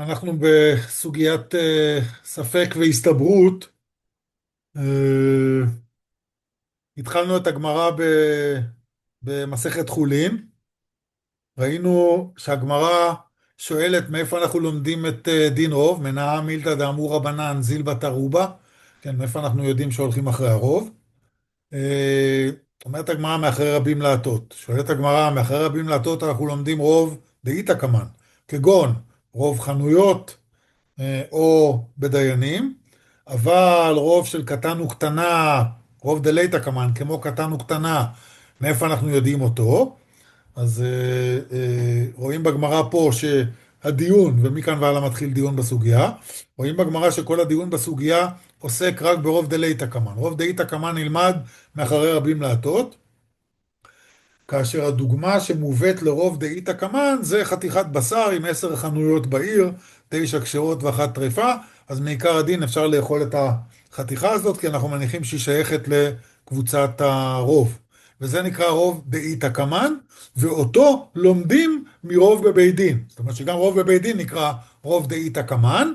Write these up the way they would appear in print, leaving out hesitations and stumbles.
אנחנו בסוגיית ספק והסתברות. אה, התחלנו את הגמרא במסכת חולין. ראינו שהגמרא שואלת מאיפה אנחנו לומדים את דין רוב, מנעה מילתא דאמור רבנן זיל בתרובה. כן, מאיפה אנחנו יודעים שהולכים אחרי הרוב. אה, אומרת הגמרא מאחרי רבים להטות. שואלת הגמרא, מאחרי רבים להטות אנחנו לומדים רוב דאיתא קמן, כגון רוב חנויות, או בדיינים, אבל רוב של קטן וקטנה, רוב דלייתא קמן, כמו קטן וקטנה, מאיפה אנחנו יודעים אותו? אז רואים בגמרא פה שהדיון, ומכאן והלאה מתחיל דיון בסוגיה, רואים בגמרא שכל הדיון בסוגיה עוסק רק ברוב דלייתא קמן. רוב דלייתא קמן נלמד מאחרי רבים להטות, כאשר הדוגמה שמובאת לרוב דאיתא קמן זה חתיכת בשר עם 10 חנויות בעיר, 9 כשרות ואחת טרפה, אז מעיקר הדין אפשר לאכול את החתיכה הזאת, כי אנחנו מניחים שהיא שייכת לקבוצת הרוב. וזה נקרא רוב דאיתא קמן, ואותו לומדים מרוב בבית דין. זאת אומרת שגם רוב בבית דין נקרא רוב דאיתא קמן,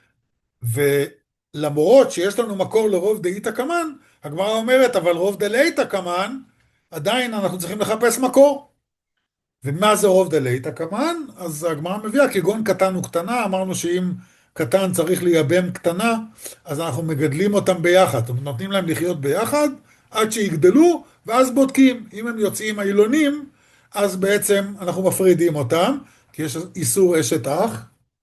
ולמרות שיש לנו מקור לרוב דאיתא קמן, הגמרא אומרת, אבל רוב דלייתא קמן, עדיין אנחנו צריכים לחפש מקור. ומה זה רוב דלייתא קמן? אז הגמרא מביאה כגון קטן וקטנה, אמרנו שאם קטן צריך לייבם קטנה, אז אנחנו מגדלים אותם ביחד, זאת אומרת, נותנים להם לחיות ביחד, עד שיגדלו, ואז בודקים. אם הם יוצאים אילונים, אז בעצם אנחנו מפרידים אותם, כי יש איסור אשת אח.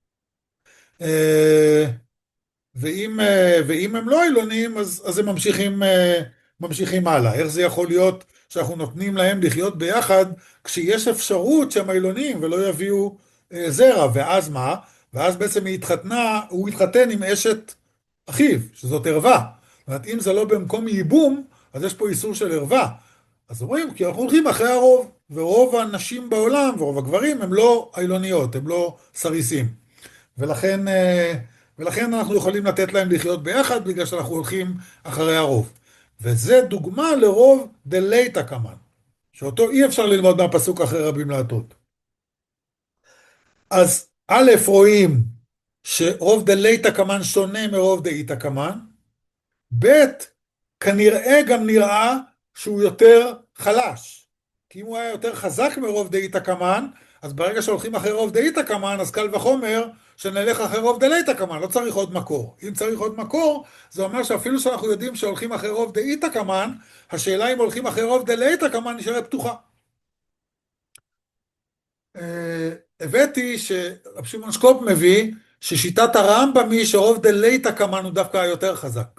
ואם הם לא אילונים, אז הם ממשיכים הלאה. איך זה יכול להיות שאנחנו נותנים להם לחיות ביחד, כשיש אפשרות שהם אילונים ולא יביאו זרע, ואז מה? ואז בעצם הוא התחתן עם אשת אחיו, שזאת ערווה. זאת אומרת, אם זה לא במקום ייבום, אז יש פה איסור של ערווה. אז אומרים, כי אנחנו הולכים אחרי הרוב, ורוב הנשים בעולם, ורוב הגברים, הם לא אילוניות, הם לא סריסים. ולכן, ולכן אנחנו יכולים לתת להם לחיות ביחד, בגלל שאנחנו הולכים אחרי הרוב. וזה דוגמה לרוב דלייתא קמן, שאותו אי אפשר ללמוד מהפסוק אחרי רבים להטות. אז א', רואים שרוב דלייתא קמן שונה מרוב דאיתא קמן, ב', כנראה גם נראה שהוא יותר חלש. כי אם הוא היה יותר חזק מרוב דאיתא קמן, אז ברגע שהולכים אחרי רוב דאיתא קמן, אז קל וחומר שנלך אחרי רוב דלייתא קמן, לא צריך עוד מקור. אם צריך עוד מקור, זה אומר שאפילו שאנחנו יודעים שהולכים אחרי רוב דאיתא קמן, השאלה אם הולכים אחרי רוב דלייתא קמן נשארת פתוחה. הבאתי שרב שמעון שקופ מביא ששיטת הרמב"ם היא שרוב דלייתא קמן הוא דווקא היותר חזק.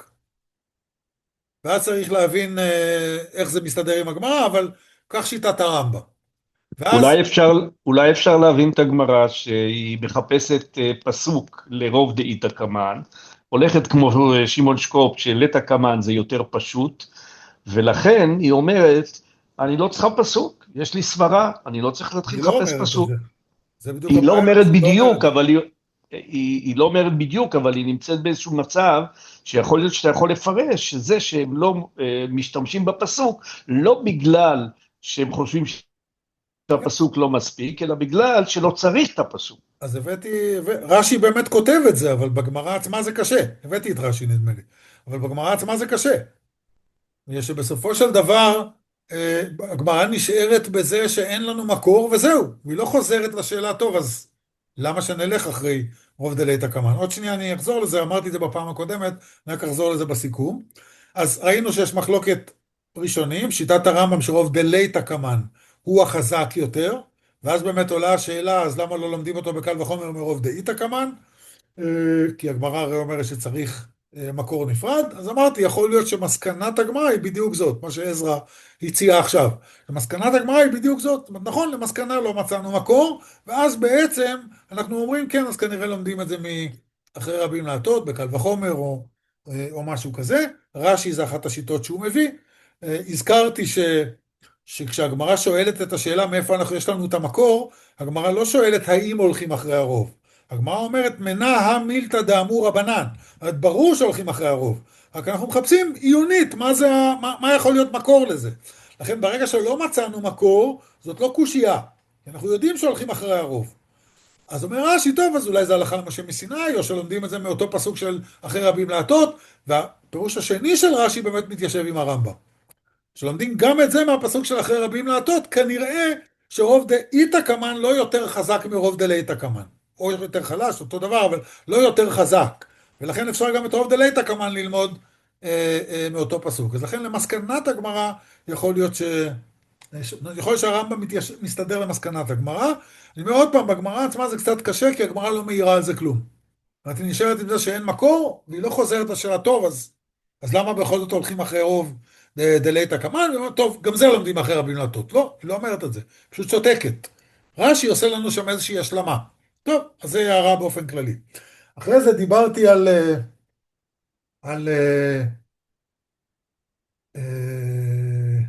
ואז צריך להבין איך זה מסתדר עם הגמרא, אבל כך שיטת הרמב"ם. ואז, אולי אפשר להבין את הגמרא שהיא מחפשת פסוק לרוב דאיתא קמן, הולכת כמו שמעון שקופ שלתא קמן זה יותר פשוט, ולכן היא אומרת, אני לא צריכה פסוק, יש לי סברה, אני לא צריך להתחיל היא לא לחפש אומרת את זה. פסוק. זה בדיוק היא לא הבעיה, אומרת היא לא אומרת. בדיוק, היא לא אומרת בדיוק, אבל היא נמצאת באיזשהו מצב שיכול להיות שאתה יכול לפרש שזה שהם לא משתמשים בפסוק, לא בגלל שהם חושבים שהפסוק לא מספיק, אלא בגלל שלא צריך את הפסוק. אז רש"י באמת כותב את זה, אבל בגמרא עצמה זה קשה. הבאתי את רש"י נדמה לי. אבל בגמרא עצמה זה קשה. בגלל שבסופו של דבר, הגמרא נשארת בזה שאין לנו מקור, וזהו. והיא לא חוזרת לשאלה, טוב, אז למה שנלך אחרי רוב דלייתא קמן? עוד שנייה אני אחזור לזה, אמרתי את זה בפעם הקודמת, אני רק אחזור לזה בסיכום. אז ראינו שיש מחלוקת ראשונים, שיטת הרמב"ם שרוב דלייתא קמן הוא החזק יותר, ואז באמת עולה השאלה, אז למה לא לומדים אותו בקל וחומר מרוב דאיתא קמן? כי הגמרא הרי אומרת שצריך מקור נפרד, אז אמרתי, יכול להיות שמסקנת הגמרא היא בדיוק זאת, מה שעזרא הציע עכשיו. מסקנת הגמרא היא בדיוק זאת, נכון, למסקנה לא מצאנו מקור, ואז בעצם אנחנו אומרים, כן, אז כנראה לומדים את זה מאחרי רבים להטות, בקל וחומר או משהו כזה. רש"י זה אחת השיטות שהוא מביא. הזכרתי שכשהגמרא שואלת את השאלה מאיפה יש לנו את המקור, הגמרא לא שואלת האם הולכים אחרי הרוב. הגמרא אומרת, מנע מילתא דאמור רבנן. ברור שהולכים אחרי הרוב. רק אנחנו מחפשים עיונית, מה יכול להיות מקור לזה. לכן ברגע שלא מצאנו מקור, זאת לא קושייה. אנחנו יודעים שהולכים אחרי הרוב. אז אומר רש"י, טוב, אז אולי זה הלכה למשה מסיני, או שלומדים את זה מאותו פסוק של אחרי רבים להטות, והפירוש השני של רש"י באמת מתיישב עם הרמב"ם. שלומדים גם את זה מהפסוק של אחרי רבים להטות, כנראה שרוב דאיתא קמן לא יותר חזק מרוב דלייתא קמן. או יותר חלש, אותו דבר, אבל לא יותר חזק. ולכן אפשר גם את רוב דלייתא קמן ללמוד מאותו פסוק. אז לכן למסקנת הגמרא יכול להיות יכול להיות שהרמב"ם מסתדר למסקנת הגמרא. אני אומר עוד פעם, בגמרא עצמה זה קצת קשה, כי הגמרא לא מעירה על זה כלום. ואת נשארת עם זה שאין מקור, והיא לא חוזרת לשאלה טוב, אז למה בכל זאת הולכים אחרי רוב דלייתא קמן? טוב, גם זה לומדים אחרי רבים להטות. לא, היא לא אומרת את זה, פשוט שותקת. רש"י עושה לנו שם איזושהי השלמה. טוב, אז זה הערה באופן כללי. אחרי זה דיברתי על, אה, אה,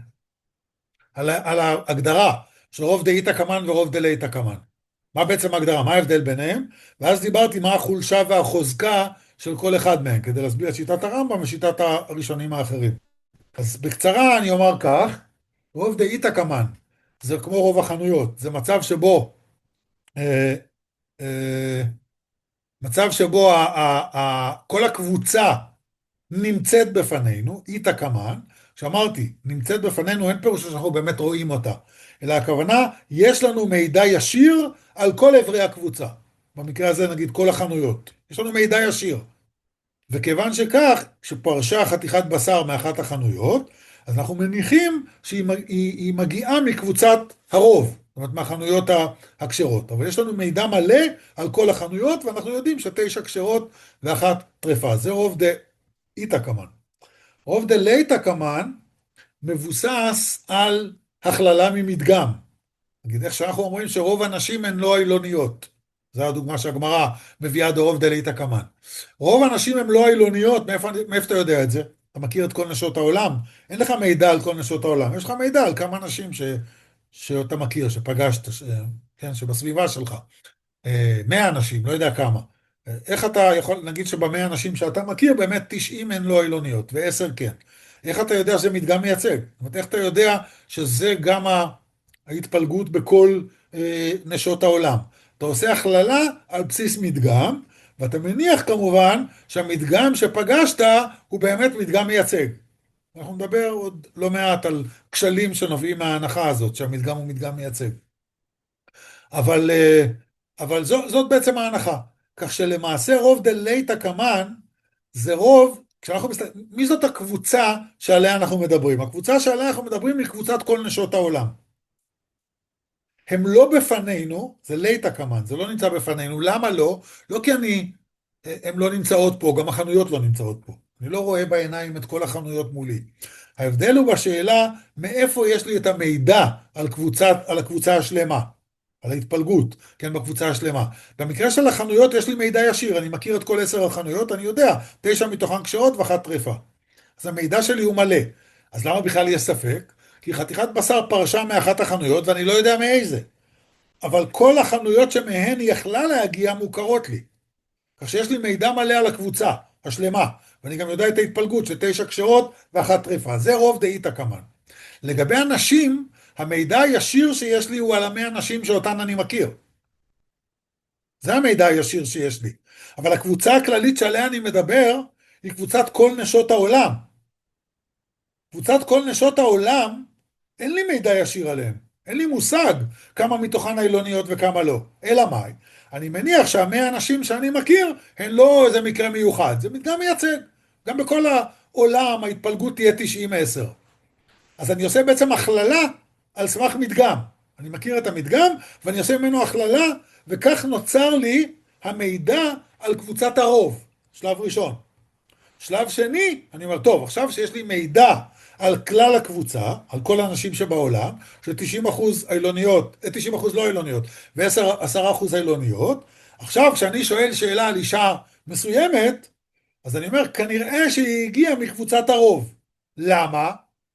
על ההגדרה של רוב דאיתא קמן ורוב דלייתא קמן. מה בעצם ההגדרה? מה ההבדל ביניהם? ואז דיברתי מה החולשה והחוזקה של כל אחד מהם, כדי להסביר את שיטת הרמב"ם ושיטת הראשונים האחרים. אז בקצרה אני אומר כך, רוב דאיתא קמן, זה כמו רוב החנויות, זה מצב שבו, אה, אה, מצב שבו כל הקבוצה נמצאת בפנינו, איתא קמן, שאמרתי, נמצאת בפנינו, אין פירוש שאנחנו באמת רואים אותה, אלא הכוונה, יש לנו מידע ישיר על כל אברי הקבוצה. במקרה הזה נגיד כל החנויות. יש לנו מידע ישיר. וכיוון שכך, כשפרשה חתיכת בשר מאחת החנויות, אז אנחנו מניחים שהיא מגיעה מקבוצת הרוב, זאת אומרת מהחנויות הכשרות. אבל יש לנו מידע מלא על כל החנויות, ואנחנו יודעים ש9 כשרות ואחת טרפה. זה רוב דאיתא קמן. רוב דלייתא קמן מבוסס על הכללה ממדגם. נגיד איך שאנחנו אומרים שרוב הנשים הן לא אילוניות. זו הדוגמה שהגמרא מביאה דרוב דלייתא קמן. רוב הנשים הן לא אילוניות, מאיפה אתה יודע את זה? אתה מכיר את כל נשות העולם? אין לך מידע על כל נשות העולם, יש לך מידע על כמה נשים שאתה מכיר, שפגשת, כן, שבסביבה שלך. 100 אנשים, לא יודע כמה. איך אתה יכול, נגיד שבמאה אנשים שאתה מכיר, באמת 90 הן לא אילוניות, ו10 כן. איך אתה יודע שזה מדגם מייצג? זאת אומרת, איך אתה יודע שזה גם ההתפלגות בכל נשות העולם? אתה עושה הכללה על בסיס מדגם, ואתה מניח כמובן שהמדגם שפגשת הוא באמת מדגם מייצג. אנחנו נדבר עוד לא מעט על כשלים שנובעים מההנחה הזאת, שהמדגם הוא מדגם מייצג. אבל, זאת בעצם ההנחה. כך שלמעשה רוב דלייתא קמן זה רוב, מי זאת הקבוצה שעליה אנחנו מדברים? הקבוצה שעליה אנחנו מדברים היא קבוצת כל נשות העולם. הם לא בפנינו, זה לייתא קמן, זה לא נמצא בפנינו. למה לא? לא כי הן לא נמצאות פה, גם החנויות לא נמצאות פה. אני לא רואה בעיניים את כל החנויות מולי. ההבדל הוא בשאלה מאיפה יש לי את המידע על הקבוצה השלמה. על ההתפלגות, כן, בקבוצה השלמה. במקרה של החנויות יש לי מידע ישיר, אני מכיר את כל 10 החנויות, אני יודע, 9 מתוכן כשרות ואחת טרפה. אז המידע שלי הוא מלא. אז למה בכלל יש ספק? כי חתיכת בשר פרשה מאחת החנויות ואני לא יודע מאיזה. אבל כל החנויות שמהן היא יכלה להגיע מוכרות לי. כך שיש לי מידע מלא על הקבוצה השלמה, ואני גם יודע את ההתפלגות של 9 כשרות ואחת טרפה. זה רוב דאיתא קמן. לגבי הנשים, המידע הישיר שיש לי הוא על 100 נשים שאותן אני מכיר. זה המידע הישיר שיש לי. אבל הקבוצה הכללית שעליה אני מדבר, היא קבוצת כל נשות העולם. קבוצת כל נשות העולם, אין לי מידע ישיר עליהן. אין לי מושג כמה מתוכן האילוניות וכמה לא. אלא מאי? אני מניח שהמאה אנשים שאני מכיר, הן לא איזה מקרה מיוחד. זה מדגם מייצג. גם בכל העולם ההתפלגות תהיה 90-10. אז אני עושה בעצם הכללה על סמך מדגם. אני מכיר את המדגם, ואני עושה ממנו הכללה, וכך נוצר לי המידע על קבוצת הרוב. שלב ראשון. שלב שני, אני אומר, טוב, עכשיו שיש לי מידע על כלל הקבוצה, על כל האנשים שבעולם, ש-90% אילוניות, 90% לא אילוניות, ו-10% אילוניות, עכשיו כשאני שואל שאלה על אישה מסוימת, אז אני אומר, כנראה שהיא הגיעה מקבוצת הרוב. למה?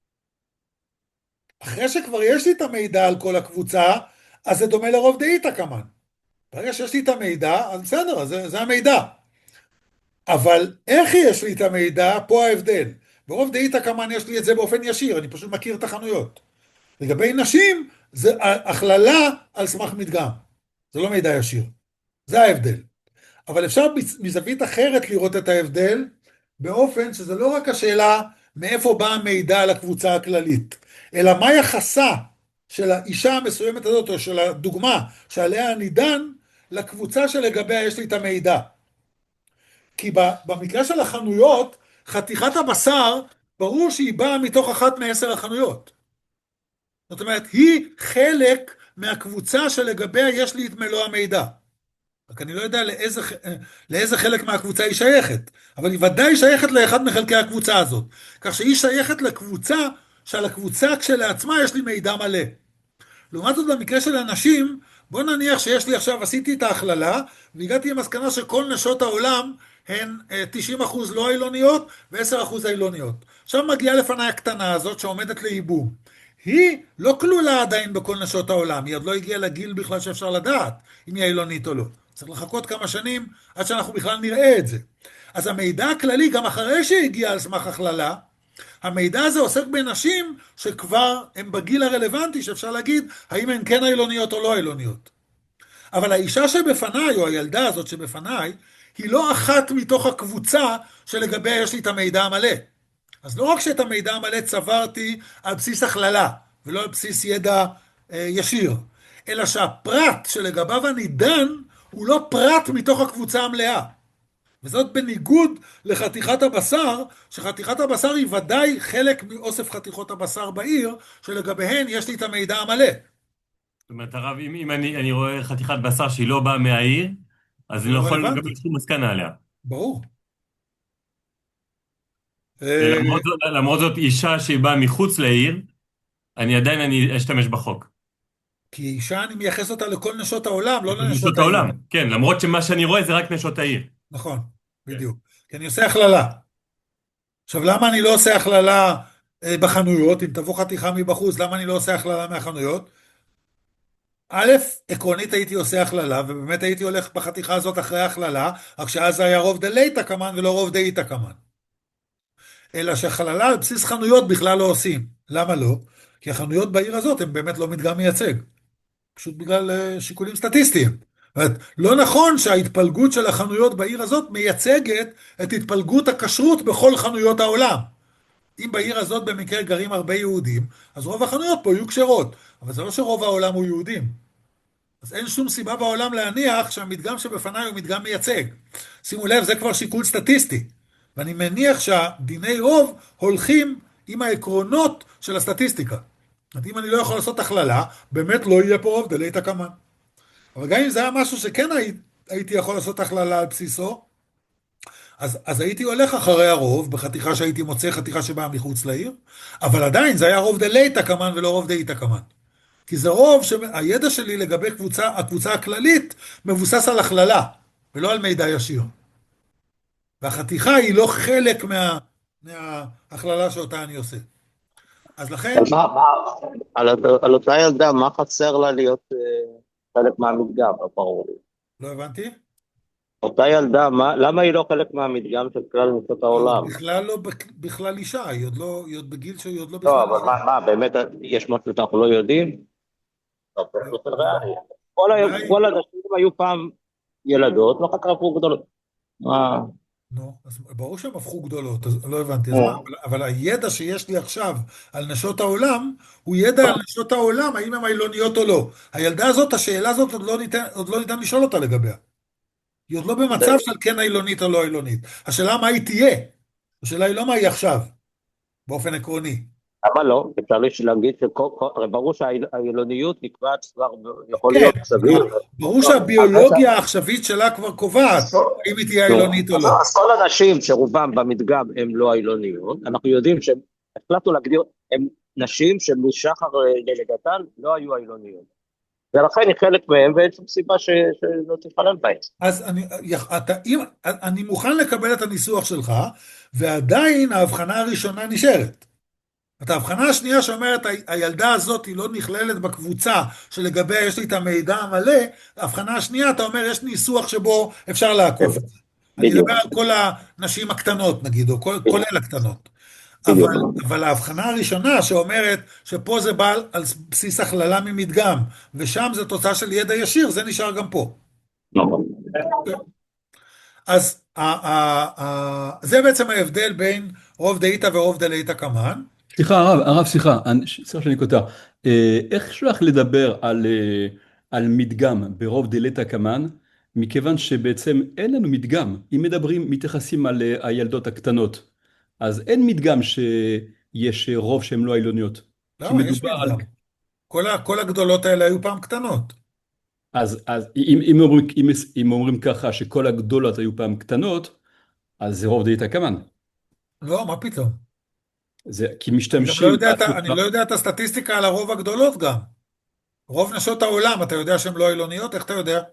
אחרי שכבר יש לי את המידע על כל הקבוצה, אז זה דומה לרוב דאיתא קמן. ברגע שיש לי את המידע, אז בסדר, זה המידע. אבל איך יש לי את המידע? פה ההבדל. ברוב דאיתא קמן יש לי את זה באופן ישיר, אני פשוט מכיר את החנויות. לגבי נשים, זה הכללה על סמך מדגם. זה לא מידע ישיר. זה ההבדל. אבל אפשר מזווית אחרת לראות את ההבדל, באופן שזה לא רק השאלה מאיפה בא המידע על הקבוצה הכללית, אלא מה יחסה של האישה המסוימת הזאת, או של הדוגמה שעליה אני דן, לקבוצה שלגביה יש לי את המידע. כי במקרה של החנויות, חתיכת הבשר, ברור שהיא באה מתוך אחת מ10 החנויות. זאת אומרת, היא חלק מהקבוצה שלגביה יש לי את מלוא המידע. רק אני לא יודע לאיזה חלק מהקבוצה היא שייכת, אבל היא ודאי שייכת לאחד מחלקי הקבוצה הזאת. כך שהיא שייכת לקבוצה, שעל הקבוצה כשלעצמה יש לי מידע מלא. לעומת זאת במקרה של אנשים, בוא נניח שיש לי עכשיו, עשיתי את ההכללה, והגעתי למסקנה שכל נשות העולם הן 90% לא אילוניות ו10% אילוניות. עכשיו מגיעה לפני הקטנה הזאת שעומדת לייבום. היא לא כלולה עדיין בכל נשות העולם, היא עוד לא הגיעה לגיל בכלל שאפשר לדעת אם היא אילונית או לא. צריך לחכות כמה שנים עד שאנחנו בכלל נראה את זה. אז המידע הכללי, גם אחרי שהגיע על סמך הכללה, המידע הזה עוסק בנשים שכבר הם בגיל הרלוונטי, שאפשר להגיד האם הן כן אילוניות או לא אילוניות. אבל האישה שבפניי, או הילדה הזאת שבפניי, היא לא אחת מתוך הקבוצה שלגביה יש לי את המידע המלא. אז לא רק שאת המידע המלא צברתי על בסיס הכללה, ולא על בסיס ידע ישיר, אלא שהפרט שלגביו אני דן, הוא לא פרט מתוך הקבוצה המלאה. וזאת בניגוד לחתיכת הבשר, שחתיכת הבשר היא ודאי חלק מאוסף חתיכות הבשר בעיר, שלגביהן יש לי את המידע המלא. זאת אומרת, הרב, אם אני רואה חתיכת בשר שהיא לא באה מהעיר, אז זה אני לא לא יכול לקבל רלוונטי, שום מסקנה עליה. ברור. אה, למרות זאת, אישה שהיא באה מחוץ לעיר, אני אשתמש בחוק. כי אישה אני מייחס אותה לכל נשות העולם, לא נשות לנשות העיר. העולם, כן, למרות שמה שאני רואה זה רק נשות העיר. נכון, כן. בדיוק. כי אני עושה הכללה. עכשיו, למה אני לא עושה הכללה בחנויות? אם תבוא חתיכה מבחוץ, למה אני לא עושה הכללה מהחנויות? א', עקרונית הייתי עושה הכללה, ובאמת הייתי הולך בחתיכה הזאת אחרי הכללה, רק שאז היה רוב דלייתא קמן ולא רוב דאיתא קמן. אלא שהכללה על בסיס חנויות בכלל לא עושים. למה לא? כי החנויות בעיר הזאת הן באמת לא מדגם מייצג. פשוט בגלל שיקולים סטטיסטיים. זאת אומרת, לא נכון שההתפלגות של החנויות בעיר הזאת מייצגת את התפלגות הכשרות בכל חנויות העולם. אם בעיר הזאת במקרה גרים הרבה יהודים, אז רוב החנויות פה יהיו כשרות. אבל זה לא שרוב העולם הוא יהודים. אז אין שום סיבה בעולם להניח שהמדגם שבפניי הוא מדגם מייצג. שימו לב, זה כבר שיקול סטטיסטי. ואני מניח שהדיני רוב הולכים עם העקרונות של הסטטיסטיקה. זאת אומרת, אם אני לא יכול לעשות הכללה, באמת לא יהיה פה רוב דלית הקמן. אבל גם אם זה היה משהו שכן הייתי יכול לעשות הכללה על בסיסו, אז הייתי הולך אחרי הרוב, בחתיכה שהייתי מוצא חתיכה שבאה מחוץ לעיר, אבל עדיין זה היה רוב דלית הקמן ולא רוב דאית הקמן. כי זה רוב שהידע שלי לגבי הקבוצה הכללית מבוסס על הכללה, ולא על מידע ישיר. והחתיכה היא לא חלק מההכללה שאותה אני עושה. אז לכן, על אותה ילדה, מה חסר לה להיות חלק מהמדגם, לא ברור לי. לא הבנתי? אותה ילדה, למה היא לא חלק מהמדגם של כלל נשות העולם? בכלל לא, בכלל אישה, היא עוד בגיל שהיא עוד לא לא, בכלל אבל אישה. באמת יש משהו שאנחנו לא יודעים? לא, לא, באופן אז ריאלי. אולי, כל הנשים היו פעם ילדות, ואחר כך הפכו גדולות. מה? נו, אז ברור שהן הפכו גדולות, אז לא הבנתי, אז מה, אה, אבל הידע שיש לי עכשיו על נשות העולם, הוא ידע על נשות העולם, האם הן אילוניות או לא. הילדה הזאת, השאלה הזאת עוד לא ניתן לשאול אותה לגביה. היא עוד לא במצב של כן אילונית או לא אילונית. השאלה מה היא תהיה. השאלה היא לא מה היא עכשיו, באופן עקרוני. למה לא? אפשר להגיד הרי ברור שהעילוניות נקבעת כבר, יכול כן, להיות סביר. ברור טוב, שהביולוגיה העכשווית שלה כבר קובעת אם היא תהיה אילונית או לא. אז כל הנשים שרובם במדגם הם לא העילוניות, אנחנו יודעים שהחלטנו להגדיר, הם נשים שמשחר לידתן לא היו העילוניות. ולכן היא חלק מהם ואין שום סיבה שלא תתפלל בהם. אז אני מוכן לקבל את הניסוח שלך, ועדיין ההבחנה הראשונה נשארת. את ההבחנה השנייה שאומרת, הילדה הזאת היא לא נכללת בקבוצה שלגביה יש לי את המידע המלא, ההבחנה השנייה, אתה אומר, יש ניסוח שבו אפשר לעקוף את זה. אני בדיוק, אדבר על כל הנשים הקטנות, נגיד, או כולל הקטנות. בדיוק. אבל ההבחנה הראשונה שאומרת שפה זה בא על בסיס הכללה ממדגם, ושם זה תוצאה של ידע ישיר, זה נשאר גם פה. נכון. אז זה בעצם ההבדל בין רוב דאיתא ורוב דלייתא קמן. סליחה, הרב, סליחה, סליחה שאני קוטע. איך אפשר לדבר על מדגם ברוב דלתא קמן, מכיוון שבעצם אין לנו מדגם. אם מתייחסים על הילדות הקטנות, אז אין מדגם שיש רוב שהן לא עילוניות. כי לא, יש מדובר על... מדגם. כל הגדולות האלה היו פעם קטנות. אז אם אומרים ככה שכל הגדולות היו פעם קטנות, אז זה רוב דלתא קמן. לא, מה פתאום? זה כי אני גם לא משתמשים יודע, אני בהצלחה. לא יודע את הסטטיסטיקה על הרוב הגדולות גם. רוב נשות העולם, אתה יודע שהן לא עילוניות? איך אתה יודע?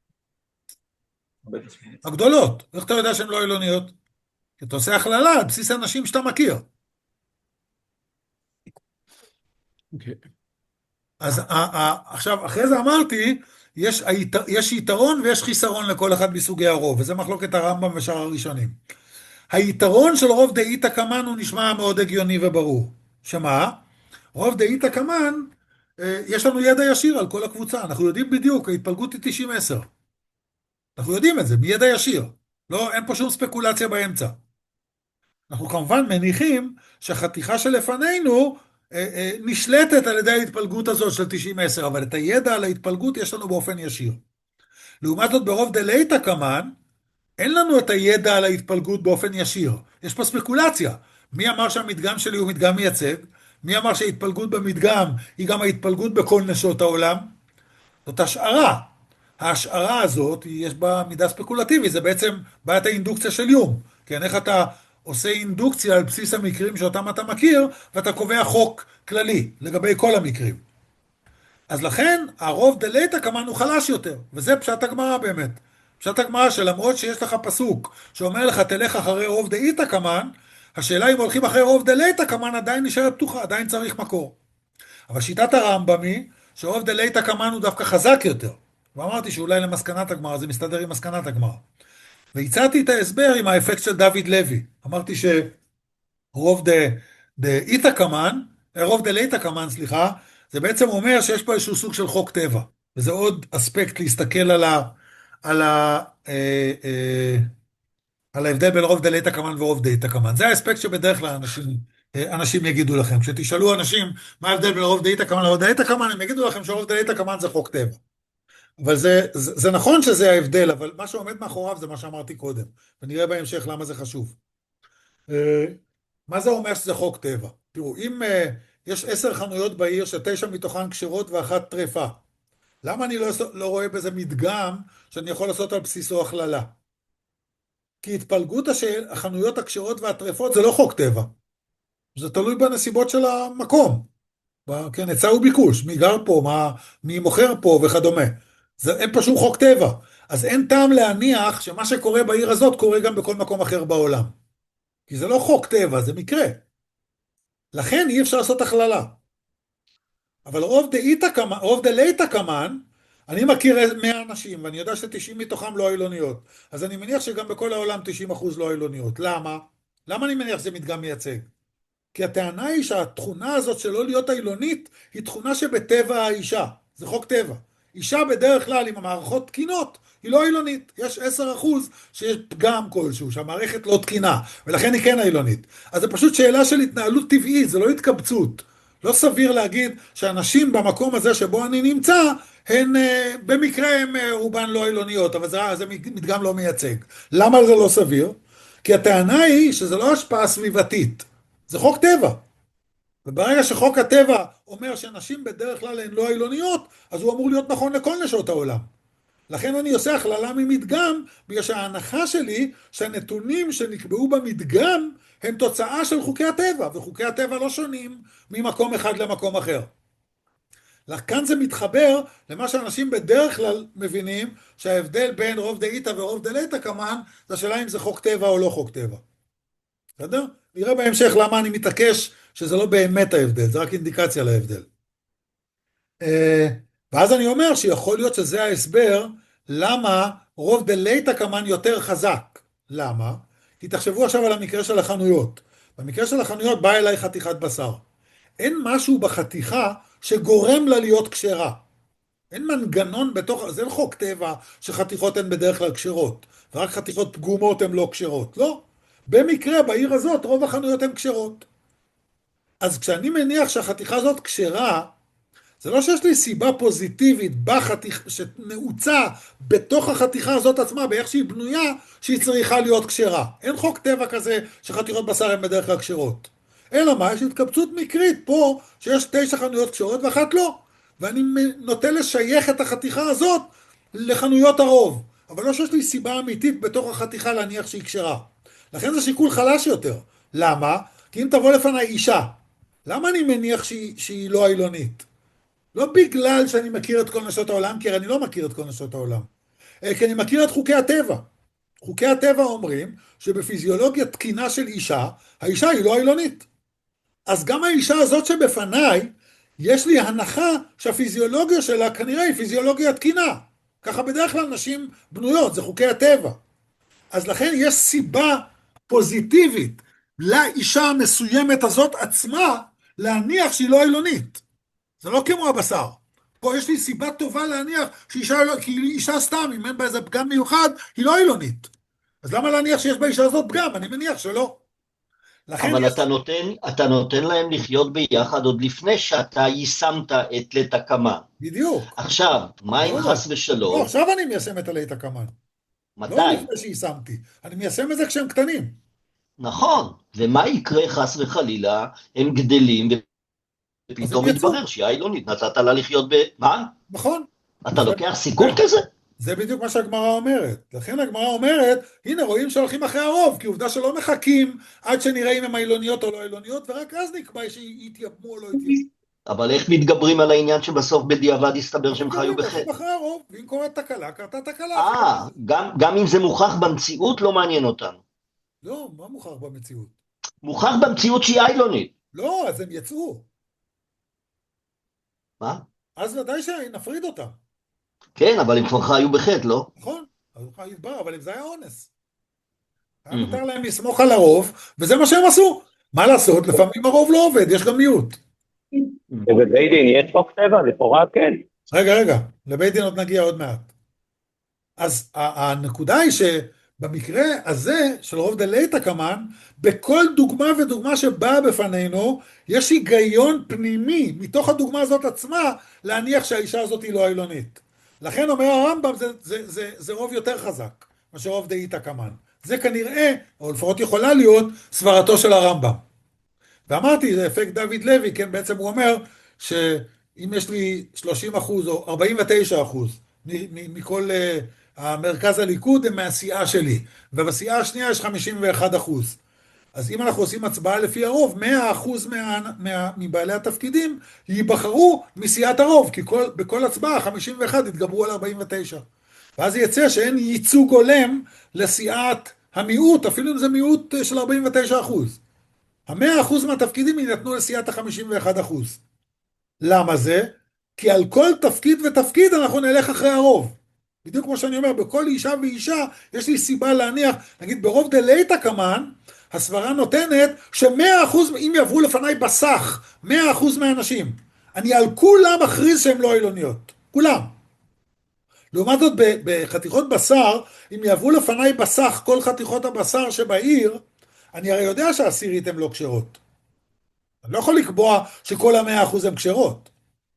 הגדולות, איך אתה יודע שהן לא עילוניות? כי אתה עושה הכללה על בסיס האנשים שאתה מכיר. אוקיי. אז עכשיו, אחרי זה אמרתי, יש יתרון ויש חיסרון לכל אחד מסוגי הרוב, וזה מחלוקת הרמב"ם ושאר הראשונים. היתרון של רוב דאיתא קמן הוא נשמע מאוד הגיוני וברור. שמה? רוב דאיתא קמן, יש לנו ידע ישיר על כל הקבוצה, אנחנו יודעים בדיוק, ההתפלגות היא 90-10. אנחנו יודעים את זה, מידע ישיר. לא, אין פה שום ספקולציה באמצע. אנחנו כמובן מניחים שהחתיכה שלפנינו נשלטת על ידי ההתפלגות הזאת של 90-10, אבל את הידע על ההתפלגות יש לנו באופן ישיר. לעומת זאת ברוב דלייתא קמן, אין לנו את הידע על ההתפלגות באופן ישיר. יש פה ספקולציה. מי אמר שהמדגם שלי הוא מדגם מייצג? מי אמר שההתפלגות במדגם היא גם ההתפלגות בכל נשות העולם? זאת השערה. ההשערה הזאת, יש בה מידה ספקולטיבית, זה בעצם בעיית האינדוקציה של יום. כן, איך אתה עושה אינדוקציה על בסיס המקרים שאותם אתה מכיר, ואתה קובע חוק כללי לגבי כל המקרים. אז לכן, הרוב דלייתא קמן הוא חלש יותר, וזה פשט הגמרא באמת. פשט הגמרא שלמרות שיש לך פסוק שאומר לך תלך אחרי רוב דאיתא קמן, השאלה אם הולכים אחרי רוב דלייתא קמן עדיין נשארת פתוחה, עדיין צריך מקור. אבל שיטת הרמב"ם היא שרוב דלייתא קמן הוא דווקא חזק יותר. ואמרתי שאולי למסקנת הגמרא, זה מסתדר עם מסקנת הגמרא. והצעתי את ההסבר עם האפקט של דוד לוי. אמרתי שרוב דאיתא קמן, רוב דלייתא קמן, סליחה, זה בעצם אומר שיש פה איזשהו סוג של חוק טבע. וזה עוד אספקט להסתכל על ה, אה, אה, על ההבדל בין רוב דלייתא קמן ורוב דאיתא קמן. זה האספקט שבדרך כלל אנשים יגידו לכם. כשתשאלו אנשים מה ההבדל בין רוב דאיתא קמן לרוב דלייתא קמן, הם יגידו לכם שרוב דלייתא קמן זה חוק טבע. אבל זה נכון שזה ההבדל, אבל מה שעומד מאחוריו זה מה שאמרתי קודם, ונראה בהמשך למה זה חשוב. מה זה אומר שזה חוק טבע? תראו, אם יש 10 חנויות בעיר ש9 מתוכן כשרות ואחת טרפה, למה אני לא רואה בזה מדגם שאני יכול לעשות על בסיסו הכללה? כי התפלגות החנויות הכשרות והטרפות זה לא חוק טבע. זה תלוי בנסיבות של המקום. כן, היצע וביקוש, מי גר פה, מי מוכר פה וכדומה. אין פשוט חוק טבע. אז אין טעם להניח שמה שקורה בעיר הזאת קורה גם בכל מקום אחר בעולם. כי זה לא חוק טבע, זה מקרה. לכן אי אפשר לעשות הכללה. אבל רוב דלייתא קמן, אני מכיר 100 אנשים, ואני יודע ש90 מתוכם לא עילוניות. אז אני מניח שגם בכל העולם 90% לא עילוניות. למה? למה אני מניח שזה מדגם מייצג? כי הטענה היא שהתכונה הזאת של לא להיות עילונית, היא תכונה שבטבע האישה. זה חוק טבע. אישה בדרך כלל עם המערכות תקינות, היא לא עילונית. יש 10% שיש פגם כלשהו, שהמערכת לא תקינה, ולכן היא כן עילונית. אז זה פשוט שאלה של התנהלות טבעית, זה לא התקבצות. לא סביר להגיד שאנשים במקום הזה שבו אני נמצא, הן במקרה הן רובן לא עילוניות, אבל זה מדגם לא מייצג. למה זה לא סביר? כי הטענה היא שזה לא השפעה סביבתית, זה חוק טבע. וברגע שחוק הטבע אומר שנשים בדרך כלל הן לא עילוניות, אז הוא אמור להיות נכון לכל נשות העולם. לכן אני עושה הכללה ממדגם, בגלל שההנחה שלי שהנתונים שנקבעו במדגם הם תוצאה של חוקי הטבע, וחוקי הטבע לא שונים ממקום אחד למקום אחר. לכאן זה מתחבר למה שאנשים בדרך כלל מבינים, שההבדל בין רוב דאיתא ורוב דלייתא קמן, זה השאלה אם זה חוק טבע או לא חוק טבע. בסדר? נראה בהמשך למה אני מתעקש שזה לא באמת ההבדל, זה רק אינדיקציה להבדל. ואז אני אומר שיכול להיות שזה ההסבר למה רוב דלייתא קמן יותר חזק. למה? כי תחשבו עכשיו על המקרה של החנויות. במקרה של החנויות באה אליי חתיכת בשר. אין משהו בחתיכה שגורם לה להיות כשרה. אין מנגנון בתוך, זה לא חוק טבע שחתיכות הן בדרך כלל כשרות, ורק חתיכות פגומות הן לא כשרות. לא. במקרה, בעיר הזאת, רוב החנויות הן כשרות. אז כשאני מניח שהחתיכה הזאת כשרה, זה לא שיש לי סיבה פוזיטיבית שנעוצה בתוך החתיכה הזאת עצמה, באיך שהיא בנויה, שהיא צריכה להיות כשרה. אין חוק טבע כזה שחתיכות בשר הן בדרך כלל כשרות. אלא מה? יש התקבצות מקרית פה, שיש 9 חנויות כשרות ואחת לא. ואני נוטה לשייך את החתיכה הזאת לחנויות הרוב. אבל לא שיש לי סיבה אמיתית בתוך החתיכה להניח שהיא כשרה. לכן זה שיקול חלש יותר. למה? כי אם תבוא לפני אישה, למה אני מניח שהיא לא אילונית? לא בגלל שאני מכיר את כל נשות העולם, כי אני לא מכיר את כל נשות העולם, כי אני מכיר את חוקי הטבע. חוקי הטבע אומרים שבפיזיולוגיה תקינה של אישה, האישה היא לא אילונית. אז גם האישה הזאת שבפניי, יש לי הנחה שהפיזיולוגיה שלה כנראה היא פיזיולוגיה תקינה. ככה בדרך כלל נשים בנויות, זה חוקי הטבע. אז לכן יש סיבה פוזיטיבית לאישה המסוימת הזאת עצמה להניח שהיא לא אילונית. זה לא כמו הבשר. פה יש לי סיבה טובה להניח שאישה לא, כי היא אישה סתם, אם אין בה איזה פגם מיוחד, היא לא אילונית. אז למה להניח שיש באישה הזאת פגם? אני מניח שלא. לכן אבל יש... אתה נותן להם לחיות ביחד עוד לפני שאתה יישמת את לית הקמן. בדיוק. עכשיו, מה אם לא, חס לא, ושלום? עכשיו אני מיישם את הלית הקמן. לא מתי? לפני שיישמתי. אני מיישם את זה כשהם קטנים. נכון. ומה יקרה חס וחלילה? הם גדלים אז הם ופתאום יצאו. מתברר שהיא האילונית, נתת לה לחיות מה? נכון. אתה זה, לוקח סיכון כזה? זה בדיוק מה שהגמרא אומרת. לכן הגמרא אומרת, הנה רואים שהולכים אחרי הרוב, כי עובדה שלא מחכים עד שנראה אם הם אילוניות או לא אילוניות, ורק אז נקבע שיתייבמו או לא יתייבמו. אבל איך מתגברים על העניין שבסוף בדיעבד יסתבר שהם חיו בחטא? הולכים אחרי הרוב, ואם קורית תקלה, קרתה תקלה. גם אם זה מוכח במציאות לא מעניין אותנו. לא, מה מוכח במציאות? מוכח במציאות שהיא איילונית. לא, אז הם יצאו. מה? אז ודאי שנפריד אותם. כן, אבל הם כבר חיו בחטא, לא? נכון, אז הוא יתבר, אבל אם זה היה אונס. היה מותר להם לסמוך על הרוב, וזה מה שהם עשו. מה לעשות? לפעמים הרוב לא עובד, יש גם מיעוט. ובבית דין יש חוק טבע, לכאורה כן. רגע, לבית דין עוד נגיע עוד מעט. אז הנקודה היא שבמקרה הזה של רוב דלייתא קמן, בכל דוגמה ודוגמה שבאה בפנינו, יש היגיון פנימי מתוך הדוגמה הזאת עצמה להניח שהאישה הזאת היא לא אילונית. לכן אומר הרמב"ם, זה רוב יותר חזק מאשר רוב דאיתא קמן. זה כנראה, או לפחות יכולה להיות, סברתו של הרמב"ם. ואמרתי, זה אפקט דוד לוי, כן, בעצם הוא אומר שאם יש לי 30% או 49% מכל המרכז הליכוד הם מהסיעה שלי, ובסיעה השנייה יש 51%. אז אם אנחנו עושים הצבעה לפי הרוב, 100% מבעלי התפקידים ייבחרו מסיעת הרוב, כי בכל הצבעה 51 יתגברו על 49. ואז יצא שאין ייצוג הולם לסיעת המיעוט, אפילו אם זה מיעוט של 49%. 100% מהתפקידים יינתנו לסיעת ה-51%. למה זה? כי על כל תפקיד ותפקיד אנחנו נלך אחרי הרוב. בדיוק כמו שאני אומר, בכל אישה ואישה יש לי סיבה להניח, נגיד ברוב דלייתא קמן, הסברה נותנת ש100% אם יעברו לפניי בסך, 100% מהאנשים, אני על כולם מכריז שהם לא אילוניות. כולם. לעומת זאת בחתיכות בשר, אם יעברו לפניי בסך כל חתיכות הבשר שבעיר, אני הרי יודע שהעשירית הן לא כשרות. אני לא יכול לקבוע שכל ה100% הן כשרות.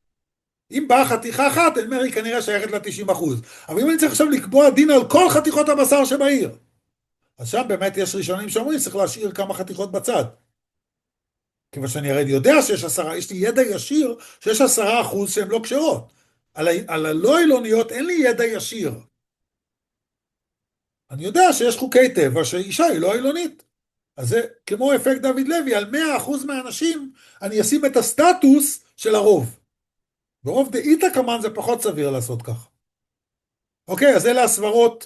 אם באה חתיכה אחת, אני אומר, היא כנראה שייכת ל90%. אבל אם אני צריך עכשיו לקבוע דין על כל חתיכות הבשר שבעיר, אז שם באמת יש ראשונים שאומרים, צריך להשאיר כמה חתיכות בצד. כיוון שאני הרי יודע יש לי ידע ישיר שיש 10% שהן לא כשרות. על הלא אילוניות אין לי ידע ישיר. אני יודע שיש חוקי טבע שאישה היא לא אילונית. אז זה כמו אפקט דוד לוי, על 100% מהאנשים אני אשים את הסטטוס של הרוב. ברוב דאיתא קמן זה פחות סביר לעשות כך. אוקיי, אז אלה הסברות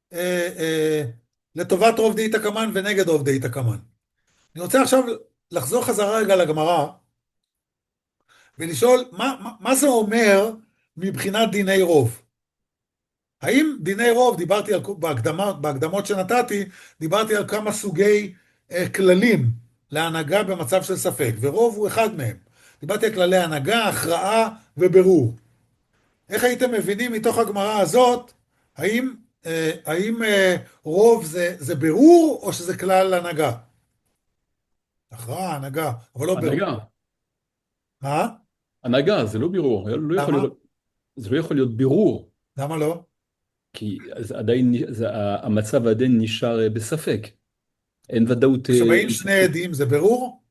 לטובת רוב דאיתא קמן ונגד רוב דאיתא קמן. אני רוצה עכשיו לחזור חזרה רגע לגמרא, ולשאול מה זה אומר מבחינת דיני רוב. האם דיני רוב, דיברתי בהקדמות שנתתי, דיברתי על כמה סוגי כללים להנהגה במצב של ספק, ורוב הוא אחד מהם. דיברתי על כללי הנהגה, הכרעה וברור. איך הייתם מבינים מתוך הגמרא הזאת, האם רוב זה ברור או שזה כלל הנהגה? הכרעה, הנהגה, אבל לא ברור. הנהגה, מה? הנהגה, זה לא בירור, למה? זה לא יכול להיות בירור, למה לא? כי אז עדיין, המצב עדיין נשאר בספק, אין ודאות. כשבאים שני עדים זה ברור?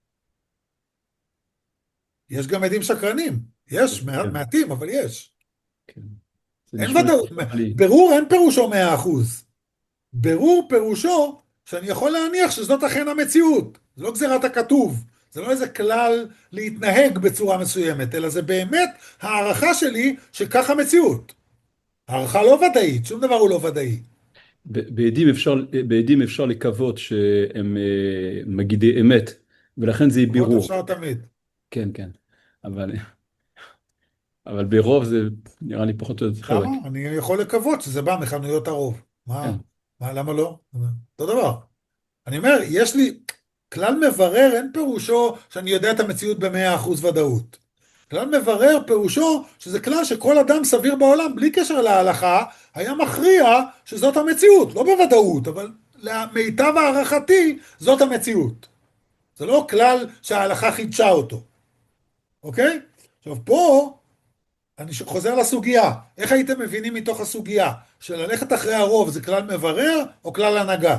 יש גם עדים שקרנים. יש, כן, מעטים, אבל יש. כן. זה אין נשמע ודאות. נשמע לי, ברור אין פירושו 100%. ברור פירושו שאני יכול להניח שזאת אכן המציאות. זה לא גזירת הכתוב. זה לא איזה כלל להתנהג בצורה מסוימת, אלא זה באמת הערכה שלי שכך המציאות. הערכה לא ודאית, שום דבר הוא לא ודאי. בעדים אפשר לקוות שהם מגידי אמת, ולכן זה לפחות בירור. אפשר תמיד. כן, כן. אבל, אבל ברוב זה נראה לי פחות או יותר חזק. למה? אני יכול לקוות שזה בא מחנויות הרוב. כן. למה לא? אותו דבר. אני אומר, יש לי כלל מברר, אין פירושו שאני יודע את המציאות ב100% ודאות. כלל מברר פירושו שזה כלל שכל אדם סביר בעולם, בלי קשר להלכה, היה מכריע שזאת המציאות. לא בוודאות, אבל למיטב הערכתי, זאת המציאות. זה לא כלל שההלכה חידשה אותו. אוקיי? עכשיו פה, אני חוזר לסוגיה. איך הייתם מבינים מתוך הסוגיה? שללכת אחרי הרוב זה כלל מברר או כלל הנהגה?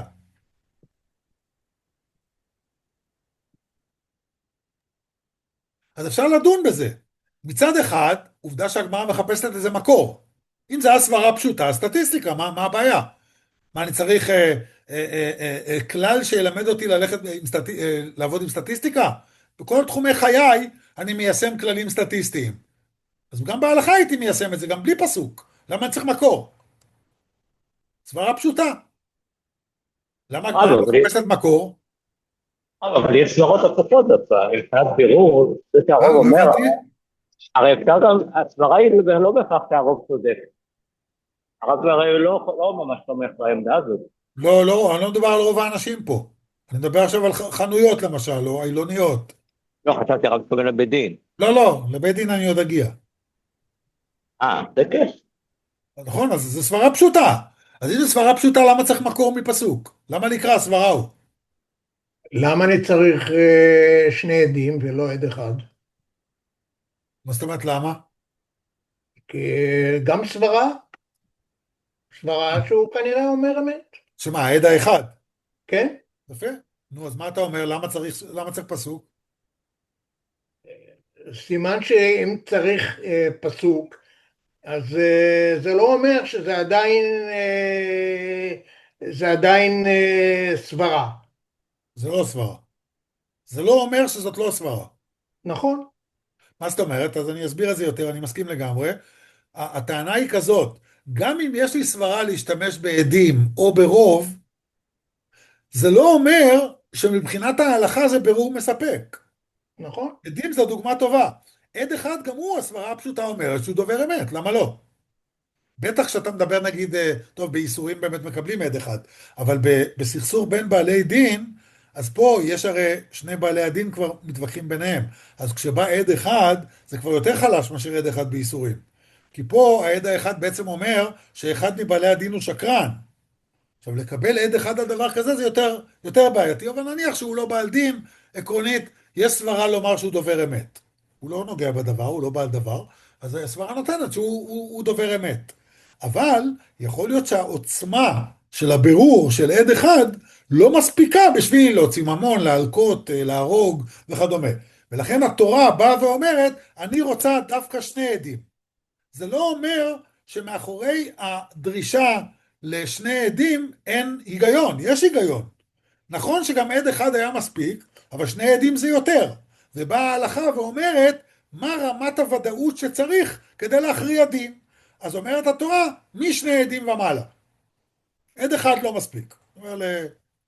אז אפשר לדון בזה. מצד אחד, עובדה שהגמרא מחפשת איזה מקור. אם זה היה סברה פשוטה, סטטיסטיקה, מה הבעיה? מה אני צריך כלל שילמד אותי ללכת לעבוד עם סטטיסטיקה? בכל תחומי חיי אני מיישם כללים סטטיסטיים. אז גם בהלכה הייתי מיישם את זה, גם בלי פסוק. למה אני צריך מקור? סברה פשוטה. למה הגמרא מחפשת מקור? אבל יש סברות הפוכות דווקא, מבחינת בירור, זה שהרוב לא אומר, הבנתי. הרי אפשר גם, הסברה היא לא בהכרח שהרוב צודק. הרב הרי לא ממש תומך בעמדה הזאת. לא, אני לא מדבר על רוב האנשים פה. אני מדבר עכשיו על חנויות למשל, או עילוניות. לא, חשבתי רק מתכוון לבית דין. לא, לבית דין אני עוד אגיע. זה כן. נכון, אז זו סברה פשוטה. אז אם זו סברה פשוטה, למה צריך מקור מפסוק? למה נקרא סברה הוא? למה אני צריך שני עדים ולא עד אחד? מה זאת אומרת למה? כי גם סברה שהוא כנראה אומר אמת, שמה, העד האחד? כן? יפה. נו, אז מה אתה אומר? למה צריך פסוק? סימן שאם צריך פסוק, אז זה לא אומר שזה עדיין סברה. זה לא סברה. זה לא אומר שזאת לא סברה. נכון? מה זאת אומרת? אז אני אסביר את זה יותר, אני מסכים לגמרי. הטענה היא כזאת, גם אם יש לי סברה להשתמש בעדים או ברוב, זה לא אומר שמבחינת ההלכה זה ברור מספק. נכון? עדים זו דוגמה טובה. עד אחד גם הוא, הסברה הפשוטה אומרת שהוא דובר אמת, למה לא? בטח שאתה מדבר נגיד, טוב, באיסורים באמת מקבלים עד אחד, אבל בסכסוך בין בעלי דין, אז פה יש הרי שני בעלי הדין כבר מתווכחים ביניהם. אז כשבא עד אחד, זה כבר יותר חלש מאשר עד אחד באיסורים. כי פה העד האחד בעצם אומר שאחד מבעלי הדין הוא שקרן. עכשיו, לקבל עד אחד על דבר כזה זה יותר בעייתי, אבל נניח שהוא לא בעל דין, עקרונית, יש סברה לומר שהוא דובר אמת. הוא לא נוגע בדבר, הוא לא בעל דבר, אז הסברה נותנת שהוא דובר אמת. אבל יכול להיות שהעוצמה של הבירור של עד אחד לא מספיקה בשביל להוציא ממון, להלקות, להרוג וכדומה. ולכן התורה באה ואומרת, אני רוצה דווקא שני עדים. זה לא אומר שמאחורי הדרישה לשני עדים אין היגיון, יש היגיון. נכון שגם עד אחד היה מספיק, אבל שני עדים זה יותר. ובאה ההלכה ואומרת, מה רמת הוודאות שצריך כדי להכריע דין. אז אומרת התורה, משני עדים ומעלה. עד אחד לא מספיק. זאת אומרת,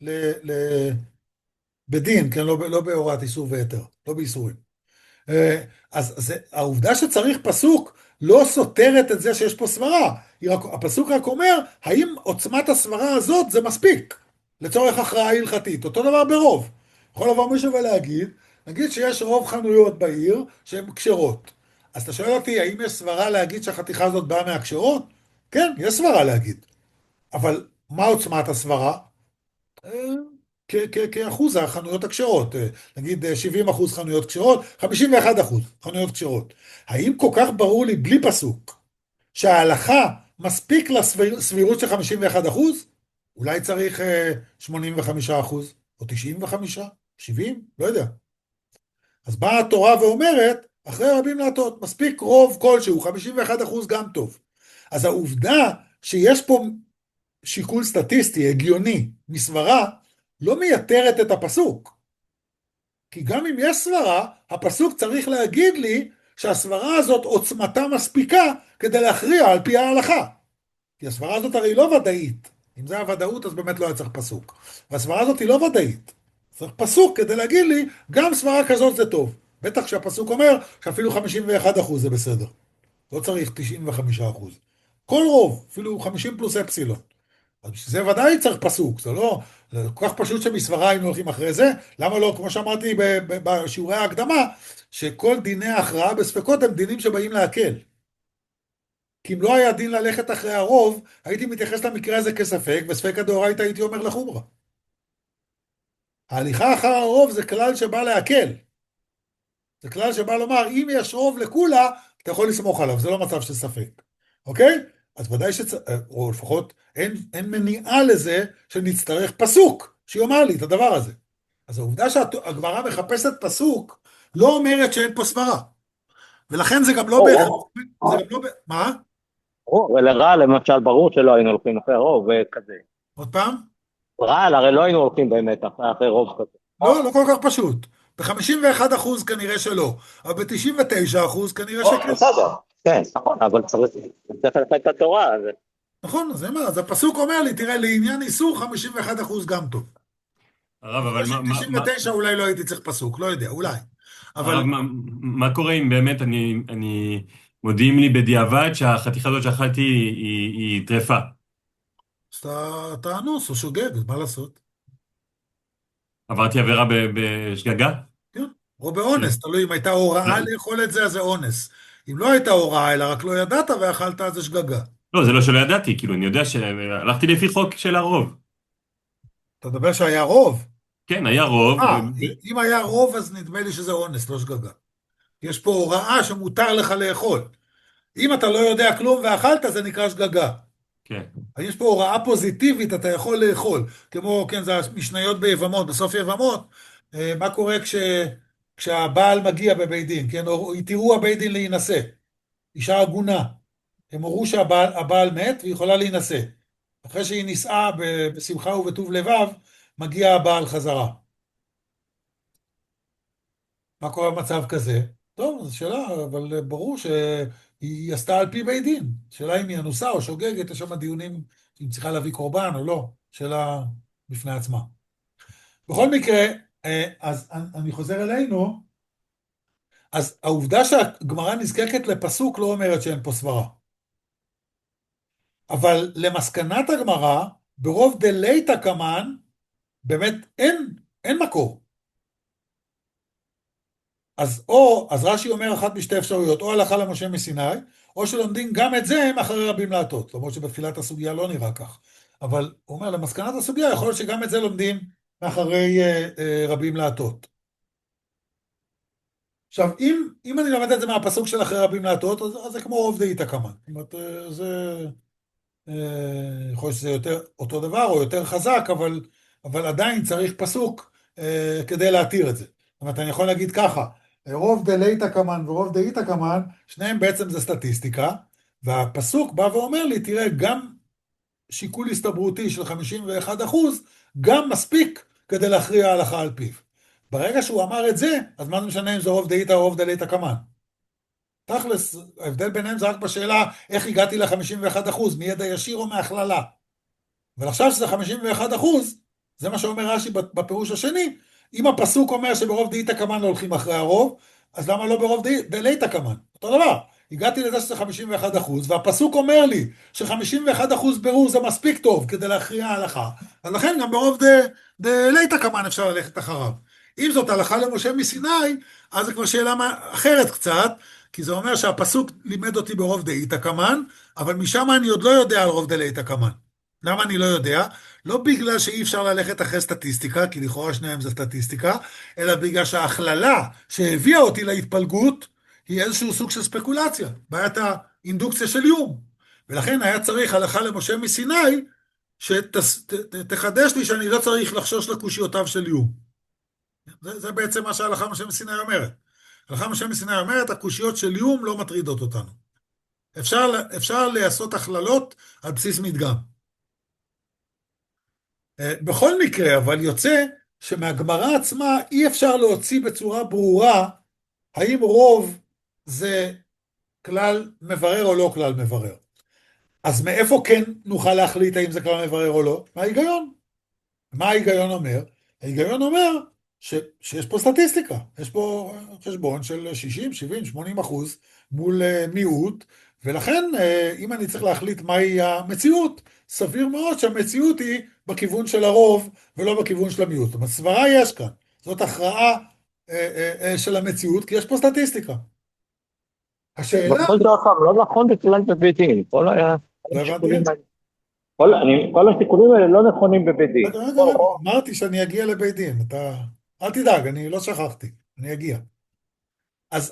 בדין, כן, לא בהוראת איסור ויתר, לא באיסורים. אז העובדה שצריך פסוק לא סותרת את זה שיש פה סברה. הפסוק רק אומר, האם עוצמת הסברה הזאת זה מספיק לצורך הכרעה הלכתית? אותו דבר ברוב. יכול לבוא מישהו ולהגיד, נגיד שיש רוב חנויות בעיר שהן כשרות, אז אתה שואל אותי, האם יש סברה להגיד שהחתיכה הזאת באה מהקשרות? כן, יש סברה להגיד. אבל מה עוצמת הסברה? אה, כאחוז החנויות הכשרות. נגיד 70% חנויות כשרות, 51% חנויות כשרות. האם כל כך ברור לי בלי פסוק שההלכה מספיק לסבירות של 51%? אולי צריך 85% או 95%, 70%, לא יודע. אז באה התורה ואומרת, אחרי רבים להטות, מספיק רוב כלשהו, 51% גם טוב. אז העובדה שיש פה שיקול סטטיסטי, הגיוני, מסברה, לא מייתרת את הפסוק. כי גם אם יש סברה, הפסוק צריך להגיד לי שהסברה הזאת עוצמתה מספיקה כדי להכריע על פי ההלכה. כי הסברה הזאת הרי לא ודאית. אם זה הוודאות, אז באמת לא היה צריך פסוק. והסברה הזאת היא לא ודאית. צריך פסוק כדי להגיד לי, גם סברה כזאת זה טוב. בטח שהפסוק אומר שאפילו 51% זה בסדר. לא צריך 95%. כל רוב, אפילו 50 פלוס אפסילון. אז זה ודאי צריך פסוק, זה לא כל כך פשוט שמסברה היינו הולכים אחרי זה, למה לא, כמו שאמרתי בשיעורי ההקדמה, שכל דיני ההכרעה בספקות הם דינים שבאים להקל. כי אם לא היה דין ללכת אחרי הרוב, הייתי מתייחס למקרה הזה כספק, וספק הדאורייתא הייתי אומר לחומרה. ההליכה אחר הרוב זה כלל שבא להקל. זה כלל שבא לומר, אם יש רוב לכולה, אתה יכול לסמוך עליו, זה לא מצב של ספק. אוקיי? אז ודאי או לפחות אין מניעה לזה שנצטרך פסוק, שיאמר לי את הדבר הזה. אז העובדה שהגמרא מחפשת פסוק, לא אומרת שאין פה סברה. ולכן זה גם לא מה? ולרע למשל ברור שלא היינו הולכים אחרי רוב וכזה. עוד פעם? רע, הרי לא היינו הולכים באמת אחרי רוב כזה. לא כל כך פשוט. ב-51% כנראה שלא, אבל ב-99% כנראה שכן. בסדר, כן, נכון, אבל צריך ללכת את התורה. נכון, אז אז הפסוק אומר לי, תראה, לעניין איסור 51% גם טוב. הרב, אבל 99 אולי לא הייתי צריך פסוק, לא יודע, אולי. אבל הרב, מה קורה אם באמת מודיעים לי בדיעבד שהחתיכה הזאת שאכלתי היא טרפה? אז אתה אנוס או שוגג, אז מה לעשות? עברתי עבירה בשגגה? כן, או באונס, תלוי אם הייתה הוראה לאכול את זה, אז זה אונס. אם לא הייתה הוראה, אלא רק לא ידעת ואכלת, אז זה שגגה. לא, זה לא שלא ידעתי, כאילו, אני יודע שהלכתי לפי חוק של הרוב. אתה מדבר שהיה רוב? כן, היה רוב. אם היה רוב, אז נדמה לי שזה אונס, לא שגגה. יש פה הוראה שמותר לך לאכול. אם אתה לא יודע כלום ואכלת, זה נקרא שגגה. כן. יש פה הוראה פוזיטיבית, אתה יכול לאכול. כמו, כן, זה המשניות ביבמות, בסוף יבמות. מה קורה כשהבעל מגיע בבית דין, כן? תראו הבית דין להינשא. אישה עגונה. הם הורו שהבעל מת והיא יכולה להינשא. אחרי שהיא נישאה בשמחה ובטוב לבב, מגיע הבעל חזרה. מה קורה במצב כזה? טוב, זו שאלה, אבל ברור שהיא עשתה על פי בית דין. שאלה אם היא אנוסה או שוגגת, יש שם דיונים אם צריכה להביא קורבן או לא. שאלה בפני עצמה. בכל מקרה, אז אני חוזר אלינו, אז העובדה שהגמרא נזקקת לפסוק לא אומרת שאין פה סברה. אבל למסקנת הגמרא, ברוב דלייתא קמן, באמת אין מקור. אז רש"י אומר אחת משתי אפשרויות, או הלכה למשה מסיני, או שלומדים גם את זה אחרי רבים להטות, למרות שבתחילת הסוגיה לא נראה כך. אבל הוא אומר, למסקנת הסוגיה, יכול להיות שגם את זה לומדים אחרי רבים להטות. עכשיו, אם אני למד את זה מהפסוק של אחרי רבים להטות, אז זה כמו רוב דאיתא קמן. זאת אומרת, זה יכול להיות שזה יותר אותו דבר או יותר חזק, אבל עדיין צריך פסוק כדי להתיר את זה. זאת אומרת, אני יכול להגיד ככה, רוב דלייתא קמן ורוב דאיתא קמן, שניהם בעצם זה סטטיסטיקה, והפסוק בא ואומר לי, תראה, גם שיקול הסתברותי של 51%, גם מספיק כדי להכריע ההלכה על פיו. ברגע שהוא אמר את זה, אז מה זה משנה אם זה רוב דאיתא או רוב דלייתא קמן? תכלס, ההבדל ביניהם זה רק בשאלה איך הגעתי ל-51%, מידע ישיר או מהכללה. אבל עכשיו שזה 51%, זה מה שאומר רש"י בפירוש השני, אם הפסוק אומר שברוב דאיתא קמן לא הולכים אחרי הרוב, אז למה לא ברוב דלייתא קמן? אותו דבר, הגעתי לזה שזה 51%, והפסוק אומר לי ש51% ברור זה מספיק טוב כדי להכריע ההלכה, אז לכן גם ברוב דלייתא קמן אפשר ללכת אחריו. אם זאת הלכה למשה מסיני, אז זה כבר שאלה אחרת קצת, כי זה אומר שהפסוק לימד אותי ברוב דאיתא קמן, אבל משם אני עוד לא יודע על רוב דלאיתא קמן. למה אני לא יודע? לא בגלל שאי אפשר ללכת אחרי סטטיסטיקה, כי לכאורה שניהם זה סטטיסטיקה, אלא בגלל שההכללה שהביאה אותי להתפלגות היא איזשהו סוג של ספקולציה, בעיית האינדוקציה של איום. ולכן היה צריך הלכה למשה מסיני, שתחדש לי שאני לא צריך לחשוש לקושיותיו של איום. זה בעצם מה שההלכה למשה מסיני אומרת. ההלכה למשה מסיני אומרת, הקושיות של איום לא מטרידות אותנו. אפשר לעשות הכללות על בסיס מדגם. בכל מקרה, אבל יוצא שמהגמרא עצמה אי אפשר להוציא בצורה ברורה האם רוב זה כלל מברר או לא כלל מברר. אז מאיפה כן נוכל להחליט האם זה כלל מברר או לא? מההיגיון. מה ההיגיון אומר? ההיגיון אומר שיש פה סטטיסטיקה, יש פה חשבון של 60, 70, 80% מול מיעוט, ולכן אם אני צריך להחליט מהי המציאות, סביר מאוד שהמציאות היא בכיוון של הרוב ולא בכיוון של המיעוט. זאת אומרת, סברה יש כאן, זאת הכרעה של המציאות, כי יש פה סטטיסטיקה. השאלה... בכל דרכם, לא נכון בכלל בבית דין. לא הבנתי. כל השיקולים האלה לא נכונים בבית דין. אמרתי שאני אגיע לבית דין, אל תדאג, אני לא שכחתי, אני אגיע. אז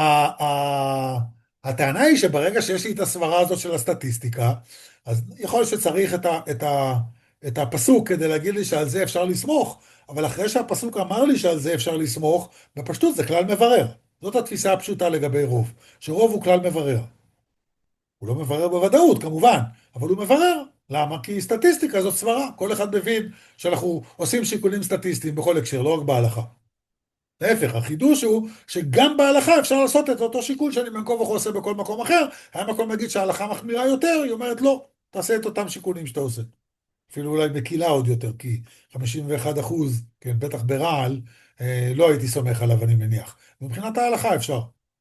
הטענה היא שברגע שיש לי את הסברה הזאת של הסטטיסטיקה, אז יכול להיות שצריך את הפסוק כדי להגיד לי שעל זה אפשר לסמוך, אבל אחרי שהפסוק אמר לי שעל זה אפשר לסמוך, בפשטות זה כלל מברר. זאת התפיסה הפשוטה לגבי רוב, שרוב הוא כלל מברר. הוא לא מברר בוודאות, כמובן, אבל הוא מברר. למה? כי סטטיסטיקה זאת סברה. כל אחד מבין שאנחנו עושים שיקולים סטטיסטיים בכל הקשר, לא רק בהלכה. להפך, החידוש הוא שגם בהלכה אפשר לעשות את אותו שיקול שאני בין כה וכה עושה בכל מקום אחר. היה מקום להגיד שההלכה מחמירה יותר, היא אומרת לא, תעשה את אותם שיקולים שאתה עושה. אפילו אולי מקילה עוד יותר, כי 51%, כן, בטח ברעל, לא הייתי סומך עליו, אני מניח. מבחינת ההלכה אפשר.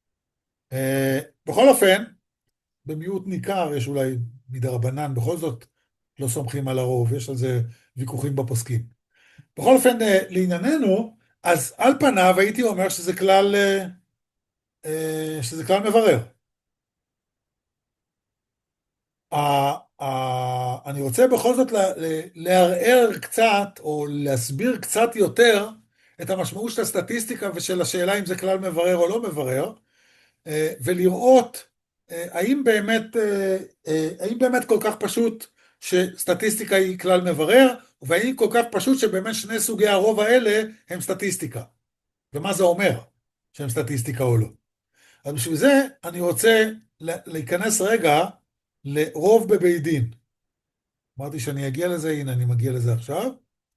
בכל אופן, במיעוט ניכר יש אולי מדרבנן, בכל זאת לא סומכים על הרוב, יש על זה ויכוחים בפוסקים. בכל אופן, לענייננו, אז על פניו הייתי אומר שזה כלל מברר. אני רוצה בכל זאת לערער קצת, או להסביר קצת יותר את המשמעות של הסטטיסטיקה ושל השאלה אם זה כלל מברר או לא מברר, ולראות האם באמת כל כך פשוט שסטטיסטיקה היא כלל מברר, והאם כל כך פשוט שבאמת שני סוגי הרוב האלה הם סטטיסטיקה. ומה זה אומר שהם סטטיסטיקה או לא. אז בשביל זה אני רוצה להיכנס רגע לרוב בבית דין. אמרתי שאני אגיע לזה, הנה אני מגיע לזה עכשיו.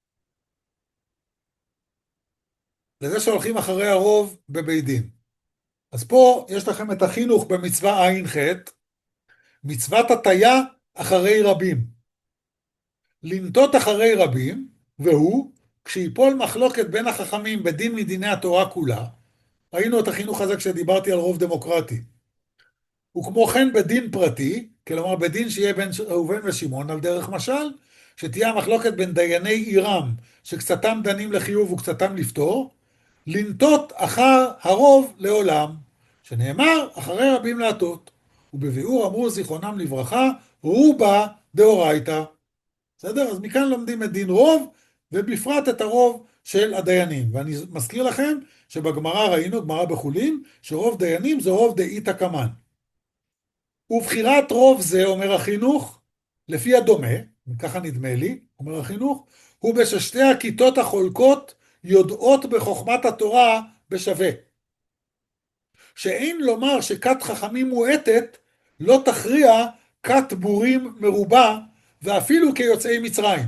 לזה שהולכים אחרי הרוב בבית דין. אז פה יש לכם את החינוך במצווה עין ח', מצוות הטיה אחרי רבים. לנטות אחרי רבים, והוא, כשיפול מחלוקת בין החכמים בדין מדיני התורה כולה, ראינו את החינוך הזה כשדיברתי על רוב דמוקרטי. וכמו כן בדין פרטי, כלומר בדין שיהיה בין ראובן ושמעון על דרך משל, שתהיה המחלוקת בין דייני עירם, שקצתם דנים לחיוב וקצתם לפתור, לנטות אחר הרוב לעולם, שנאמר אחרי רבים להטות. ובביאור אמרו זיכרונם לברכה, רובה דאורייתא. בסדר? אז מכאן לומדים את דין רוב, ובפרט את הרוב של הדיינים. ואני מזכיר לכם שבגמרא ראינו, גמרא בחולין, שרוב דיינים זה רוב דאיתא קמן. ובחירת רוב זה, אומר החינוך, לפי הדומה, ככה נדמה לי, אומר החינוך, הוא בששתי הכיתות החולקות יודעות בחוכמת התורה בשווה. שאין לומר שכת חכמים מועטת לא תכריע כת בורים מרובה, ואפילו כיוצאי מצרים.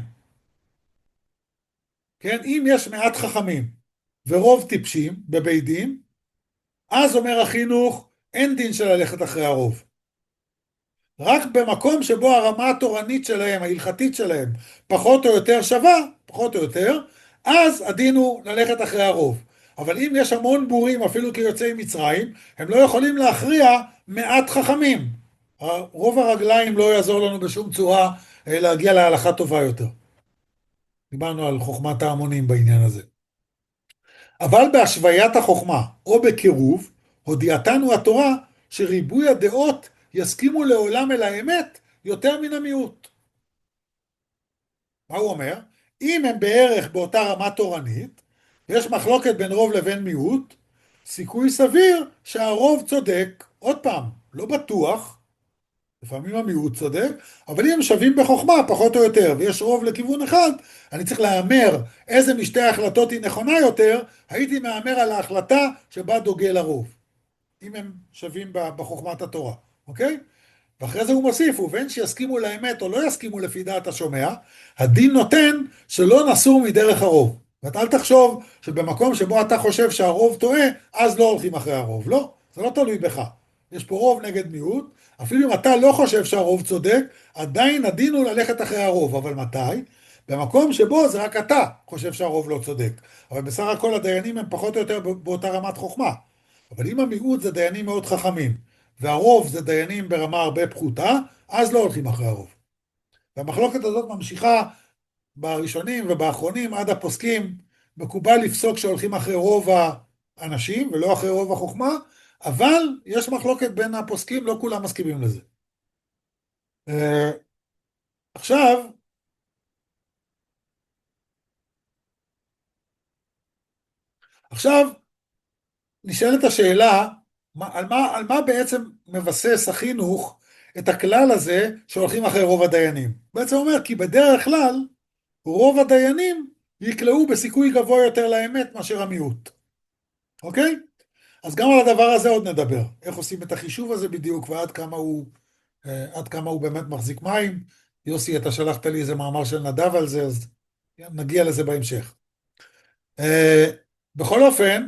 כן, אם יש מעט חכמים ורוב טיפשים בבית דין, אז אומר החינוך, אין דין של ללכת אחרי הרוב. רק במקום שבו הרמה התורנית שלהם, ההלכתית שלהם, פחות או יותר שווה, פחות או יותר, אז הדין הוא ללכת אחרי הרוב. אבל אם יש המון בורים, אפילו כיוצאי מצרים, הם לא יכולים להכריע מעט חכמים. רוב הרגליים לא יעזור לנו בשום צורה להגיע להלכה טובה יותר. דיברנו על חוכמת ההמונים בעניין הזה. אבל בהשוויית החוכמה, או בקירוב, הודיעתנו התורה שריבוי הדעות יסכימו לעולם אל האמת יותר מן המיעוט. מה הוא אומר? אם הם בערך באותה רמה תורנית, יש מחלוקת בין רוב לבין מיעוט, סיכוי סביר שהרוב צודק. עוד פעם, לא בטוח, לפעמים המיעוט צודק, אבל אם הם שווים בחוכמה, פחות או יותר, ויש רוב לכיוון אחד, אני צריך להאמר איזה משתי ההחלטות היא נכונה יותר, הייתי מאמר על ההחלטה שבה דוגל הרוב, אם הם שווים בחוכמת התורה, אוקיי? ואחרי זה הוא מוסיף, ובין שיסכימו לאמת או לא יסכימו לפי דעת השומע, הדין נותן שלא נסור מדרך הרוב. ואת אל תחשוב שבמקום שבו אתה חושב שהרוב טועה, אז לא הולכים אחרי הרוב. לא, זה לא תלוי בך. יש פה רוב נגד מיעוט, אפילו אם אתה לא חושב שהרוב צודק, עדיין הדין הוא ללכת אחרי הרוב. אבל מתי? במקום שבו זה רק אתה חושב שהרוב לא צודק. אבל בסך הכל הדיינים הם פחות או יותר באותה רמת חוכמה. אבל אם המיעוט זה דיינים מאוד חכמים, והרוב זה דיינים ברמה הרבה פחותה, אז לא הולכים אחרי הרוב. והמחלוקת הזאת ממשיכה בראשונים ובאחרונים עד הפוסקים. מקובל לפסוק שהולכים אחרי רוב האנשים ולא אחרי רוב החוכמה, אבל יש מחלוקת בין הפוסקים, לא כולם מסכימים לזה. עכשיו, נשאלת השאלה, על מה בעצם מבסס החינוך את הכלל הזה שהולכים אחרי רוב הדיינים? בעצם אומר, כי בדרך כלל רוב הדיינים יקלעו בסיכוי גבוה יותר לאמת מאשר המיעוט. אוקיי? אז גם על הדבר הזה עוד נדבר. איך עושים את החישוב הזה בדיוק, ועד כמה הוא באמת מחזיק מים. יוסי, אתה שלחת לי איזה מאמר של נדב על זה, אז נגיע לזה בהמשך. בכל אופן,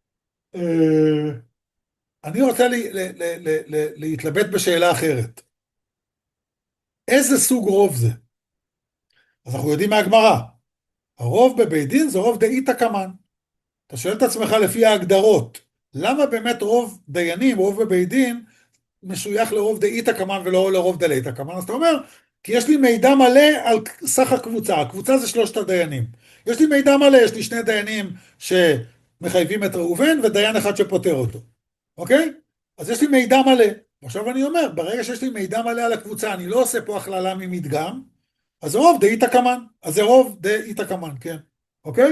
אני רוצה להתלבט בשאלה אחרת. איזה סוג רוב זה? אז אנחנו יודעים מהגמרא. הרוב בבית דין זה רוב דאיתא קמן. אתה שואל את עצמך לפי ההגדרות, למה באמת רוב דיינים, רוב בבית דין, משוייך לרוב דאיתא קמן ולא לרוב דלייתא קמן? אז אתה אומר, כי יש לי מידע מלא על סך הקבוצה. הקבוצה זה 3 הדיינים. יש לי מידע מלא, יש לי 2 דיינים שמחייבים את ראובן ודיין אחד שפוטר אותו. אוקיי? אז יש לי מידע מלא. עכשיו אני אומר, ברגע שיש לי מידע מלא על הקבוצה, אני לא עושה פה הכללה ממדגם, אז זה רוב דאיתא קמן. אז זה רוב דאיתא קמן, כן. אוקיי?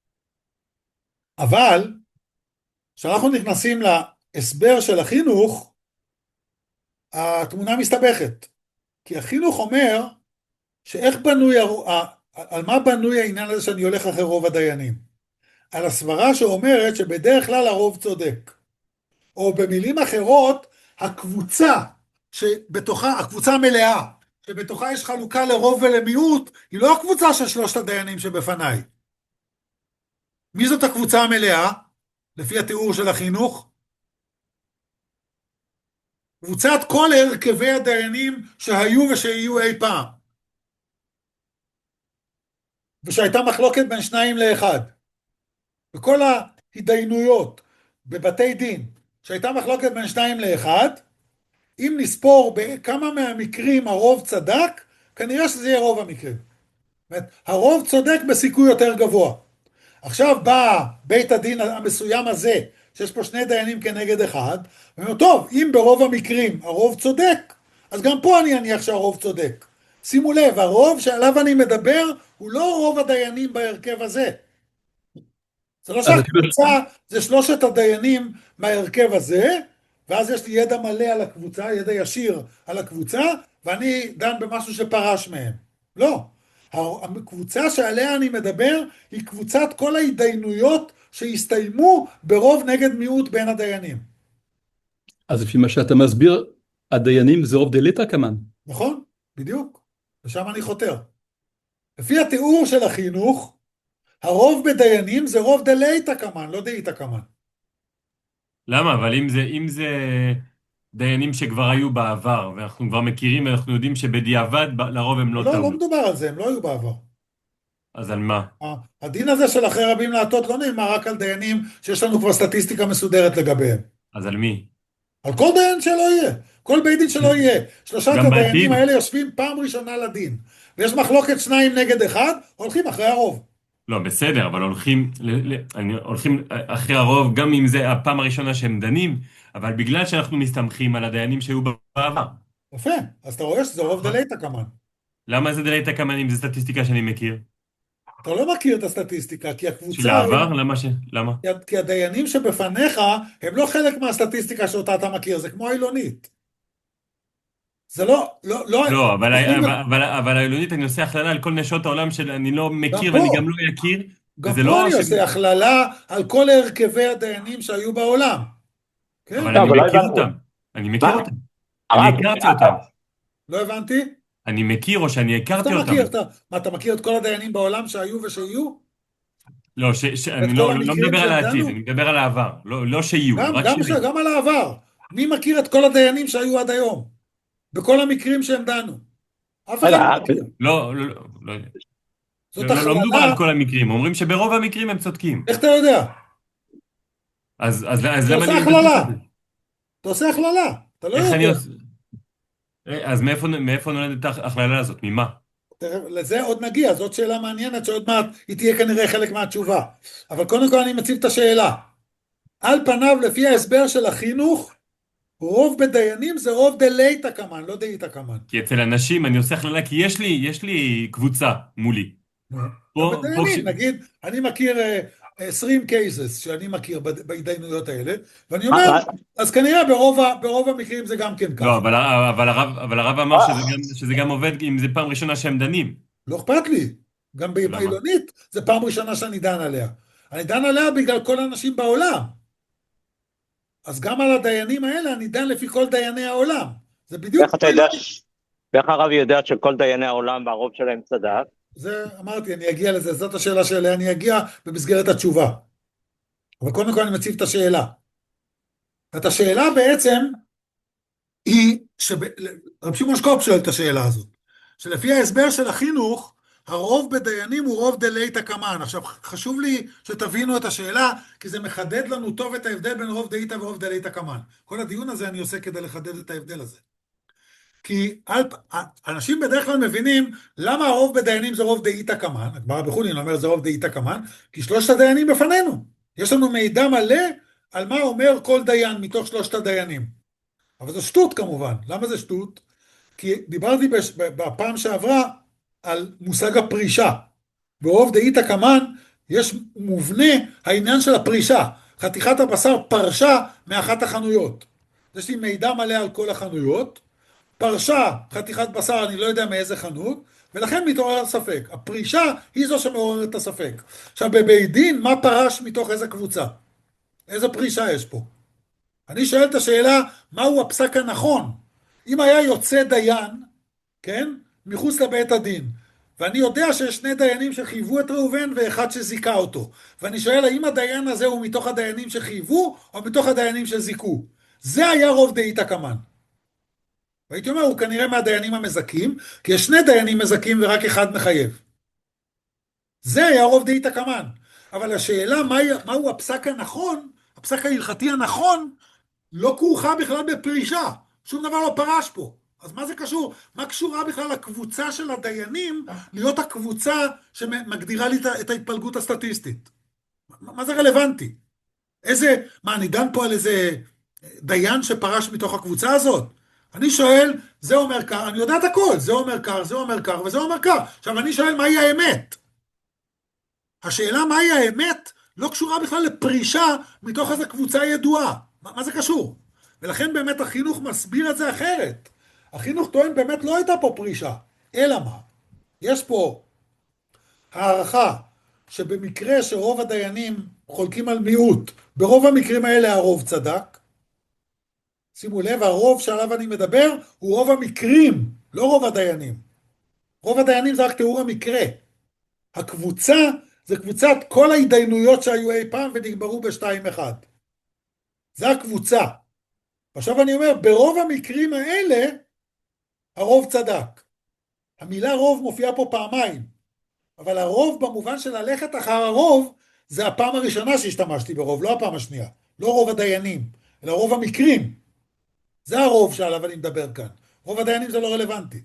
אבל, כשאנחנו נכנסים להסבר של החינוך, התמונה מסתבכת. כי החינוך אומר, שאיך בנוי, על מה בנוי העניין הזה שאני הולך אחרי רוב הדיינים? על הסברה שאומרת שבדרך כלל הרוב צודק. או במילים אחרות, הקבוצה הקבוצה המלאה, שבתוכה יש חלוקה לרוב ולמיעוט, היא לא הקבוצה של 3 הדיינים שבפניי. מי זאת הקבוצה המלאה? לפי התיאור של החינוך? קבוצת כל הרכבי הדיינים שהיו ושיהיו אי פעם. ושהייתה מחלוקת בין 2 ל-1. וכל ההתדיינויות בבתי דין, שהייתה מחלוקת בין 2 ל-1, אם נספור בכמה מהמקרים הרוב צדק, כנראה שזה יהיה רוב המקרים. זאת אומרת, הרוב צודק בסיכוי יותר גבוה. עכשיו בא בית הדין המסוים הזה, שיש פה 2 דיינים כנגד 1, ואומר, טוב, אם ברוב המקרים הרוב צודק, אז גם פה אני אניח שהרוב צודק. שימו לב, הרוב שעליו אני מדבר, הוא לא רוב הדיינים בהרכב הזה. זה לא שהקבוצה, זה 3 הדיינים מההרכב הזה, ואז יש לי ידע מלא על הקבוצה, ידע ישיר על הקבוצה, ואני דן במשהו שפרש מהם. לא. הקבוצה שעליה אני מדבר היא קבוצת כל ההתדיינויות שהסתיימו ברוב נגד מיעוט בין הדיינים. אז לפי מה שאתה מסביר, הדיינים זה רוב דלתא קמן. נכון, בדיוק. ושם אני חותר. לפי התיאור של החינוך, הרוב בדיינים זה רוב דלתא קמן, לא דאיתא קמן. למה? אבל אם זה דיינים שכבר היו בעבר, ואנחנו כבר מכירים, ואנחנו יודעים שבדיעבד לרוב הם לא טעו. לא מדובר על זה, הם לא היו בעבר. אז על מה? הדין הזה של אחרי רבים להטות לא נאמר רק על דיינים שיש לנו כבר סטטיסטיקה מסודרת לגביהם. אז על מי? על כל דיין שלא יהיה, כל בית דין שלא יהיה. 3 הדיינים האלה יושבים פעם ראשונה לדין, ויש מחלוקת 2 נגד 1, הולכים אחרי הרוב. לא, בסדר, אבל הולכים אחרי הרוב, גם אם זה הפעם הראשונה שהם דנים, אבל בגלל שאנחנו מסתמכים על הדיינים שהיו בעבר. יפה, אז אתה רואה שזה רוב דלייתא קמן. למה זה דלית הקמן אם זה סטטיסטיקה שאני מכיר? אתה לא מכיר את הסטטיסטיקה, כי הקבוצה, של העבר? למה? כי הדיינים שבפניך הם לא חלק מהסטטיסטיקה שאותה אתה מכיר, זה כמו העילונית. זה לא, לא, עושים- אבל העילונית אני עושה הכללה על כל נשות העולם שאני לא גם מכיר פה, ואני גם לא אכיר, גם וזה פה לא אני עושה הכללה על כל הרכבי הדיינים שהיו בעולם. כן? אבל לא, אני אבל לא מכיר הבנתי. אותם. אני מכיר מה? אותם. אני הרב, הכרתי אותם. לא הבנתי? אני מכיר או שאני אז אתה הכרתי אותם. מכיר, אתה מכיר את כל הדיינים בעולם שהיו ושיהיו? לא, ואת אני כל לא המקרים מדבר על שהם העתיד, דנו? אני מדבר על העבר. לא שיהיו, רק שיהיו. גם על העבר. מי מכיר את כל הדיינים שהיו עד היום? בכל המקרים שהם דנו. אף אחד רגע, לא מכיר. לא יודע. זאת לא מדובר על הכללה. כל המקרים, אומרים שברוב המקרים הם צודקים. איך אתה יודע? אז אתה למה עושה אני מבסס הכללה. את זה? אתה עושה הכללה. אתה לא איך אני יודע. עושה? אז מאיפה נולדת ההכללה הזאת? ממה? לזה עוד נגיע, זאת שאלה מעניינת שעוד מעט היא תהיה כנראה חלק מהתשובה. אבל קודם כל אני מציב את השאלה. על פניו, לפי ההסבר של החינוך, רוב בדיינים זה רוב דלייתא קמן, לא דאיתא קמן. כי אצל אנשים אני עושה הכללה, כי יש לי קבוצה מולי. גם פה בדיינים, נגיד, אני מכיר 20 cases שאני מכיר בהתדיינויות האלה, ואני אומר, אז כנראה ברוב המקרים זה גם כן לא, ככה. אבל הרב אמר שזה גם עובד אם זה פעם ראשונה שהם דנים. לא אכפת לי. גם למה? בעילונית זה פעם ראשונה שאני דן עליה. אני דן עליה בגלל כל האנשים בעולם. אז גם על הדיינים האלה אני דן לפי כל דייני העולם. זה בדיוק... איך אתה יודע, ואיך הרב יודע שכל דייני העולם והרוב שלהם צדק? זה אמרתי, אני אגיע לזה, זאת השאלה שאליה אני אגיע במסגרת התשובה. אבל קודם כל אני מציב את השאלה. את השאלה בעצם היא, רב שמעון שקופ שואל את השאלה הזאת, שלפי ההסבר של החינוך, הרוב בדיינים הוא רוב דלייתא קמן. עכשיו חשוב לי שתבינו את השאלה, כי זה מחדד לנו טוב את ההבדל בין רוב דאיתא ורוב דלייתא קמן. כל הדיון הזה אני עושה כדי לחדד את ההבדל הזה. כי אנשים בדרך כלל מבינים למה הרוב בדיינים זה רוב דאיתא קמן. הגמרא בחולין אומר זה רוב דאיתא קמן, כי שלושת הדיינים בפנינו. יש לנו מידע מלא על מה אומר כל דיין מתוך שלושת הדיינים. אבל זה שטות כמובן. למה זה שטות? כי דיברתי בפעם שעברה על מושג הפרישה. ברוב דאיתא קמן יש מובנה העניין של הפרישה. חתיכת הבשר פרשה מאחת החנויות. יש לי מידע מלא על כל החנויות. פרשה חתיכת בשר, אני לא יודע מאיזה חנות, ולכן מתעורר ספק. הפרישה היא זו שמעוררת את הספק. עכשיו בבית דין, מה פרש מתוך איזה קבוצה? איזה פרישה יש פה? אני שואל את השאלה, מהו הפסק הנכון? אם היה יוצא דיין, כן, מחוץ לבית הדין, ואני יודע שיש שני דיינים שחייבו את ראובן ואחד שזיקה אותו, ואני שואל האם הדיין הזה הוא מתוך הדיינים שחייבו, או מתוך הדיינים שזיקו? זה היה רוב דאיתא קמן. והייתי אומר, הוא כנראה מהדיינים המזכים, כי יש שני דיינים מזכים ורק אחד מחייב. זה היה רוב דאיתא קמן. אבל השאלה, מהו הפסק הנכון, הפסק ההלכתי הנכון, לא כרוכה בכלל בפרישה. שום דבר לא פרש פה. אז מה זה קשור? מה קשורה בכלל הקבוצה של הדיינים להיות הקבוצה שמגדירה לי את ההתפלגות הסטטיסטית? מה זה רלוונטי? מה, אני דן פה על איזה דיין שפרש מתוך הקבוצה הזאת? אני שואל, זה אומר כך, אני יודע את הכל, זה אומר כך, זה אומר כך, וזה אומר כך. עכשיו אני שואל, מהי האמת? השאלה מהי האמת לא קשורה בכלל לפרישה מתוך איזו קבוצה ידועה. מה זה קשור? ולכן באמת החינוך מסביר את זה אחרת. החינוך טוען באמת לא הייתה פה פרישה. אלא מה? יש פה הערכה שבמקרה שרוב הדיינים חולקים על מיעוט, ברוב המקרים האלה הרוב צדק. שימו לב, הרוב שעליו אני מדבר הוא רוב המקרים, לא רוב הדיינים. רוב הדיינים זה רק תיאור המקרה. הקבוצה זה קבוצת כל ההתדיינויות שהיו אי פעם ונגמרו ב2-1. זה הקבוצה. עכשיו אני אומר, ברוב המקרים האלה הרוב צדק. המילה רוב מופיעה פה פעמיים, אבל הרוב במובן של ללכת אחר הרוב זה הפעם הראשונה שהשתמשתי ברוב, לא הפעם השנייה. לא רוב הדיינים, אלא רוב המקרים. זה הרוב שעליו אני מדבר כאן. רוב הדיינים זה לא רלוונטי.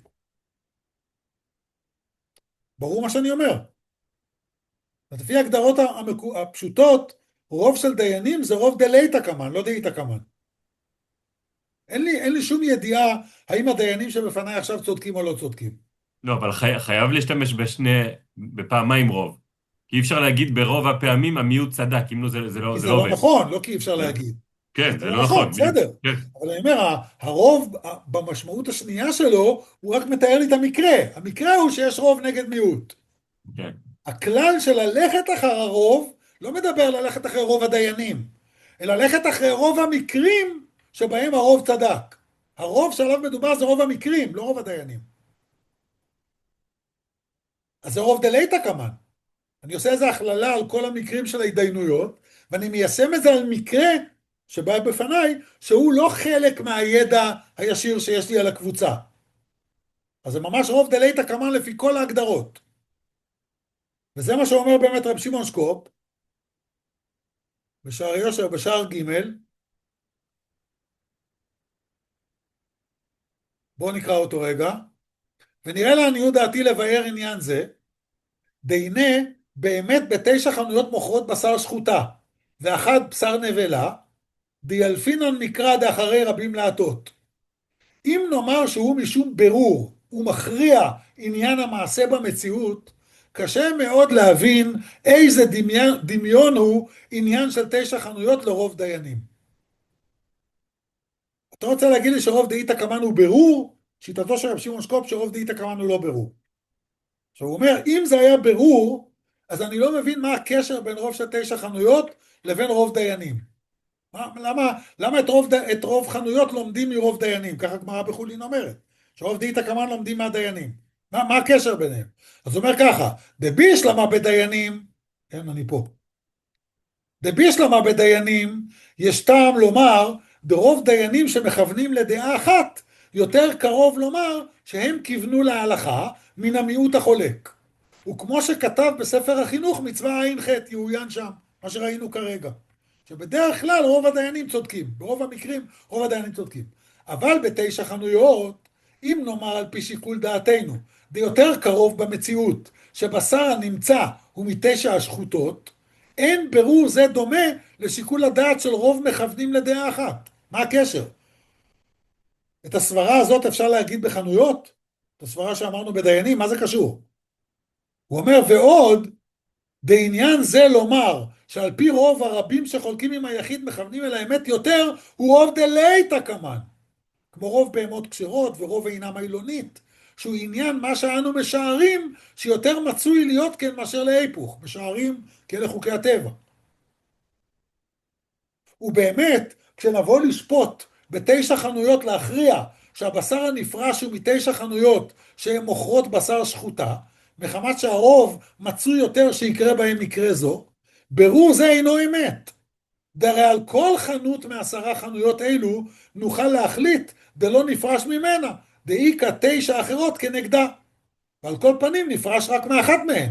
ברור מה שאני אומר. לפי ההגדרות הפשוטות, רוב של דיינים זה רוב דלייתא קמן, לא דאיתא קמן. אין לי שום ידיעה האם הדיינים שבפניי עכשיו צודקים או לא צודקים. לא, אבל חייב להשתמש בפעמיים רוב. כי אי אפשר להגיד ברוב הפעמים המיעוט צדק, אם לא כי זה זה לא לא עובד. נכון, לא כי אפשר כן, להגיד. כן, זה זה לא לא נכון, נכון, בדיוק. בסדר. כן, אבל אני אומר, הרוב במשמעות השנייה שלו, הוא רק מתאר לי את המקרה. המקרה הוא שיש רוב נגד מיעוט. כן. הכלל של ללכת אחר הרוב, לא מדבר ללכת אחרי רוב הדיינים, אלא ללכת אחרי רוב המקרים שבהם הרוב צדק. הרוב שעליו מדובר זה רוב המקרים, לא רוב הדיינים. אז זה רוב דלייתא קמן. אני עושה איזו הכללה על כל המקרים של ההתדיינויות, ואני מיישם את זה על מקרה שבא בפניי, שהוא לא חלק מהידע הישיר שיש לי על הקבוצה. אז זה ממש רוב דלייתא קמן לפי כל ההגדרות. וזה מה שאומר באמת רב שמעון שקופ, בשער יושר, בשער ג', בואו נקרא אותו רגע, ונראה לעניות דעתי לבאר עניין זה, דהנה באמת בתשע חנויות מוכרות בשר שחוטה, ואחד בשר נבלה, דיילפינן מקרא דאחרי רבים להטות. אם נאמר שהוא משום ברור ומכריע עניין המעשה במציאות, קשה מאוד להבין איזה דמיון הוא עניין של תשע חנויות לרוב דיינים. אתה רוצה להגיד לי שרוב דאיתא קמן הוא ברור? שיטתו של רב שמעון שקופ שרוב דאיתא קמן הוא לא ברור. עכשיו הוא אומר, אם זה היה ברור, אז אני לא מבין מה הקשר בין רוב של תשע חנויות לבין רוב דיינים. למה את רוב חנויות לומדים מרוב דיינים? ככה גמרא בחולין אומרת, שרוב דאיתא קמן לומדים מהדיינים. מה הקשר ביניהם? אז הוא אומר ככה, דבישלמה בדיינים, כן, אני פה. דבישלמה בדיינים, יש טעם לומר, ברוב דיינים שמכוונים לדעה אחת, יותר קרוב לומר שהם כיוונו להלכה מן המיעוט החולק. וכמו שכתב בספר החינוך מצווה עין ח' יעוין שם, מה שראינו כרגע. שבדרך כלל רוב הדיינים צודקים, ברוב המקרים רוב הדיינים צודקים. אבל בתשע חנויות, אם נאמר על פי שיקול דעתנו, זה יותר קרוב במציאות, שבשר הנמצא הוא מתשע השחוטות, אין ברור זה דומה לשיקול הדעת של רוב מכוונים לדעה אחת. מה הקשר? את הסברה הזאת אפשר להגיד בחנויות? את הסברה שאמרנו בדיינים, מה זה קשור? הוא אומר, ועוד, בעניין זה לומר, שעל פי רוב הרבים שחולקים עם היחיד מכוונים אל האמת יותר, הוא רוב דלייתא קמן. כמו רוב בהמות כשרות ורוב אינם אילונית, שהוא עניין מה שאנו משערים, שיותר מצוי להיות כן מאשר להיפוך, משערים כאלה חוקי הטבע. ובאמת, כשנבוא לשפוט בתשע חנויות להכריע שהבשר הנפרש הוא מתשע חנויות שהן מוכרות בשר שחוטה, מחמת שהרוב מצוי יותר שיקרה בהם מקרה זו, ברור זה אינו אמת. דרי על כל חנות מ10 חנויות אלו נוכל להחליט דלא נפרש ממנה, דאיקה 9 אחרות כנגדה, ועל כל פנים נפרש רק מאחת מהן.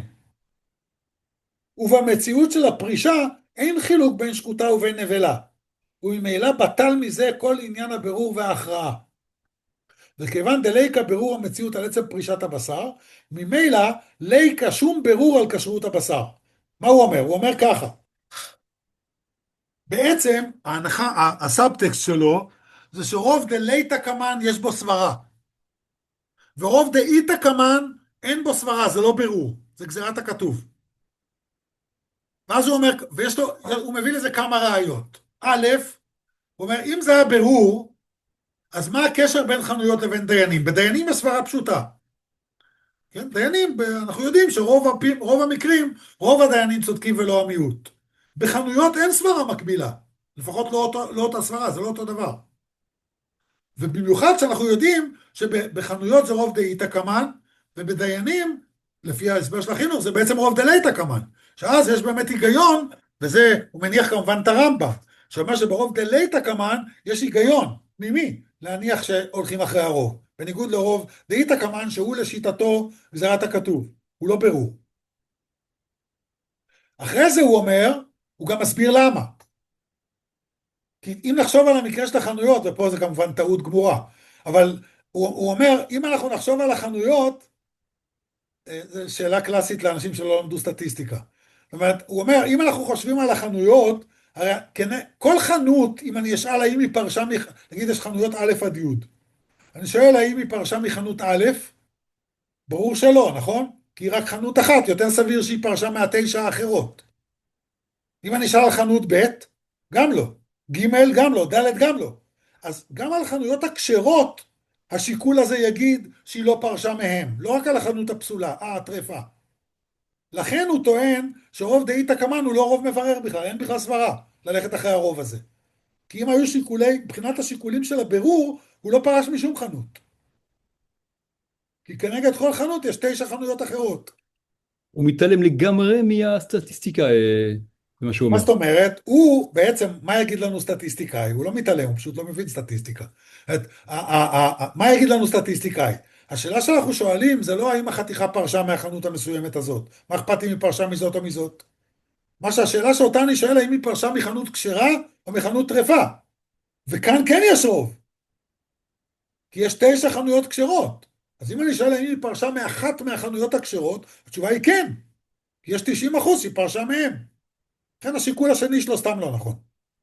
ובמציאות של הפרישה אין חילוק בין שחוטה ובין נבלה, וממילא בטל מזה כל עניין הבירור וההכרעה. וכיוון דליקה בירור המציאות על עצם פרישת הבשר, ממילא ליקה שום בירור על כשרות הבשר. מה הוא אומר? הוא אומר ככה, בעצם ההנחה, הסאבטקסט שלו, זה שרוב דלייתא קמן יש בו סברה, ורוב דאיתא קמן אין בו סברה, זה לא בירור, זה גזירת הכתוב. ואז הוא אומר, הוא מביא לזה כמה ראיות. א', הוא אומר, אם זה היה בירור, אז מה הקשר בין חנויות לבין דיינים? בדיינים הסברה פשוטה. כן? דיינים, אנחנו יודעים שרוב המקרים, רוב הדיינים צודקים ולא המיעוט. בחנויות אין סברה מקבילה, לפחות לא אותה סברה, זה לא אותו דבר. ובמיוחד שאנחנו יודעים שבחנויות זה רוב דאיתא קמן, ובדיינים, לפי ההסבר של החינוך, זה בעצם רוב דלייתא קמן. שאז יש באמת היגיון, וזה, הוא מניח כמובן את הרמב"ם, שאומר שברוב דלייתא קמן יש היגיון פנימי להניח שהולכים אחרי הרוב, בניגוד לרוב דאיתא קמן שהוא לשיטתו גזירת הכתוב, הוא לא ברור. אחרי זה הוא אומר, הוא גם מסביר למה. כי אם נחשוב על המקרה של החנויות, ופה זה כמובן טעות גמורה, אבל הוא אומר, אם אנחנו נחשוב על החנויות, זו שאלה קלאסית לאנשים שלא למדו סטטיסטיקה. זאת אומרת, הוא אומר, אם אנחנו חושבים על החנויות, הרי כל חנות, אם אני אשאל האם היא פרשה, נגיד יש חנויות א' עד י', אני שואל האם היא פרשה מחנות א', ברור שלא, נכון? כי היא רק חנות אחת, יותר סביר שהיא פרשה מהתשע האחרות. אם אני אשאל על חנות ב', גם לא. ג' גם לא, ד' גם לא. אז גם על חנויות הכשרות, השיקול הזה יגיד שהיא לא פרשה מהם, לא רק על החנות הפסולה, הטרפה. לכן הוא טוען שרוב דאיתא קמן הוא לא רוב מברר בכלל, אין בכלל סברה ללכת אחרי הרוב הזה. כי אם היו שיקולי, מבחינת השיקולים של הבירור, הוא לא פרש משום חנות. כי כנגד כל חנות יש 9 חנויות אחרות. הוא מתעלם לגמרי מהסטטיסטיקה, במה שהוא מה אומר. זאת אומרת? הוא בעצם, מה יגיד לנו סטטיסטיקאי? הוא לא מתעלם, הוא פשוט לא מבין סטטיסטיקה. מה יגיד לנו סטטיסטיקאי? השאלה שאנחנו שואלים זה לא האם החתיכה פרשה מהחנות המסוימת הזאת. מה אכפת אם היא פרשה מזאת או מזאת? מה שהשאלה שאותה אני שואל האם היא פרשה מחנות כשרה או מחנות טרפה. וכאן כן יש רוב. כי יש 9 חנויות כשרות. אז אם אני שואל האם היא פרשה מאחת מהחנויות הכשרות, התשובה היא כן. כי יש 90% שהיא פרשה מהם. לכן השיקול השני שלו סתם לא נכון.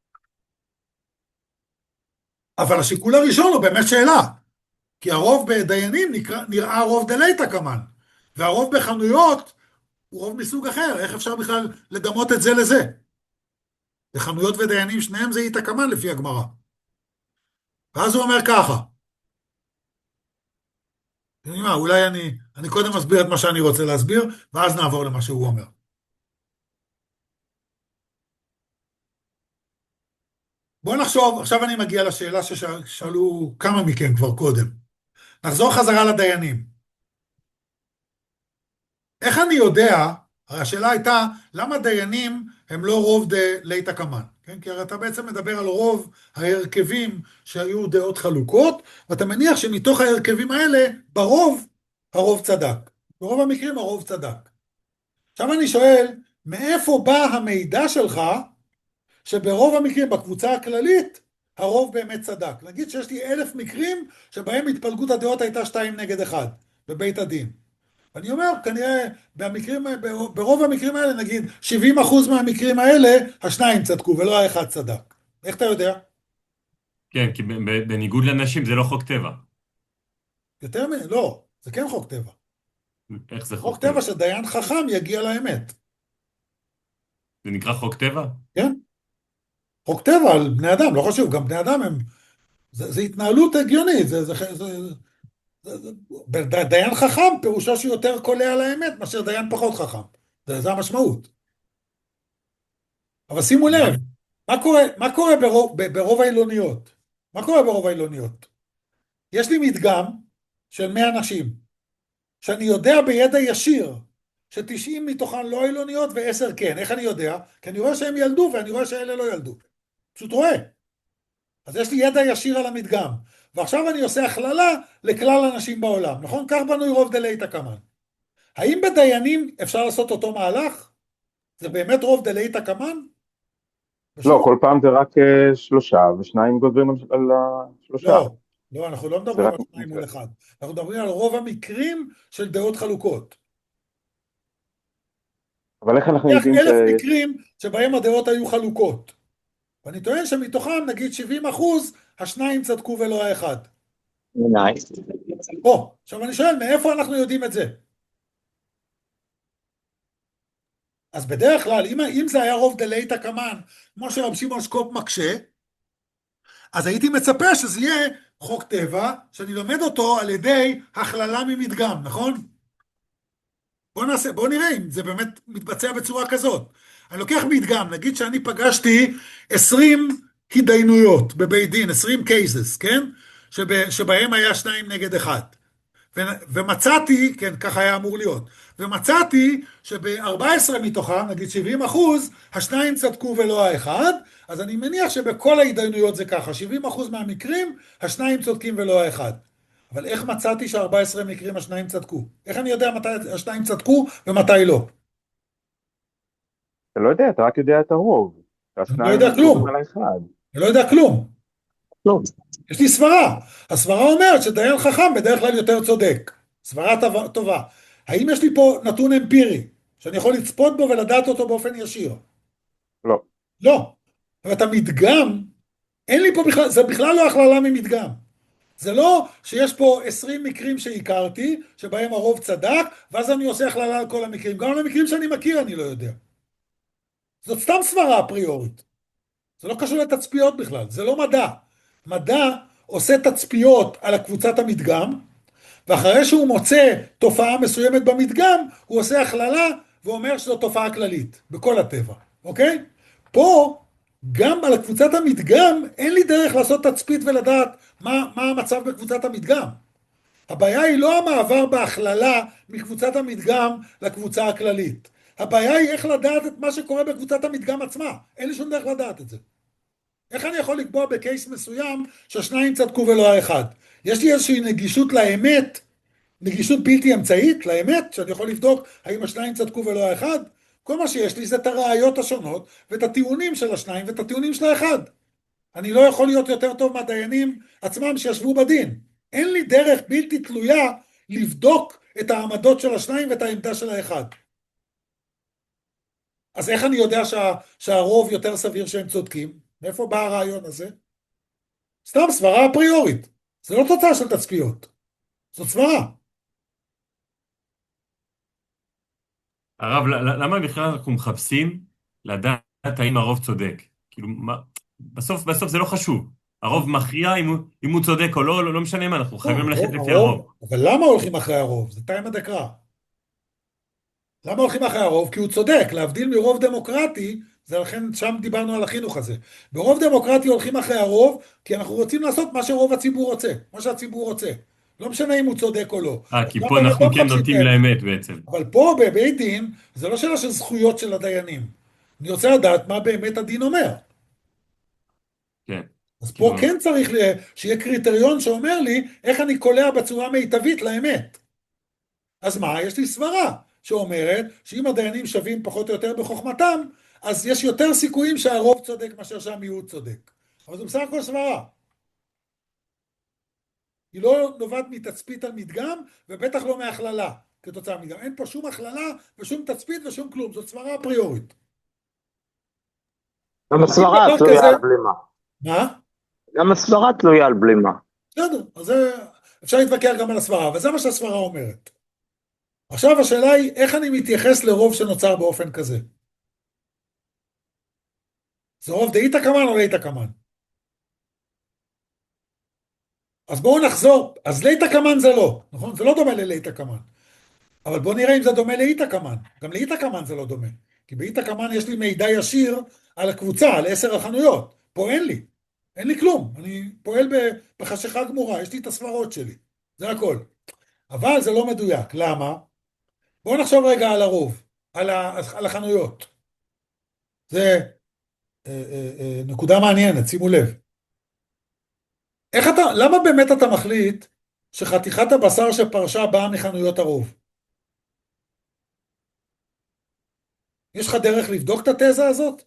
אבל השיקול הראשון הוא באמת שאלה. כי הרוב בדיינים נראה רוב דלייתא קמן. והרוב בחנויות הוא רוב מסוג אחר. איך אפשר בכלל לדמות את זה לזה? בחנויות ודיינים שניהם זה איתא קמן לפי הגמרא. ואז הוא אומר ככה. אולי אני קודם אסביר את מה שאני רוצה להסביר, ואז נעבור למה שהוא אומר. בואו נחשוב, עכשיו אני מגיע לשאלה ששאלו כמה מכם כבר קודם. נחזור חזרה לדיינים. איך אני יודע, השאלה הייתה, למה דיינים הם לא רוב דלייתא קמן? כן? כי הרי אתה בעצם מדבר על רוב ההרכבים שהיו דעות חלוקות, ואתה מניח שמתוך ההרכבים האלה, ברוב, הרוב צדק. ברוב המקרים הרוב צדק. עכשיו אני שואל, מאיפה בא המידע שלך, שברוב המקרים בקבוצה הכללית, הרוב באמת צדק? נגיד שיש לי 1,000 מקרים, שבהם התפלגות הדעות הייתה 2 נגד 1, בבית הדין. אני אומר, כנראה, ברוב המקרים האלה, נגיד, 70% מהמקרים האלה, השניים צדקו, ולא האחד צדק. איך אתה יודע? כן, כי בניגוד לנשים זה לא חוק טבע. לא, זה כן חוק טבע. איך זה חוק חוק טבע? טבע שדיין חכם יגיע לאמת. זה נקרא חוק טבע? כן? חוק טבע על בני אדם, לא חשוב, גם בני אדם הם... זה התנהלות הגיונית, דיין חכם פירושו שיותר קולע על האמת, מאשר דיין פחות חכם. זה המשמעות. אבל שימו לב, מה קורה ברוב העילוניות? מה קורה ברוב העילוניות? יש לי מדגם של 100 נשים, שאני יודע בידע ישיר, ש90 מתוכן לא עילוניות ו10 כן. איך אני יודע? כי אני רואה שהם ילדו ואני רואה שאלה לא ילדו. פשוט רואה. אז יש לי ידע ישיר על המדגם. ועכשיו אני עושה הכללה לכלל הנשים בעולם. נכון? כך בנוי רוב דלייתא קמן. האם בדיינים אפשר לעשות אותו מהלך? זה באמת רוב דלייתא קמן? לא, כל פעם זה רק 3, ושניים גוזרים על 3. לא, אנחנו לא זה מדברים רק על 2 מקרה. מול 1. אנחנו מדברים על רוב המקרים של דעות חלוקות. אבל איך אנחנו יש יודעים 1,000 מקרים שבהם הדעות היו חלוקות. ואני טוען שמתוכם, נגיד 70%, השניים צדקו ולא האחד. נייס. עכשיו אני שואל, מאיפה אנחנו יודעים את זה? אז בדרך כלל, אם זה היה רוב דלייתא קמן, כמו שרב שמעון שקופ מקשה, אז הייתי מצפה שזה יהיה חוק טבע, שאני לומד אותו על ידי הכללה ממדגם, נכון? בוא נראה אם זה באמת מתבצע בצורה כזאת. אני לוקח מדגם, נגיד שאני פגשתי 20 התדיינויות בבית דין, 20 cases, כן? שבהם היה 2 נגד 1. ומצאתי, כן, ככה היה אמור להיות, ומצאתי שב-14 מתוכם, נגיד 70%, השניים צדקו ולא האחד, אז אני מניח שבכל ההתדיינויות זה ככה, 70% מהמקרים, השניים צודקים ולא האחד. אבל איך מצאתי ש-14 מקרים השניים צדקו? איך אני יודע מתי השניים צדקו ומתי לא? אתה לא יודע, אתה רק יודע את הרוב. אני לא יודע כלום. על האחד. אני לא יודע כלום. לא. יש לי סברה. הסברה אומרת שדיין חכם בדרך כלל יותר צודק. סברה טובה. האם יש לי פה נתון אמפירי, שאני יכול לצפות בו ולדעת אותו באופן ישיר? לא. לא. אבל את המדגם, אין לי פה בכלל, זה בכלל לא הכללה ממדגם. זה לא שיש פה 20 מקרים שהכרתי, שבהם הרוב צדק, ואז אני עושה הכללה על כל המקרים. גם על המקרים שאני מכיר אני לא יודע. זאת סתם סברה אפריורית. זה לא קשור לתצפיות בכלל, זה לא מדע. מדע עושה תצפיות על קבוצת המדגם, ואחרי שהוא מוצא תופעה מסוימת במדגם, הוא עושה הכללה ואומר שזו תופעה כללית, בכל הטבע, אוקיי? פה, גם על קבוצת המדגם, אין לי דרך לעשות תצפית ולדעת מה המצב בקבוצת המדגם. הבעיה היא לא המעבר בהכללה מקבוצת המדגם לקבוצה הכללית. הבעיה היא איך לדעת את מה שקורה בקבוצת המדגם עצמה. אין לי שום דרך לדעת את זה. איך אני יכול לקבוע בקייס מסוים שהשניים צדקו ולא האחד? יש לי איזושהי נגישות לאמת, נגישות בלתי אמצעית לאמת, שאני יכול לבדוק האם השניים צדקו ולא האחד? כל מה שיש לי זה את הראיות השונות ואת הטיעונים של השניים ואת הטיעונים של האחד. אני לא יכול להיות יותר טוב מהדיינים עצמם שישבו בדין. אין לי דרך בלתי תלויה לבדוק את העמדות של השניים ואת העמדה של האחד. אז איך אני יודע שהרוב יותר סביר שהם צודקים? מאיפה בא הרעיון הזה? סתם סברה אפריורית. זה לא תוצאה של תצפיות. זאת סברה. הרב, למה בכלל אנחנו מחפשים לדעת האם הרוב צודק? כאילו, בסוף זה לא חשוב. הרוב מכריע אם הוא צודק או לא, לא משנה מה, אנחנו חייבים ללכת לפי הרוב. אבל למה הולכים אחרי הרוב? זה תאי מדקרא. למה הולכים אחרי הרוב? כי הוא צודק, להבדיל מרוב דמוקרטי, זה לכן שם דיברנו על החינוך הזה. ברוב דמוקרטי הולכים אחרי הרוב, כי אנחנו רוצים לעשות מה שרוב הציבור רוצה, מה שהציבור רוצה. לא משנה אם הוא צודק או לא. כי פה אנחנו כן נוטים לאמת בעצם. אבל פה בבית דין, זה לא שאלה של זכויות של הדיינים. אני רוצה לדעת מה באמת הדין אומר. כן. אז פה כן צריך שיהיה קריטריון שאומר לי איך אני קולע בצורה מיטבית לאמת. אז מה? יש לי סברה שאומרת שאם הדיינים שווים פחות או יותר בחוכמתם, אז יש יותר סיכויים שהרוב צודק מאשר שהמיעוט צודק. אבל זה בסך הכל סברה. היא לא נובעת מתצפית על מדגם, ובטח לא מהכללה כתוצאה מדגם. אין פה שום הכללה ושום תצפית ושום כלום. זאת סברה אפריורית. גם הסברה תלויה על בלימה. מה? גם הסברה תלויה על בלימה. בסדר, אז אפשר להתווכח גם על הסברה, אבל זה מה שהסברה אומרת. עכשיו השאלה היא, איך אני מתייחס לרוב שנוצר באופן כזה? זה רוב דאיתא קמן או ליתא קמן? אז בואו נחזור, אז ליתא קמן זה לא, נכון? זה לא דומה לליתא קמן. אבל בואו נראה אם זה דומה לאיתא קמן. גם לאיתא קמן זה לא דומה. כי באיתא קמן יש לי מידע ישיר על הקבוצה, על 10 החנויות. פה אין לי. אין לי כלום. אני פועל בחשיכה גמורה, יש לי את הסברות שלי. זה הכל. אבל זה לא מדויק. למה? בואו נחשוב רגע על הרוב, על החנויות. זה נקודה מעניינת, שימו לב. למה באמת אתה מחליט שחתיכת הבשר שפרשה באה מחנויות הרוב? יש לך דרך לבדוק את התזה הזאת?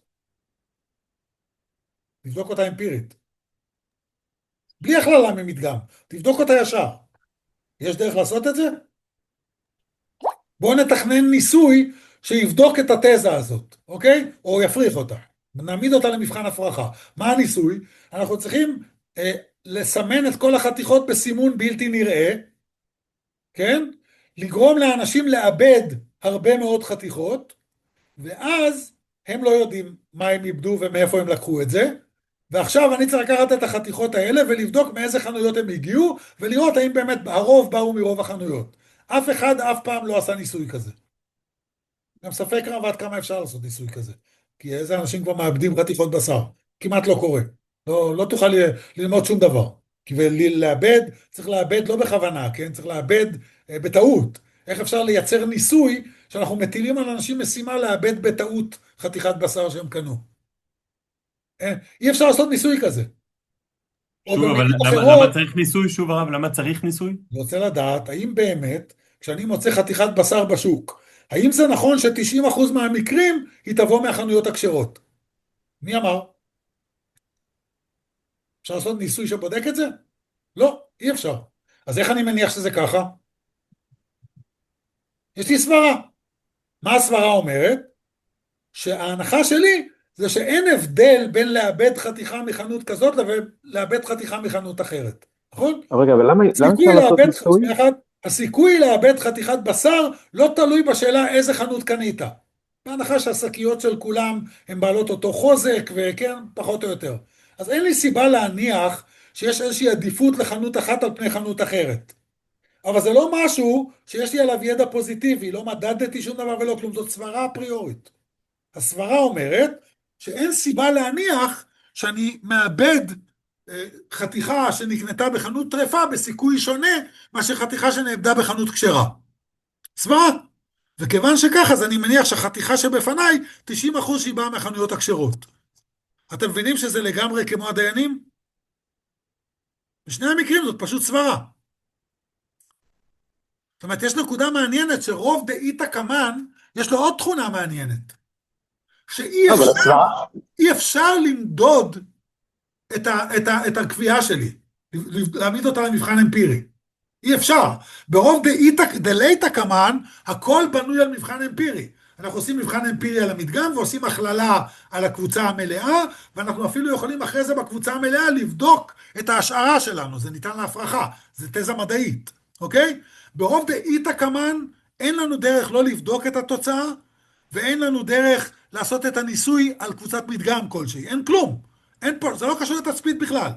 לבדוק אותה אמפירית. בלי הכללה ממדגם. תבדוק אותה ישר. יש דרך לעשות את זה? בואו נתכנן ניסוי שיבדוק את התזה הזאת, אוקיי? או יפריך אותה. נעמיד אותה למבחן הפרחה. מה הניסוי? אנחנו צריכים לסמן את כל החתיכות בסימון בלתי נראה, כן? לגרום לאנשים לאבד הרבה מאוד חתיכות, ואז הם לא יודעים מה הם איבדו ומאיפה הם לקחו את זה, ועכשיו אני צריך לקחת את החתיכות האלה ולבדוק מאיזה חנויות הם הגיעו, ולראות האם באמת הרוב באו מרוב החנויות. אף אחד אף פעם לא עשה ניסוי כזה. גם ספק רב עד כמה אפשר לעשות ניסוי כזה. כי איזה אנשים כבר מאבדים חתיכות בשר. כמעט לא קורה. לא תוכל ללמוד שום דבר. כי לאבד, צריך לאבד לא בכוונה, כן? צריך לאבד בטעות. איך אפשר לייצר ניסוי שאנחנו מטילים על אנשים משימה לאבד בטעות חתיכת בשר שהם קנו? אי אפשר לעשות ניסוי כזה. שוב, אבל למה צריך ניסוי? שוב הרב, למה צריך ניסוי? אני רוצה לדעת, האם באמת, כשאני מוצא חתיכת בשר בשוק, האם זה נכון ש90% מהמקרים היא תבוא מהחנויות הכשרות? מי אמר? אפשר לעשות ניסוי שבודק את זה? לא, אי אפשר. אז איך אני מניח שזה ככה? יש לי סברה. מה הסברה אומרת? שההנחה שלי זה שאין הבדל בין לאבד חתיכה מחנות כזאת לבין לאבד חתיכה מחנות אחרת, נכון? רגע, אבל למה הסיכוי אפשר לעשות לאבד, ניסוי? שנייה אחת, הסיכוי לאבד חתיכת בשר לא תלוי בשאלה איזה חנות קנית. בהנחה שהשקיות של כולם הן בעלות אותו חוזק, וכן, פחות או יותר. אז אין לי סיבה להניח שיש איזושהי עדיפות לחנות אחת על פני חנות אחרת. אבל זה לא משהו שיש לי עליו ידע פוזיטיבי, לא מדדתי שום דבר ולא כלום, זאת סברה אפריורית. הסברה אומרת שאין סיבה להניח שאני מאבד חתיכה שנקנתה בחנות טרפה בסיכוי שונה מאשר חתיכה שנאבדה בחנות כשרה. סברה. וכיוון שכך, אז אני מניח שהחתיכה שבפניי, 90% שהיא באה מהחנויות הכשרות. אתם מבינים שזה לגמרי כמו הדיינים? בשני המקרים זאת פשוט סברה. זאת אומרת, יש נקודה מעניינת שרוב דאיתא קמן, יש לו עוד תכונה מעניינת. שאי אבל אפשר, הסברה, אי אפשר למדוד את הקביעה שלי, להעמיד אותה למבחן אמפירי. אי אפשר. ברוב דלייתא קמן, הכל בנוי על מבחן אמפירי. אנחנו עושים מבחן אמפירי על המדגם, ועושים הכללה על הקבוצה המלאה, ואנחנו אפילו יכולים אחרי זה בקבוצה המלאה לבדוק את ההשערה שלנו, זה ניתן להפרחה, זה תזה מדעית, אוקיי? ברוב דאיתא קמן, אין לנו דרך לא לבדוק את התוצאה, ואין לנו דרך לעשות את הניסוי על קבוצת מדגם כלשהי, אין כלום, אין פה, זה לא קשור לתצפית בכלל.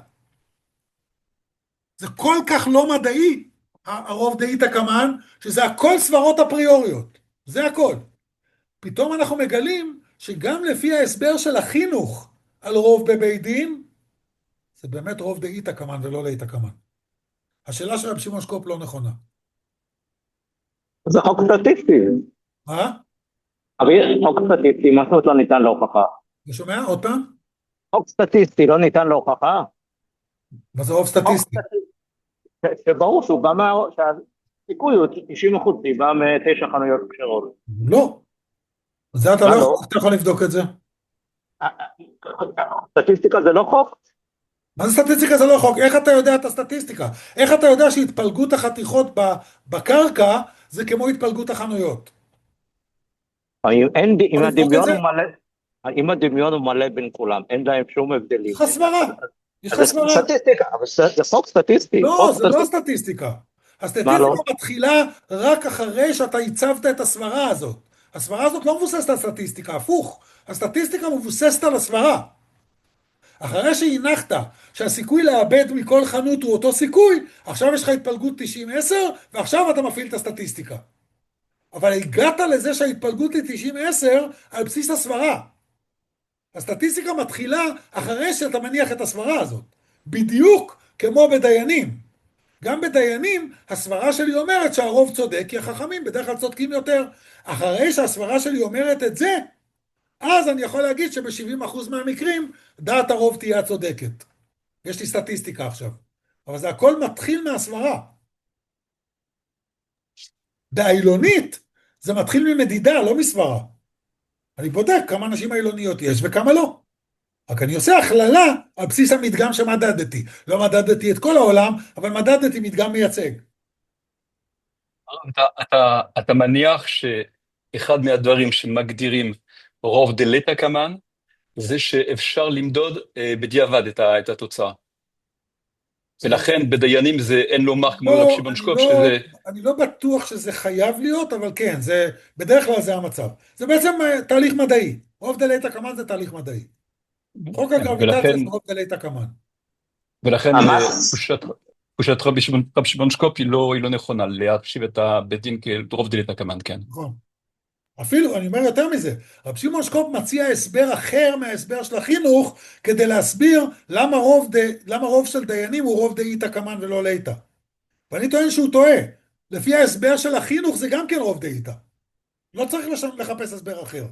זה כל כך לא מדעי, הרוב דאיתא קמן, שזה הכל סברות אפריוריות, זה הכל. פתאום אנחנו מגלים שגם לפי ההסבר של החינוך על רוב בבית דין, זה באמת רוב דאיתא קמן ולא לאיתא קמן. השאלה של רבי שמעון שקופ לא נכונה. זה חוק סטטיסטי. מה? אבל חוק סטטיסטי, מה זאת אומרת לא ניתן להוכחה? אתה שומע? עוד פעם? חוק סטטיסטי לא ניתן להוכחה? מה זה רוב סטטיסטי? שברור שהוא בא שהסיכוי הוא 90% שהיא באה מ9 חנויות כשרות. לא. זה אתה לא יכול לבדוק את זה. סטטיסטיקה זה לא חוק? מה זה סטטיסטיקה? זה לא חוק. איך אתה יודע את הסטטיסטיקה? איך אתה יודע שהתפלגות החתיכות בקרקע זה כמו התפלגות החנויות? אם הדמיון הוא מלא בין כולם, אין להם שום הבדלים. יש לך סברה. יש לך סברה. סטטיסטיקה, אבל זה חוק סטטיסטי. לא, זה לא הסטטיסטיקה. הסטטיסטיקה מתחילה רק אחרי שאתה הצבת את הסברה הזאת. הסברה הזאת לא מבוססת על סטטיסטיקה, הפוך. הסטטיסטיקה מבוססת על הסברה. אחרי שהנחת שהסיכוי לאבד מכל חנות הוא אותו סיכוי, עכשיו יש לך התפלגות 90-10, ועכשיו אתה מפעיל את הסטטיסטיקה. אבל הגעת לזה שההתפלגות היא 90-10 על בסיס הסברה. הסטטיסטיקה מתחילה אחרי שאתה מניח את הסברה הזאת. בדיוק כמו בדיינים. גם בדיינים, הסברה שלי אומרת שהרוב צודק, כי החכמים בדרך כלל צודקים יותר. אחרי שהסברה שלי אומרת את זה, אז אני יכול להגיד שב-70% מהמקרים, דעת הרוב תהיה הצודקת. יש לי סטטיסטיקה עכשיו. אבל זה הכל מתחיל מהסברה. באילונית, זה מתחיל ממדידה, לא מסברה. אני בודק כמה אנשים אילוניות יש וכמה לא. רק אני עושה הכללה על בסיס המדגם שמדדתי. לא מדדתי את כל העולם, אבל מדדתי מדגם מייצג. אתה מניח שאחד מהדברים שמגדירים רוב דלתא קמן, זה שאפשר למדוד בדיעבד את התוצאה. ולכן בדיינים זה אין לומר כמו רבי שמעון שקופ שזה... אני לא בטוח שזה חייב להיות, אבל כן, בדרך כלל זה המצב. זה בעצם תהליך מדעי. רוב דלתא קמן זה תהליך מדעי. חוק הגרביטציה זה רוב דלתא קמן. ולכן תחושת רבי שמעון שקופ היא לא נכונה, להחשיב את הבית דין כרוב דלתא קמן, כן. נכון. אפילו, אני אומר יותר מזה, רבי שמעון שקופ מציע הסבר אחר מההסבר של החינוך, כדי להסביר למה רוב של דיינים הוא רוב דאיתא קמן ולא ליתא. ואני טוען שהוא טועה. לפי ההסבר של החינוך זה גם כן רוב דאיתא. לא צריך לחפש הסבר אחר.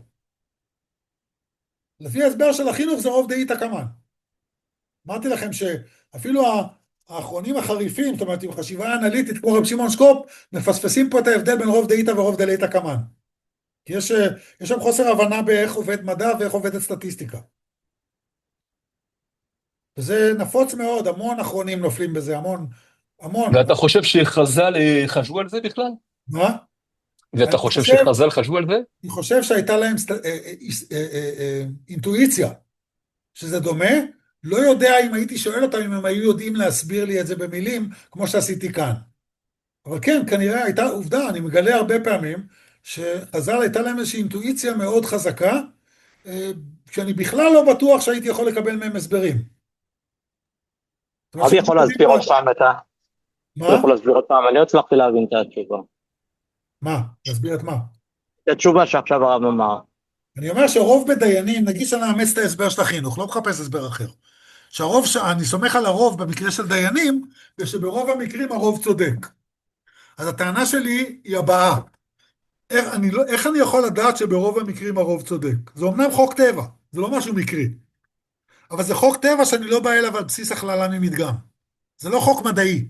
לפי ההסבר של החינוך זה רוב דאיתא קמן. אמרתי לכם שאפילו האחרונים החריפים, זאת אומרת, עם חשיבה אנליטית כמו רבי שמעון שקופ, מפספסים פה את ההבדל בין רוב דאיתא ורוב דלתא קמן. כי יש שם חוסר הבנה באיך עובד מדע ואיך עובדת סטטיסטיקה. וזה נפוץ מאוד, המון אחרונים נופלים בזה, המון. ואתה חושב שחז"ל חשבו על זה בכלל? מה? ואתה חושב שחז"ל חשבו על זה? אני חושב שהייתה להם אינטואיציה, שזה דומה. לא יודע אם הייתי שואל אותם אם הם היו יודעים להסביר לי את זה במילים, כמו שעשיתי כאן. אבל כן, כנראה הייתה עובדה, אני מגלה הרבה פעמים, שחז"ל הייתה להם איזושהי אינטואיציה מאוד חזקה, שאני בכלל לא בטוח שהייתי יכול לקבל מהם הסברים. אבי יכול להסביר עוד פעם את ה... מה? יכול להסביר עוד פעם, אני לא הצלחתי להבין את התשובה. מה? להסביר את מה? את התשובה שעכשיו הרב אמר. אני אומר שרוב בדיינים, נגיד שאני מאמץ את ההסבר של החינוך, לא מחפש הסבר אחר. אני סומך על הרוב במקרה של דיינים, ושברוב המקרים הרוב צודק. אז הטענה שלי היא הבאה. איך אני יכול לדעת שברוב המקרים הרוב צודק? זה אומנם חוק טבע, זה לא משהו מקרי. אבל זה חוק טבע שאני לא בא אליו על בסיס הכללה ממדגם. זה לא חוק מדעי.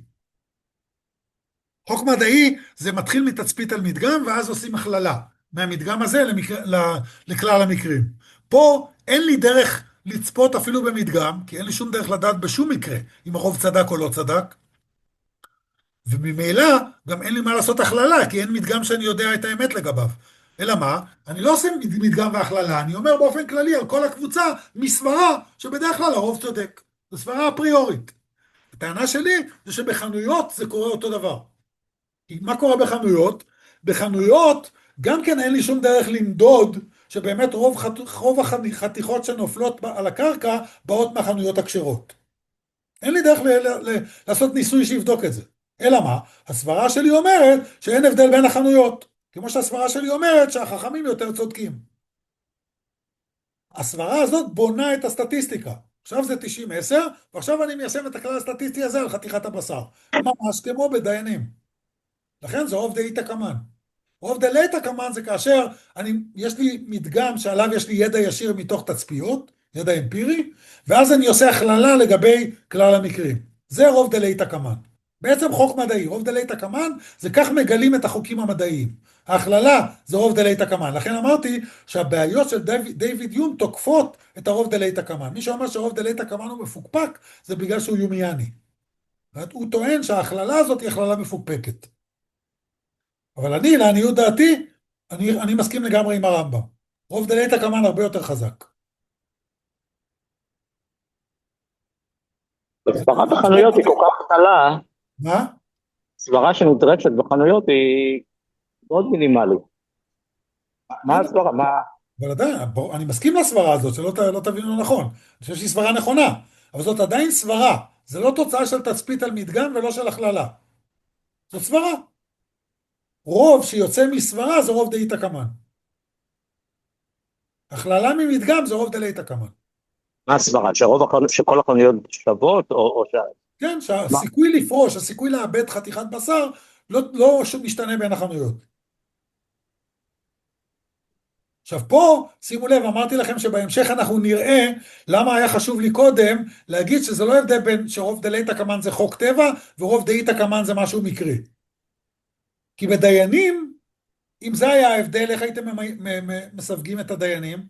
חוק מדעי זה מתחיל מתצפית על מדגם, ואז עושים הכללה מהמדגם הזה לכלל המקרים. פה אין לי דרך לצפות אפילו במדגם, כי אין לי שום דרך לדעת בשום מקרה אם הרוב צדק או לא צדק. וממילא גם אין לי מה לעשות הכללה, כי אין מדגם שאני יודע את האמת לגביו. אלא מה? אני לא עושה מדגם והכללה, אני אומר באופן כללי על כל הקבוצה מסברה שבדרך כלל הרוב צודק. זו סברה אפריורית. הטענה שלי זה שבחנויות זה קורה אותו דבר. כי מה קורה בחנויות? בחנויות גם כן אין לי שום דרך למדוד שבאמת רוב החתיכות שנופלות על הקרקע באות מהחנויות הכשרות. אין לי דרך לעשות ניסוי שיבדוק את זה. אלא מה? הסברה שלי אומרת שאין הבדל בין החנויות. כמו שהסברה שלי אומרת שהחכמים יותר צודקים. הסברה הזאת בונה את הסטטיסטיקה. עכשיו זה 90-10, ועכשיו אני מיישם את הכלל הסטטיסטי הזה על חתיכת הבשר. ממש כמו בדיינים. לכן זה רוב דאיתא קמן. רוב דלייתא קמן זה כאשר יש לי מדגם שעליו יש לי ידע ישיר מתוך תצפיות, ידע אמפירי, ואז אני עושה הכללה לגבי כלל המקרים. זה רוב דלייתא קמן. בעצם חוק מדעי, רוב דלייתא קמן זה כך מגלים את החוקים המדעיים. ההכללה זה רוב דלייתא קמן. לכן אמרתי שהבעיות של דיוויד יום תוקפות את הרוב דלייתא קמן. מי שאומר שרוב דלייתא קמן הוא מפוקפק, זה בגלל שהוא יומיאני. הוא טוען שההכללה הזאת היא הכללה מפוקפקת. אבל אני, לעניות דעתי, אני מסכים לגמרי עם הרמב"ם. רוב דלייתא קמן הרבה יותר חזק. סברה בחנויות היא כל כך קטנה, מה? סברה שנדרשת בחנויות היא מאוד מינימלית. מה הסברה? מה? אבל עדיין, אני מסכים לסברה הזאת, שלא לא תבינו נכון. אני חושב שהיא סברה נכונה, אבל זאת עדיין סברה. זה לא תוצאה של תצפית על מדגם ולא של הכללה. זאת סברה. רוב שיוצא מסברה זה רוב דאיתא קמן. הכללה ממדגם זה רוב דלייתא קמן. מה הסברה? שכל החנויות שוות או כן, שהסיכוי לפרוש, הסיכוי לאבד חתיכת בשר, לא משתנה בין החנויות. עכשיו פה, שימו לב, אמרתי לכם שבהמשך אנחנו נראה למה היה חשוב לי קודם להגיד שזה לא הבדל בין שרוב דלייתא קמן זה חוק טבע ורוב דאיתא קמן זה משהו מקרי. כי בדיינים, אם זה היה ההבדל, איך הייתם מסווגים את הדיינים?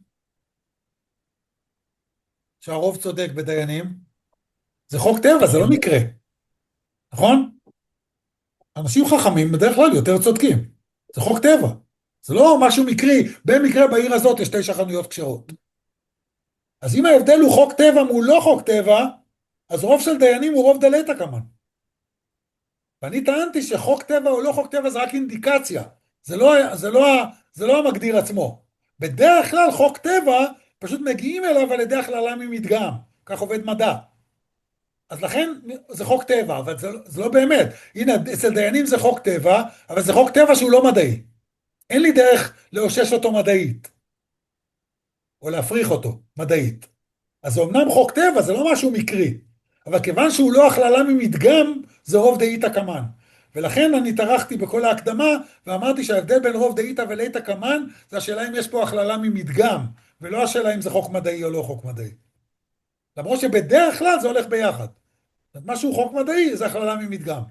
שהרוב צודק בדיינים? זה חוק טבע, זה לא מקרה. נכון? אנשים חכמים בדרך כלל יותר צודקים. זה חוק טבע. זה לא משהו מקרי. במקרה בעיר הזאת יש 9 חנויות כשרות. אז אם ההבדל הוא חוק טבע מול לא חוק טבע, אז רוב של דיינים הוא רוב דלייתא קמן. ואני טענתי שחוק טבע או לא חוק טבע זה רק אינדיקציה. זה לא המגדיר עצמו. בדרך כלל חוק טבע פשוט מגיעים אליו על ידי הכללה ממדגם. כך עובד מדע. אז לכן זה חוק טבע, אבל זה לא באמת. הנה, אצל דיינים זה חוק טבע, אבל זה חוק טבע שהוא לא מדעי. אין לי דרך לאושש אותו מדעית. או להפריך אותו מדעית. אז זה אמנם חוק טבע, זה לא משהו מקרי. אבל כיוון שהוא לא הכללה ממדגם, זה רוב דאיתא קמן. ולכן אני טרחתי בכל ההקדמה, ואמרתי שההבדל בין רוב דאיתא ולאיתא קמן, זה השאלה אם יש פה הכללה ממדגם, ולא השאלה אם זה חוק מדעי או לא חוק מדעי. למרות שבדרך כלל זה הולך ביחד. משהו חוק מדעי, זה הכללה ממדגם.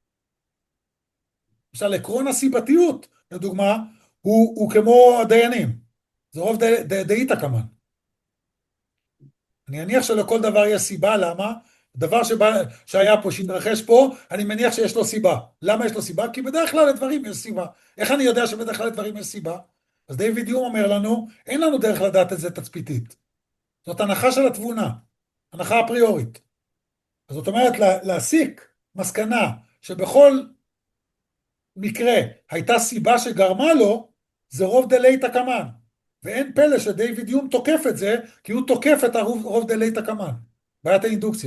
למשל, עקרון הסיבתיות, לדוגמה, הוא כמו הדיינים. זה רוב דאיתא קמן. אני אניח שלכל דבר יש סיבה, למה? דבר שהיה פה, שהתרחש פה, אני מניח שיש לו סיבה. למה יש לו סיבה? כי בדרך כלל לדברים יש סיבה. איך אני יודע שבדרך כלל לדברים יש סיבה? אז דיוויד יום אומר לנו, אין לנו דרך לדעת את זה תצפיתית. זאת הנחה של התבונה, הנחה אפריורית. אז זאת אומרת, להסיק מסקנה שבכל מקרה הייתה סיבה שגרמה לו, זה רוב דלייתא קמן. ואין פלא שדיוויד יום תוקף את זה, כי הוא תוקף את הרוב דלייתא קמן. בעיית האינדוקציה.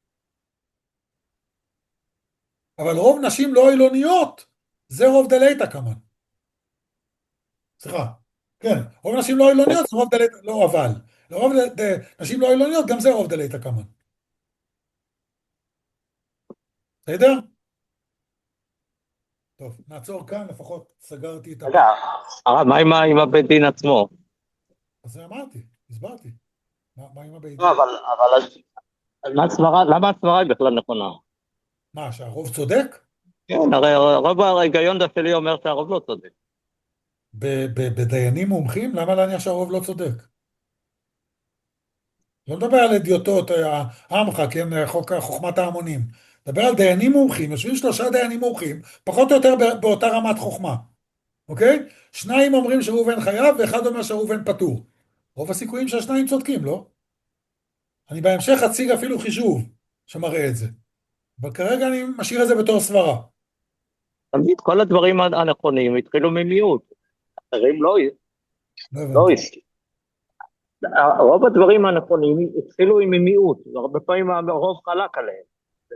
אבל רוב נשים לא עילוניות, זה רוב דלייתא קמן. סליחה, כן, רוב נשים לא עילוניות זה רוב דלייתא, לא אבל. לרוב נשים לא עילוניות גם זה רוב דלייתא קמן. בסדר? טוב, נעצור כאן, לפחות סגרתי את רגע, הרב, מה עם הבית דין עצמו? אז זה אמרתי, הסברתי. מה עם הבית דין? לא, אבל למה הסברה היא בכלל נכונה? מה, שהרוב צודק? כן, הרי רוב ההיגיון שלי אומר שהרוב לא צודק. בדיינים מומחים? למה להניח שהרוב לא צודק? לא מדבר על אדיוטות, עמך, כן, חוק חוכמת ההמונים. מדבר על דיינים מומחים, יושבים 3 דיינים מומחים, פחות או יותר באותה רמת חוכמה, אוקיי? 2 אומרים שראובן חייב, ואחד אומר שראובן פטור. רוב הסיכויים שהשניים צודקים, לא? אני בהמשך אציג אפילו חישוב שמראה את זה. אבל כרגע אני משאיר את זה בתור סברה. תמיד כל הדברים הנכונים התחילו ממיעוט. אחרים לא לא הבנתי. רוב הדברים הנכונים התחילו עם מיעוט, הרבה פעמים הרוב חלק עליהם.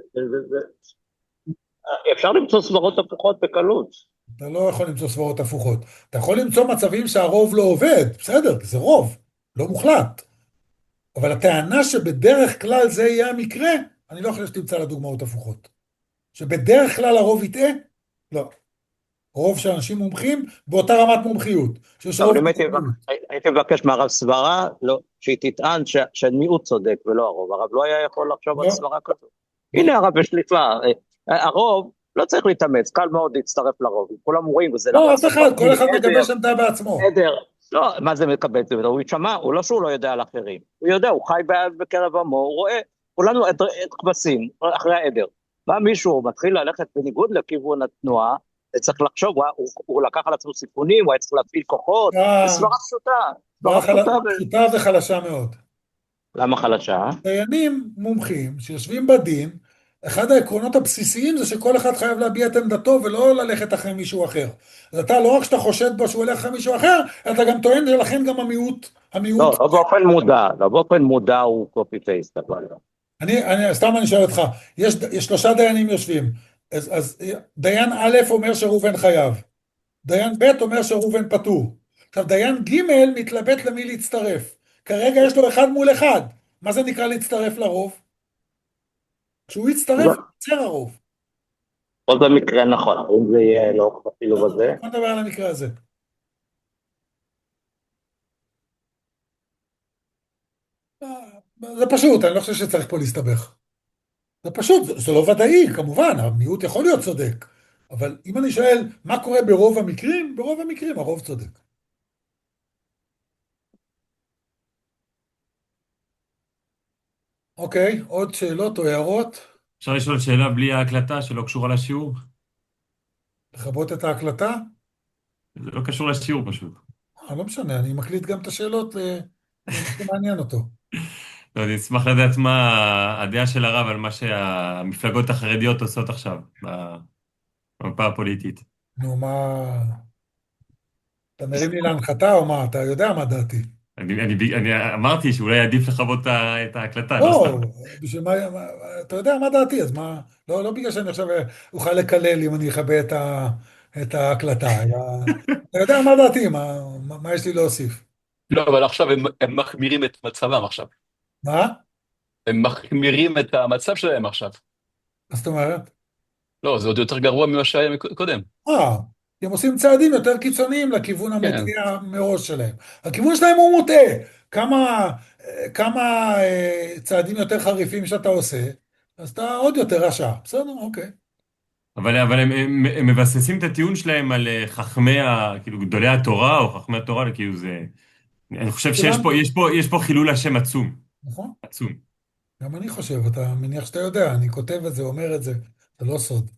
אפשר למצוא סברות הפוכות בקלות. אתה לא יכול למצוא סברות הפוכות. אתה יכול למצוא מצבים שהרוב לא עובד, בסדר, זה רוב, לא מוחלט. אבל הטענה שבדרך כלל זה יהיה המקרה, אני לא חושב שתמצא לדוגמאות הפוכות. שבדרך כלל הרוב יטעה? לא. רוב של אנשים מומחים באותה רמת מומחיות. הייתי מבקש מהרב סברה, שהיא תטען שהמיעוט צודק ולא הרוב. הרב לא היה יכול לחשוב על סברה כזאת. הנה הרב יש ליטווה. הרוב לא צריך להתאמץ, קל מאוד להצטרף לרוב. כולם אומרים, וזה לא, אף אחד, כל אחד מגבש עמדה בעצמו. לא, מה זה מקבל? הוא ישמע, הוא לא שהוא לא יודע על אחרים. הוא יודע, הוא חי בקרב עמו, הוא רואה, כולנו את כבשים אחרי העדר. מה מישהו מתחיל ללכת בניגוד לכיוון התנועה, צריך לחשוב, הוא לקח על עצמו סיכונים, הוא היה צריך להפעיל כוחות, זה סברה פשוטה. פשוטה וחלשה מאוד. למה חלשה? דיינים מומחים שיושבים בדין, אחד העקרונות הבסיסיים זה שכל אחד חייב להביע את עמדתו ולא ללכת אחרי מישהו אחר. אז אתה לא רק שאתה חושד בו שהוא הולך אחרי מישהו אחר, אתה גם טוען שלכן גם המיעוט. לא באופן מודע הוא קופי פייסט. סתם אני שואל אותך, יש 3 דיינים יושבים, אז דיין א' אומר שראובן חייב, דיין ב' אומר שראובן פטור, עכשיו דיין ג' מתלבט למי להצטרף, כרגע יש לו 1 מול 1, מה זה נקרא להצטרף לרוב? כשהוא יצטרף, יצר הרוב. עוד במקרה נכון, אם זה יהיה לא אפילו בזה. בוא נדבר על המקרה הזה. זה פשוט, אני לא חושב שצריך פה להסתבך. זה פשוט, זה לא ודאי, כמובן, המיעוט יכול להיות צודק. אבל אם אני שואל, מה קורה ברוב המקרים? ברוב המקרים הרוב צודק. אוקיי, עוד שאלות או הערות? אפשר לשאול שאלה בלי ההקלטה שלא קשורה לשיעור? לכבות את ההקלטה? זה לא קשור לשיעור פשוט. לא משנה, אני מקליט גם את השאלות, זה מעניין אותו. לא, אני אשמח לדעת מה הדעה של הרב על מה שהמפלגות החרדיות עושות עכשיו במפה הפוליטית. נו, מה... אתה מרים לי להנחתה או מה? אתה יודע מה דעתי. אני אמרתי שאולי עדיף לכבות את ההקלטה, לא, לא סתם. בשביל מה... אתה יודע מה דעתי, אז מה... לא בגלל שאני עכשיו אוכל לקלל אם אני אכבה את ההקלטה, אלא... אתה יודע מה דעתי, מה יש לי להוסיף? לא, אבל עכשיו הם מחמירים את מצבם עכשיו. מה? הם מחמירים את המצב שלהם עכשיו. מה זאת אומרת? לא, זה עוד יותר גרוע ממה שהיה קודם. הם עושים צעדים יותר קיצוניים לכיוון המוטעה מראש שלהם. הכיוון שלהם הוא מוטעה. כמה צעדים יותר חריפים שאתה עושה, אז אתה עוד יותר רשע. בסדר, אוקיי. אבל הם מבססים את הטיעון שלהם על כאילו גדולי התורה או חכמי התורה, כאילו זה... אני חושב שיש פה חילול השם עצום. נכון. עצום. גם אני חושב, אתה מניח שאתה יודע, אני כותב את זה, אומר את זה, זה לא סוד.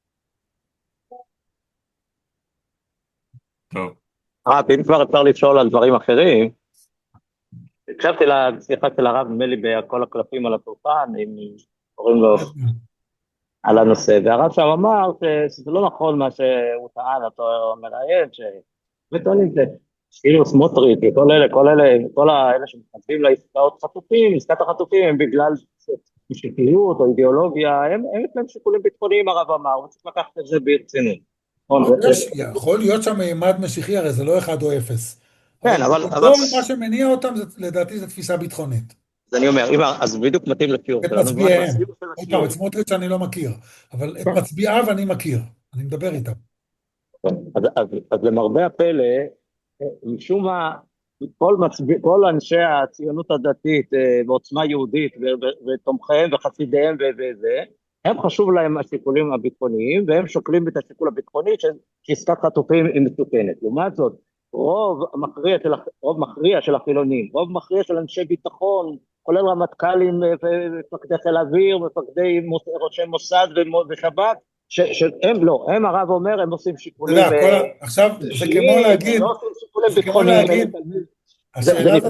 טוב. אם כבר אפשר לשאול על דברים אחרים, הקשבתי לשיחה של הרב נדמה לי בכל הקלפים על השולחן, אם קוראים לו על הנושא, והרב שם אמר שזה לא נכון מה שהוא טען, אותו מראיין, וטוענים כאילו סמוטריץ' וכל אלה, כל האלה שמתנגדים לעסקאות חטופים, עסקת החטופים הם בגלל משיחיות או אידיאולוגיה, הם אצלם שיקולים ביטחוניים, הרב אמר, וצריך לקחת את זה ברצינות. יכול להיות שם מימד משיחי, הרי זה לא 1 או 0. כן, אבל כל מה שמניע אותם, לדעתי, זה תפיסה ביטחונית. אז אני אומר, אז בדיוק מתאים לשיעור את מצביעיהם. את סמוטריץ' אני לא מכיר, אבל את מצביעיו אני מכיר, אני מדבר איתם. אז למרבה הפלא, משום מה, כל אנשי הציונות הדתית ועוצמה יהודית ותומכיהם וחסידיהם וזה, הם חשוב להם השיקולים הביטחוניים, והם שוקלים את השיקול הביטחוני שעסקת חטופים היא מסוכנת. לעומת זאת, רוב מכריע של החילונים, רוב מכריע של אנשי ביטחון, כולל רמטכ"לים ומפקדי חיל האוויר, מפקדי ראשי מוסד ושב"כ, שהם לא, הם הרב אומר, הם עושים שיקולים... עכשיו, זה כמו להגיד, השאלה הזאת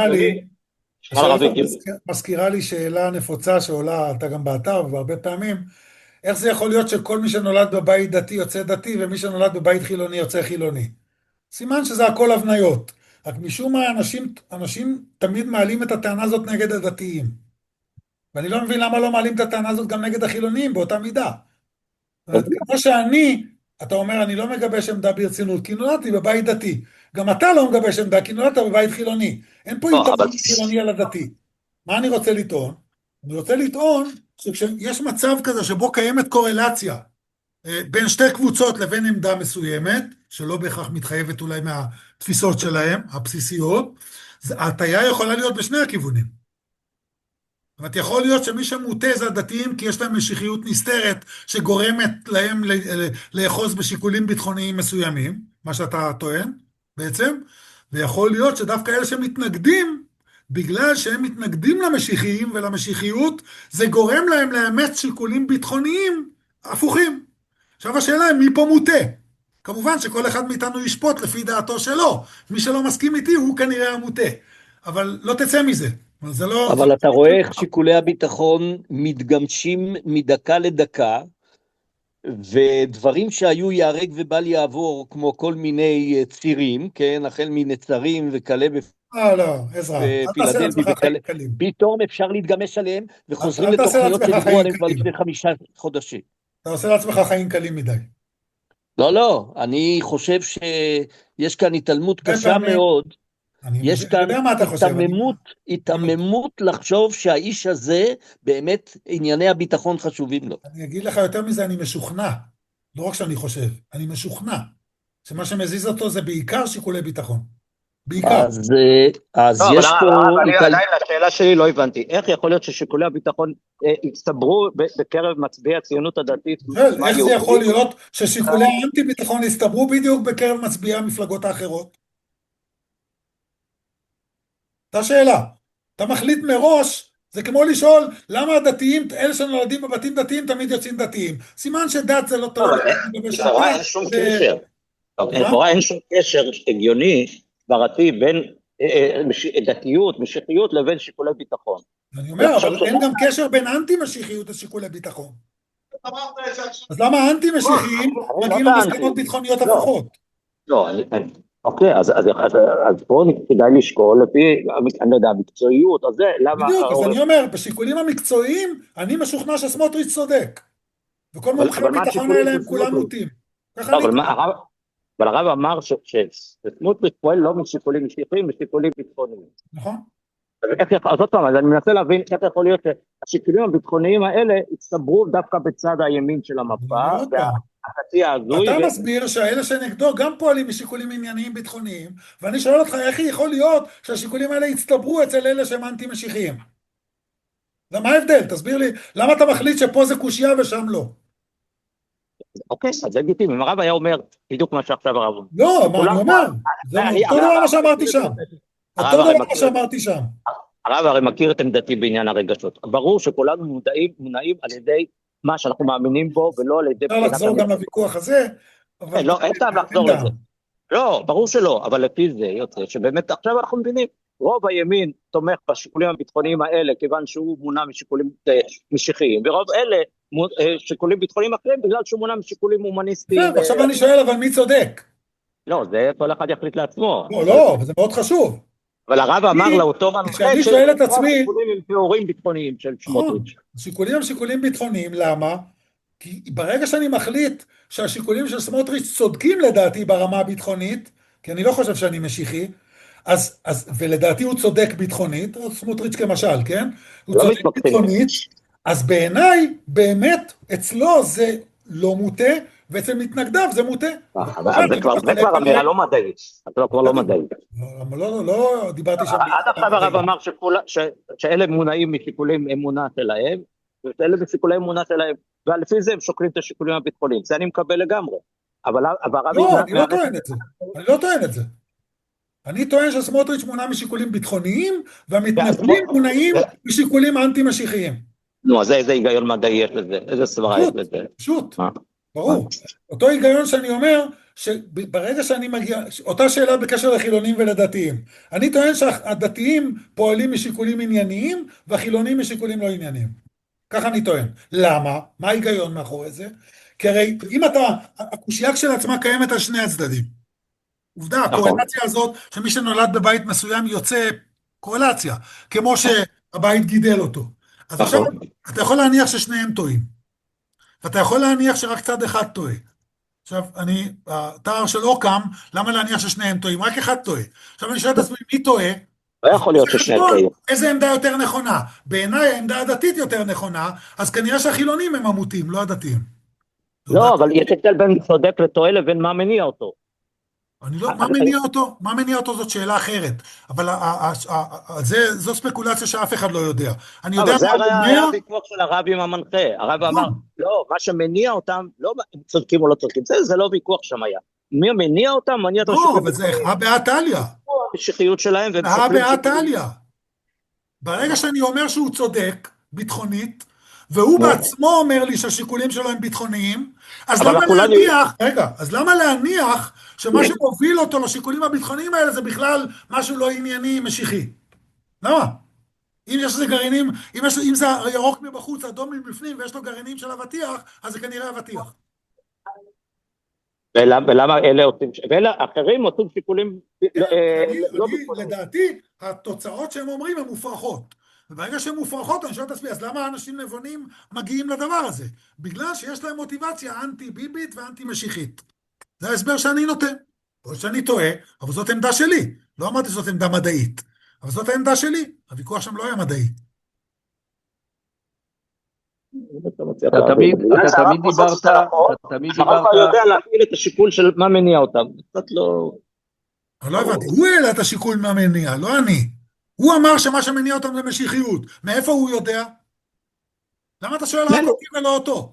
מזכירה לי שאלה נפוצה שעולה, עלתה גם באתר והרבה פעמים, איך זה יכול להיות שכל מי שנולד בבית דתי יוצא דתי, ומי שנולד בבית חילוני יוצא חילוני? סימן שזה הכל הבניות. רק משום מה אנשים תמיד מעלים את הטענה הזאת נגד הדתיים. ואני לא מבין למה לא מעלים את הטענה הזאת גם נגד החילוניים באותה מידה. כמו שאני, אתה אומר, אני לא מגבש עמדה ברצינות, כי נולדתי בבית דתי. גם אתה לא מגבש עמדה, כי נולדת בבית חילוני. אין פה יתרון חילוני על הדתי. מה אני רוצה לטעון? אני רוצה לטעון שכשיש מצב כזה שבו קיימת קורלציה בין שתי קבוצות לבין עמדה מסוימת, שלא בהכרח מתחייבת אולי מהתפיסות שלהם, הבסיסיות, ההטיה יכולה להיות בשני הכיוונים. זאת אומרת, יכול להיות שמי שמוטה זה הדתיים, כי יש להם משיחיות נסתרת, שגורמת להם לאחוז בשיקולים ביטחוניים מסוימים, מה שאתה טוען בעצם, ויכול להיות שדווקא אלה שמתנגדים, בגלל שהם מתנגדים למשיחיים ולמשיחיות, זה גורם להם לאמץ שיקולים ביטחוניים הפוכים. עכשיו השאלה היא, מי פה מוטה? כמובן שכל אחד מאיתנו ישפוט לפי דעתו שלו. מי שלא מסכים איתי הוא כנראה המוטה. אבל לא תצא מזה. אבל אתה רואה איך שיקולי הביטחון מתגמשים מדקה לדקה, ודברים שהיו יהרג ובל יעבור, כמו כל מיני צירים, כן, החל מנצרים וכלה לא, עזרא, אל תעשה לעצמך חיים קלים. פתאום אפשר להתגמש עליהם, וחוזרים לתוכניות שדיברו עליהם כבר לפני 5 חודשים. אתה עושה לעצמך חיים קלים מדי. לא, אני חושב שיש כאן התעלמות קשה מאוד, יש כאן התעממות לחשוב שהאיש הזה באמת ענייני הביטחון חשובים לו. אני אגיד לך יותר מזה, אני משוכנע, לא רק שאני חושב, אני משוכנע, שמה שמזיז אותו זה בעיקר שיקולי ביטחון. בעיקר. אז יש פה... אני עדיין לשאלה שלי לא הבנתי, איך יכול להיות ששיקולי הביטחון הצטברו בקרב מצביעי הציונות הדתית? איך זה יכול להיות ששיקולי האנטי ביטחון הצטברו בדיוק בקרב מצביעי המפלגות האחרות? אתה שאלה, אתה מחליט מראש, זה כמו לשאול למה הדתיים, אלה שנולדים בבתים דתיים תמיד יוצאים דתיים. סימן שדת זה לא טוב. לכאורה אין שום קשר. לכאורה אין שום קשר הגיוני, סברתי, בין דתיות, משיחיות לבין שיקולי ביטחון. אני אומר, אבל אין גם קשר בין אנטי-משיחיות לשיקולי ביטחון. אז למה האנטי-משיחיים מגיעים למסקנות ביטחוניות הפוכות? לא, אוקיי, אז פה כדאי לשקול לפי, אני יודע, המקצועיות, אז זה, למה... בדיוק, אז אני אומר, בשיקולים המקצועיים, אני משוכנע שסמוטריץ' צודק. וכל מומחי הביטחון האלה הם כולם מוטים. אבל הרב אמר שסמוטריץ' פועל לא משיקולים משיחיים, משיקולים ביטחוניים. נכון. אז עוד פעם, אז אני מנסה להבין איך יכול להיות שהשיקולים הביטחוניים האלה הצטברו דווקא בצד הימין של המפה, אתה מסביר שהאלה שנגדו גם פועלים משיקולים ענייניים ביטחוניים, ואני שואל אותך איך יכול להיות שהשיקולים האלה הצטברו אצל אלה שהם אנטי-משיחיים? מה ההבדל? תסביר לי, למה אתה מחליט שפה זה קושיה ושם לא? אוקיי, אז זה גיטים, אם הרב היה אומר בדיוק מה שעכשיו הרב אומר. לא, מה אני אומר? זה אותו דבר מה שאמרתי שם. אותו דבר מה שאמרתי שם. הרב הרי מכיר את עמדתי בעניין הרגשות. ברור שכולנו מונעים על ידי מה שאנחנו מאמינים בו, ולא על ידי... אפשר לחזור גם לוויכוח הזה, אבל... לא, אין טעם לחזור לזה. לא, ברור שלא, אבל לפי זה יוצא שבאמת עכשיו אנחנו מבינים, רוב הימין תומך בשיקולים הביטחוניים האלה, כיוון שהוא מונע משיקולים משיחיים, ורוב אלה שיקולים ביטחוניים אחרים, בגלל שהוא מונע משיקולים הומניסטיים. עכשיו אני שואל, אבל מי צודק? לא, זה כל אחד יחליט לעצמו. לא, זה מאוד חשוב. אבל הרב אמר לאותו מנחה, כשאני שואל את עצמי... שיקולים הם תיאורים ביטחוניים של סמוטריץ'. שיקולים הם שיקולים ביטחוניים, למה? כי ברגע שאני מחליט שהשיקולים של סמוטריץ' צודקים לדעתי ברמה הביטחונית, כי אני לא חושב שאני משיחי, ולדעתי הוא צודק ביטחונית, סמוטריץ' כמשל, כן? הוא צודק ביטחונית, אז בעיניי, באמת, אצלו זה לא מוטה, ואצל מתנגדיו זה מוטה. זה כבר אמירה לא מדעית, זה כבר לא מדעית. לא, דיברתי שם... עד עכשיו הרב אמר שאלה מונעים משיקולים אמונה שלהם, ואלה משיקולי אמונה שלהם, ולפי זה הם שוקלים את השיקולים הביטחוניים, זה אני מקבל לגמרי. לא, אני לא טוען את זה. אני טוען שסמוטריץ' מונע משיקולים ביטחוניים, והמתנגדים מונעים משיקולים אנטי-משיחיים. נו, אז איזה היגיון מדעי יש לזה? איזה סברה יש לזה? פשוט, ברור. אותו היגיון שאני אומר, שברגע שאני מגיע, אותה שאלה בקשר לחילונים ולדתיים. אני טוען שהדתיים פועלים משיקולים ענייניים, והחילונים משיקולים לא ענייניים. ככה אני טוען. למה? מה ההיגיון מאחורי זה? כי הרי אם הקושייה כשלעצמה קיימת על שני הצדדים. עובדה, הקורלציה הזאת, שמי שנולד בבית מסוים יוצא קורלציה, כמו שהבית גידל אותו. אז עכשיו אתה יכול להניח ששניהם טועים. ואתה יכול להניח שרק צד אחד טועה. עכשיו, התואר של אוקם, למה להניח ששניהם טועים? רק אחד טועה. עכשיו אני שואל את עצמי, מי טועה? לא יכול להיות ששניהם טועים. איזה עמדה יותר נכונה? בעיניי העמדה הדתית יותר נכונה, אז כנראה שהחילונים הם עמותים, לא הדתיים. לא, אבל יש הבדל בין צודק לטועה לבין מה מניע אותו. מה מניע אותו? מה מניע אותו זאת שאלה אחרת. אבל זו ספקולציה שאף אחד לא יודע. אני יודע מה הוא אומר. אבל זה היה ויכוח של הרב עם המנחה. הרב אמר, לא, מה שמניע אותם, לא צודקים או לא צודקים, זה לא ויכוח שם היה. מי מניע אותם? מניע אותו לא, אבל זה הבעתליה. המשיחיות שלהם. הבעתליה. ברגע שאני אומר שהוא צודק, ביטחונית, והוא בעצמו אומר לי שהשיקולים שלו הם ביטחוניים, אז למה להניח שמה שמוביל אותו לשיקולים הביטחוניים האלה זה בכלל משהו לא ענייני משיחי? למה? אם יש לזה גרעינים, אם זה ירוק מבחוץ, אדום מבפנים, ויש לו גרעינים של אבטיח, אז זה כנראה אבטיח. ולמה אלה עושים, ואלה אחרים עושים שיקולים לא ביטחוניים? לדעתי, התוצאות שהם אומרים הן מופרכות. וברגע שהן מופרכות, אני שואל את עצמי, אז למה האנשים נבונים מגיעים לדבר הזה? בגלל שיש להם מוטיבציה אנטי-ביבית ואנטי-משיחית. זה ההסבר שאני נותן. או שאני טועה, אבל זאת עמדה שלי. לא אמרתי שזאת עמדה מדעית, אבל זאת העמדה שלי. הוויכוח שם לא היה מדעי. אתה תמיד דיברת... אתה יודע להפעיל את השיקול של מה מניע אותם. קצת לא... אני לא הבנתי. הוא העלה את השיקול מה מניע, לא אני. הוא אמר שמה שמניע אותם זה משיחיות. מאיפה הוא יודע? למה אתה שואל רק אותי ולא אותו?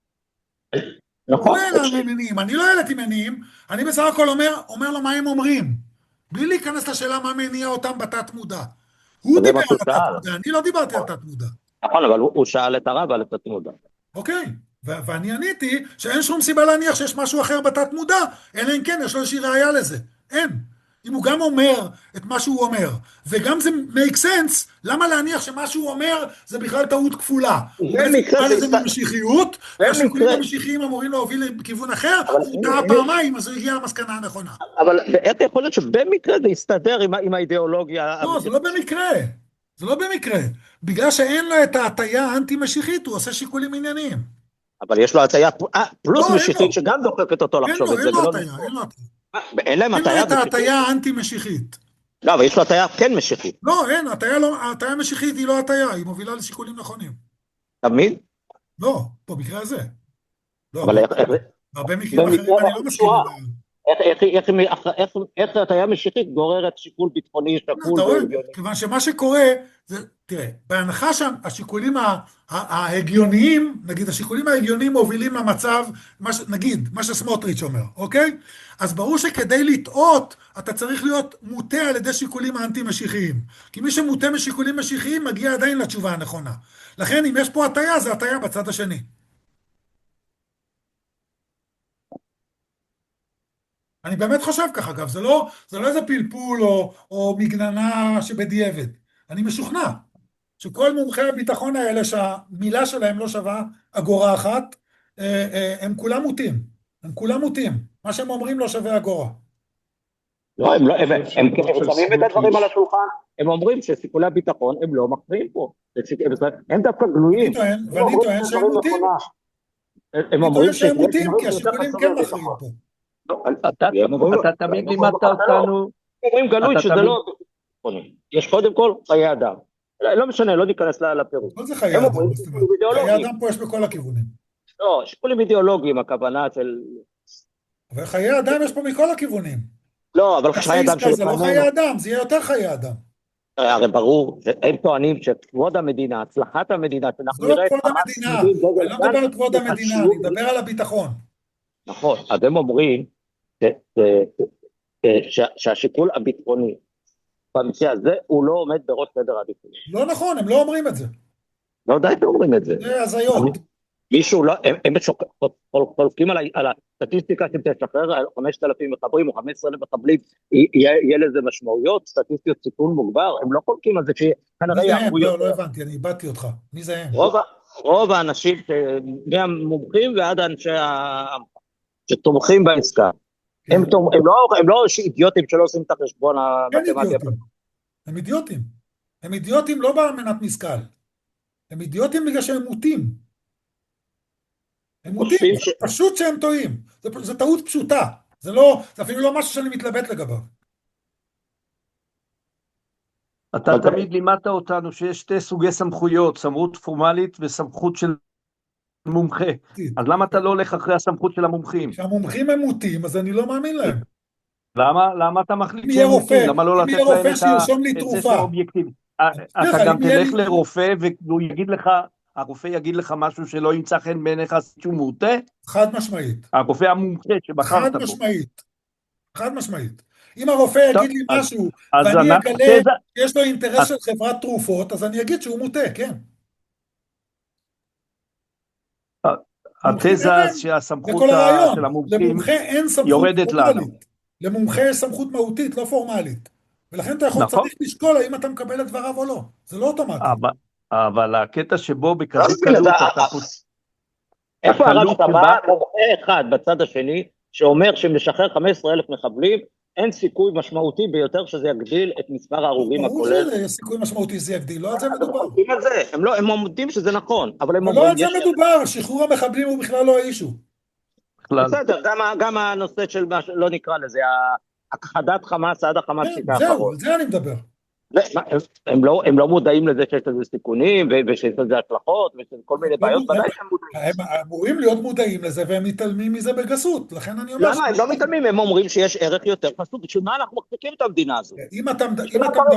אני לא העליתי מניעים, אני בסך הכל אומר לו מה הם אומרים. בלי להיכנס לשאלה מה מניע אותם בתת מודע. הוא דיבר על התת מודע, אני לא דיברתי על תת מודע. נכון, אבל הוא שאל את הרב על התת מודע. אוקיי, ואני עניתי שאין שום סיבה להניח שיש משהו אחר בתת מודע, אלא אם כן יש לו איזושהי ראייה לזה. אין. אם הוא גם אומר את מה שהוא אומר, וגם זה make sense, למה להניח שמה שהוא אומר זה בכלל טעות כפולה? זה משיחיות, והשיקולים המשיחיים אמורים להוביל לכיוון אחר, הוא טעה פעמיים, אז הוא הגיע למסקנה הנכונה. אבל איך יכול להיות שבמקרה זה יסתדר עם האידיאולוגיה? לא, זה לא במקרה. זה לא במקרה. בגלל שאין לו את ההטיה האנטי-משיחית, הוא עושה שיקולים ענייניים. אבל יש לו הטיה פלוס משיחית שגם דוחקת אותו לחשוב את זה. אין לו הטיה, אין לו הטיה. אין לו את ההטיה האנטי-משיחית. לא, אבל יש לו הטיה כן משיחית. לא, אין, ההטיה משיחית היא לא הטיה, היא מובילה לשיקולים נכונים. תמיד? לא, פה במקרה הזה. אבל הרבה מקרים אחרים אני לא מסכים. איך הטיה משיחית גוררת שיקול ביטחוני שקול אתה רואה? והגיוני? כיוון שמה שקורה, תראה, בהנחה שהשיקולים ההגיוניים, נגיד השיקולים ההגיוניים מובילים למצב, נגיד, מה שסמוטריץ' אומר, אוקיי? אז ברור שכדי לטעות, אתה צריך להיות מוטה על ידי שיקולים האנטי-משיחיים. כי מי שמוטה משיקולים משיחיים מגיע עדיין לתשובה הנכונה. לכן אם יש פה הטיה, זה הטיה בצד השני. אני באמת חושב ככה, אגב, זה לא איזה פלפול או מגננה שבדיעבד. אני משוכנע שכל מומחי הביטחון האלה שהמילה שלהם לא שווה אגורה אחת, הם כולם מוטים. הם כולם מוטים. מה שהם אומרים לא שווה אגורה. לא, הם שמים את הדברים על השולחן, הם אומרים שסיכולי הביטחון הם לא מכריעים פה. הם דווקא גלויים. ואני טוען שהם מוטים. אני טוען שהם מוטים, כי השיקולים כן מכריעים פה. אתה תמיד לימדת אותנו. אומרים גלוי שזה לא... יש קודם כל חיי אדם. לא משנה, לא ניכנס לפירוט. כל זה חיי אדם. חיי אדם פה יש בכל הכיוונים. לא, שיקולים אידיאולוגיים, הכוונה של... אבל חיי אדם יש פה מכל הכיוונים. לא, אבל חיי אדם... זה לא חיי אדם, זה יהיה יותר חיי אדם. הרי ברור, הם טוענים שכבוד המדינה, הצלחת המדינה, זה לא כבוד המדינה, אני לא מדבר על כבוד המדינה, אני מדבר על הביטחון. נכון, אז הם אומרים שהשיקול הביטחוני במקרה הזה הוא לא עומד בראש סדר העדיפויות. לא נכון, הם לא אומרים את זה. לא די אומרים את זה. זה הזיות. מישהו לא, הם חולקים על הסטטיסטיקה שתשחרר 5,000 מחברים או 15,000 מחבלים, יהיה לזה משמעויות, סטטיסטיות סיכון מוגבר, הם לא חולקים על זה שכנראה יעברו יותר. לא הבנתי, אני איבדתי אותך. מי זה הם? רוב האנשים, מהמומחים ועד האנשי שתומכים בעסקה. הם לא אידיוטים שלא עושים את החשבון המתמטי. הם אידיוטים. הם אידיוטים לא במנת משכל. הם אידיוטים בגלל שהם מוטים. הם מוטים, פשוט שהם טועים. זו טעות פשוטה. זה אפילו לא משהו שאני מתלבט לגביו. אתה תמיד לימדת אותנו שיש שתי סוגי סמכויות, סמכות פורמלית וסמכות של מומחה. אז למה אתה לא הולך אחרי הסמכות של המומחים? כשהמומחים הם מוטים, אז אני לא מאמין להם. למה אתה מחליט שהם מוטים? למה לא לתת להם את זה אובייקטיבי? אתה גם תלך לרופא והוא יגיד לך, הרופא יגיד לך משהו שלא ימצא חן בעיניך שהוא מוטה? חד משמעית. הרופא המומחה שבחרת בו. חד משמעית. אם הרופא יגיד לי משהו, ואני אגלה שיש לו אינטרס של חברת תרופות, אז אני אגיד שהוא מוטה, כן. התזה שהסמכות של המומחים יורדת לנו. למומחה יש סמכות מהותית, לא פורמלית. ולכן אתה יכול צריך לשקול האם אתה מקבל את דבריו או לא. זה לא אוטומטי. אבל הקטע שבו בכזאת קלות אתה חוץ... איפה הרב טבע מומחה אחד בצד השני, שאומר שמשחרר 15,000 מחבלים, אין סיכוי משמעותי ביותר שזה יגדיל את מספר ההרוגים הכולל. ברור שיש סיכוי משמעותי שזה יגדיל, לא על זה מדובר. הם עומדים שזה נכון, אבל הם אומרים... לא על זה מדובר, שחרור המחבלים הוא בכלל לא האישו. בסדר, גם הנושא של מה לא נקרא לזה, הכחדת חמאס עד החמאס שיקה האחרון. זהו, על זה אני מדבר. הם לא מודעים לזה שיש לזה סיכונים, ושיש לזה הצלחות, ויש כל מיני בעיות, ודאי שהם מודעים. הם אמורים להיות מודעים לזה, והם מתעלמים מזה בגסות, לכן אני אומר... למה? הם לא מתעלמים, הם אומרים שיש ערך יותר חשוב, בשביל מה אנחנו מחזיקים את המדינה הזו? אם אתה מדבר...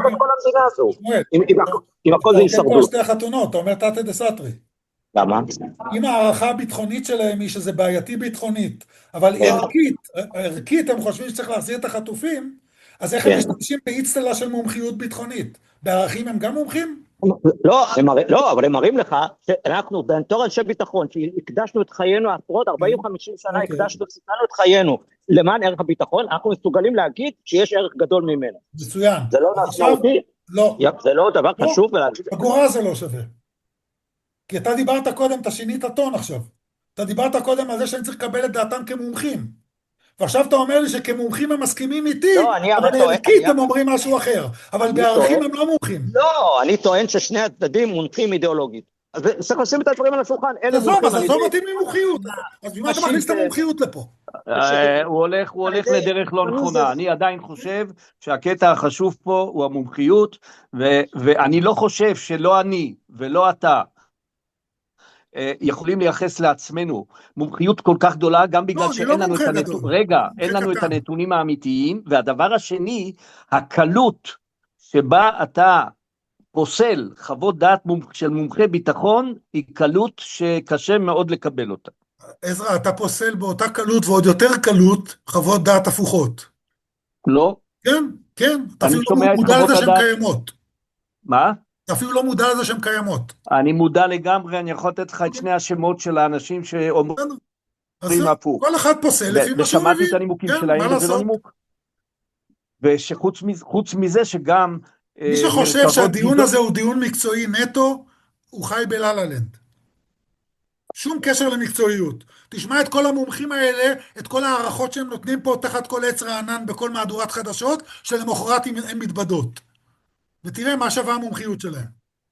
אם הכל זה הישרדות. שתי החתונות, אתה אומר תתא דסתרי. למה? אם הערכה הביטחונית שלהם היא שזה בעייתי ביטחונית, אבל ערכית הם חושבים שצריך להחזיר את החטופים, אז איך הם משתמשים באצטלה של מומחיות ביטחונית? בערכים הם גם מומחים? לא, אבל הם מראים לך שאנחנו בתור אנשי ביטחון, שהקדשנו את חיינו עשרות, 40-50 שנה, הקדשנו את חיינו למען ערך הביטחון, אנחנו מסוגלים להגיד שיש ערך גדול ממנו. מצוין. זה לא משמעותי? לא. זה לא דבר חשוב? אגורה זה לא שווה. כי אתה דיברת קודם, אתה שינית טון עכשיו. אתה דיברת קודם על זה שאני צריך לקבל את דעתם כמומחים. ועכשיו אתה אומר לי שכמומחים הם מסכימים איתי, אבל ערכית הם אומרים משהו אחר. אבל בערכים הם לא מומחים. לא, אני טוען ששני הצדדים מונחים אידיאולוגית. אז צריך לשים את הדברים על השולחן. עזוב אותי ממומחיות. אז במה אתה מכניס את המומחיות לפה? הוא הולך לדרך לא נכונה. אני עדיין חושב שהקטע החשוב פה הוא המומחיות, ואני לא חושב שלא אני ולא אתה, יכולים לייחס לעצמנו מומחיות כל כך גדולה, גם בגלל שאין לנו את הנתונים האמיתיים, והדבר השני, הקלות שבה אתה פוסל חוות דעת של מומחי ביטחון, היא קלות שקשה מאוד לקבל אותה. עזרא, אתה פוסל באותה קלות ועוד יותר קלות חוות דעת הפוכות. לא. כן, כן, אתה אפילו לא מודע לזה שהן קיימות. מה? אתה אפילו לא מודע לזה שהן קיימות. אני מודע לגמרי, אני יכול לתת לך את שני השמות של האנשים שאומרים הפוך. כל אחד פוסל לפי מה שהוא מבין. ושמעתי את הנימוקים שלהם, וזה לא נימוק. ושחוץ מזה שגם... מי שחושב שהדיון הזה הוא דיון מקצועי נטו, הוא חי בלה-לה-לנד. שום קשר למקצועיות. תשמע את כל המומחים האלה, את כל הערכות שהם נותנים פה תחת כל עץ רענן בכל מהדורת חדשות, שלמחרת הן מתבדות. ותראה מה שווה המומחיות שלהם.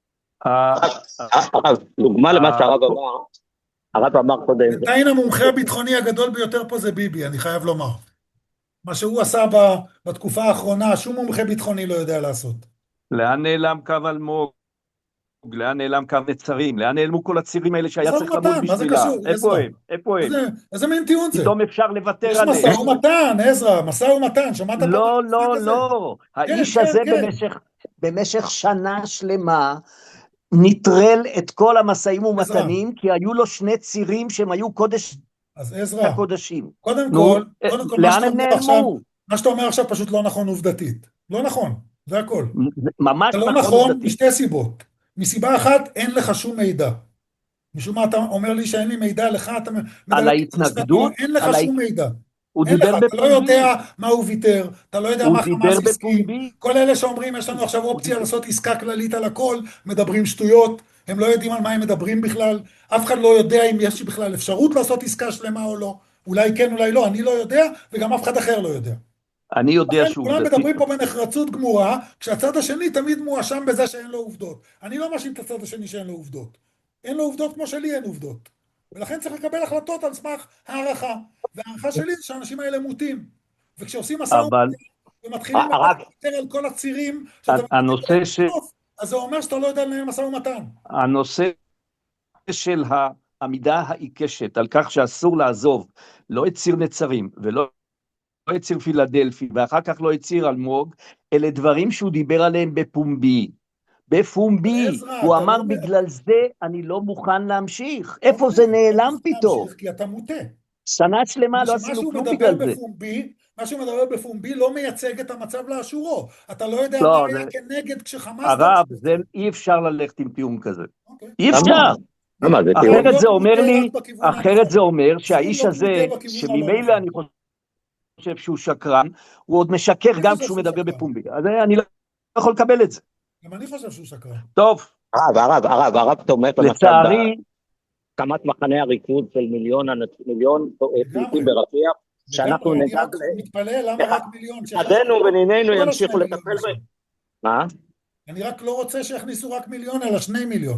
דוגמה למה שהרב אמר, הרב אמר קודם. בינתיים המומחה הביטחוני הגדול ביותר פה זה ביבי, אני חייב לומר. מה שהוא עשה בתקופה האחרונה, שום מומחה ביטחוני לא יודע לעשות. לאן נעלם קו אלמוג? לאן נעלם קו נצרים? לאן נעלמו כל הצירים האלה שהיה צריך לעמוד בשבילה? איפה הם? איפה הם? איזה מין טיעון זה? פתאום אפשר לוותר עליהם. יש משא ומתן, עזרא, משא ומתן, שמעת? לא, לא, לא. האיש הזה במשך שנה שלמה נטרל את כל המשאים ומתנים, כי היו לו שני צירים שהם היו קודש הקודשים. קודם כל, מה שאתה אומר עכשיו פשוט לא נכון עובדתית. לא נכון, זה הכל. ממש נכון עובדתית. לא נכון משתי סיבות. מסיבה אחת, אין לך שום מידע. משום מה אתה אומר לי שאין לי מידע לך, אתה... על ההתנגדות? אין לך שום מידע. הוא דיבר בפומבי. אתה לא יודע מה הוא ויתר, אתה לא יודע מה חמאס הסכים. כל אלה שאומרים, יש לנו עכשיו אופציה לעשות עסקה כללית על הכל, מדברים שטויות, הם לא יודעים על מה הם מדברים בכלל, אף אחד לא יודע אם יש בכלל אפשרות לעשות עסקה שלמה או לא. אולי כן, אולי לא, אני לא יודע, וגם אף אחד אחר לא יודע. אני יודע שהוא... כולם מדברים פה בנחרצות גמורה, כשהצד השני תמיד מואשם בזה שאין לו עובדות. אני לא מאשים את הצד השני שאין לו עובדות. אין לו עובדות כמו שלי אין עובדות. ולכן צריך לקבל החלטות על סמך הערכה. והערכה שלי זה שהאנשים האלה מוטים. וכשעושים משא ומתן, ומתחילים לדבר על כל הצירים, אז זה אומר שאתה לא יודע לנהל משא ומתן. הנושא של העמידה העיקשת על כך שאסור לעזוב לא את ציר נצרים ולא את ציר פילדלפי ואחר כך לא את ציר אלמוג, אלה דברים שהוא דיבר עליהם בפומבי. בפומבי, הוא אמר בגלל זה אני לא מוכן להמשיך. איפה זה נעלם פתאום? כי אתה מוטה. שנה שלמה לא עשינו כלום בגלל זה. מה שהוא מדבר בפומבי לא מייצג את המצב לאשורו. אתה לא יודע מה היה כנגד כשחמאס... הרב, אי אפשר ללכת עם טיעון כזה. אי אפשר. אחרת זה אומר שהאיש הזה, שממילא אני חושב שהוא שקרן, הוא עוד משקר גם כשהוא מדבר בפומבי. אז אני לא יכול לקבל את זה. גם אני חושב שהוא שקרן. טוב. הרב תומך לצערי, הקמת מחנה הריכוז של מיליון פליטים ברפיח, שאנחנו נדאג... אני רק מתפלא למה רק מיליון... עדינו ונינינו ימשיכו לטפל בהם. מה? אני רק לא רוצה שיכניסו רק מיליון, אלא 2 מיליון.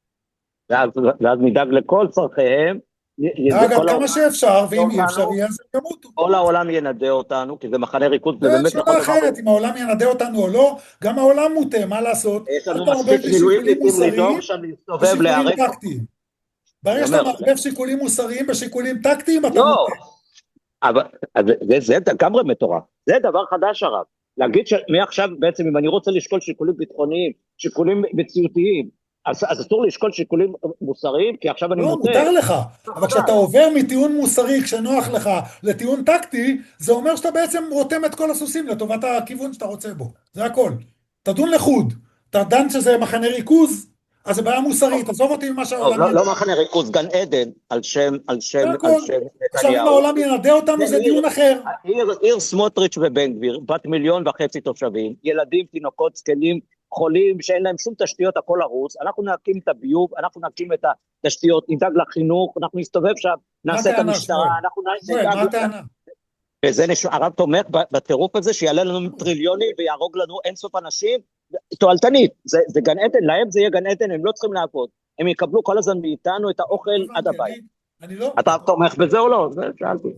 ואז נדאג לכל צרכיהם. אגב, כמה שאפשר, ואם אי אפשר יהיה, אז הם ימותו. כל העולם ינדה אותנו, כי זה מחנה ריכוז, זה באמת... זה שאלה אחרת, אם העולם ינדה אותנו או לא, גם העולם מוטה, מה לעשות? יש לנו מספיק מילואימניקים לדאוג שם להסתובב להיערך. ברגע שאתה מערבב שיקולים מוסריים בשיקולים טקטיים, אתה מוטה. אבל זה לגמרי מטורף. זה דבר חדש הרב. להגיד שמעכשיו בעצם, אם אני רוצה לשקול שיקולים ביטחוניים, שיקולים מציאותיים, אז אסור לשקול שיקולים מוסריים, כי עכשיו אני לא, מוטה. מותר לך, אבל כשאתה עובר מטיעון מוסרי, כשנוח לך, לטיעון טקטי, זה אומר שאתה בעצם רותם את כל הסוסים לטובת הכיוון שאתה רוצה בו. זה הכל. תדון לחוד. אתה דן שזה מחנה ריכוז, אז זה בעיה מוסרית, עזוב אותי ממה שהעולם... לא מחנה ריכוז, גן עדן, על שם נתניהו. עכשיו אם העולם ינדה אותנו, זה דיון אחר. עיר סמוטריץ' ובן גביר, בת 1.5 מיליון תושבים, ילדים, תינוקות, זקנים, חולים שאין להם שום תשתיות, הכל הרוס, אנחנו נקים את הביוב, אנחנו נקים את התשתיות, נדאג לחינוך, אנחנו נסתובב שם, נעשה את המשטרה, אנחנו מה הטענה? וזה הרב תומך בטירוף הזה, שיעלה לנו טריליונים ויהרוג לנו אינסוף אנשים, תועלתנית, זה גן עדן, להם זה יהיה גן עדן, הם לא צריכים לעבוד, הם יקבלו כל הזמן מאיתנו את האוכל עד הבית. אתה תומך בזה או לא? זה שאלתי.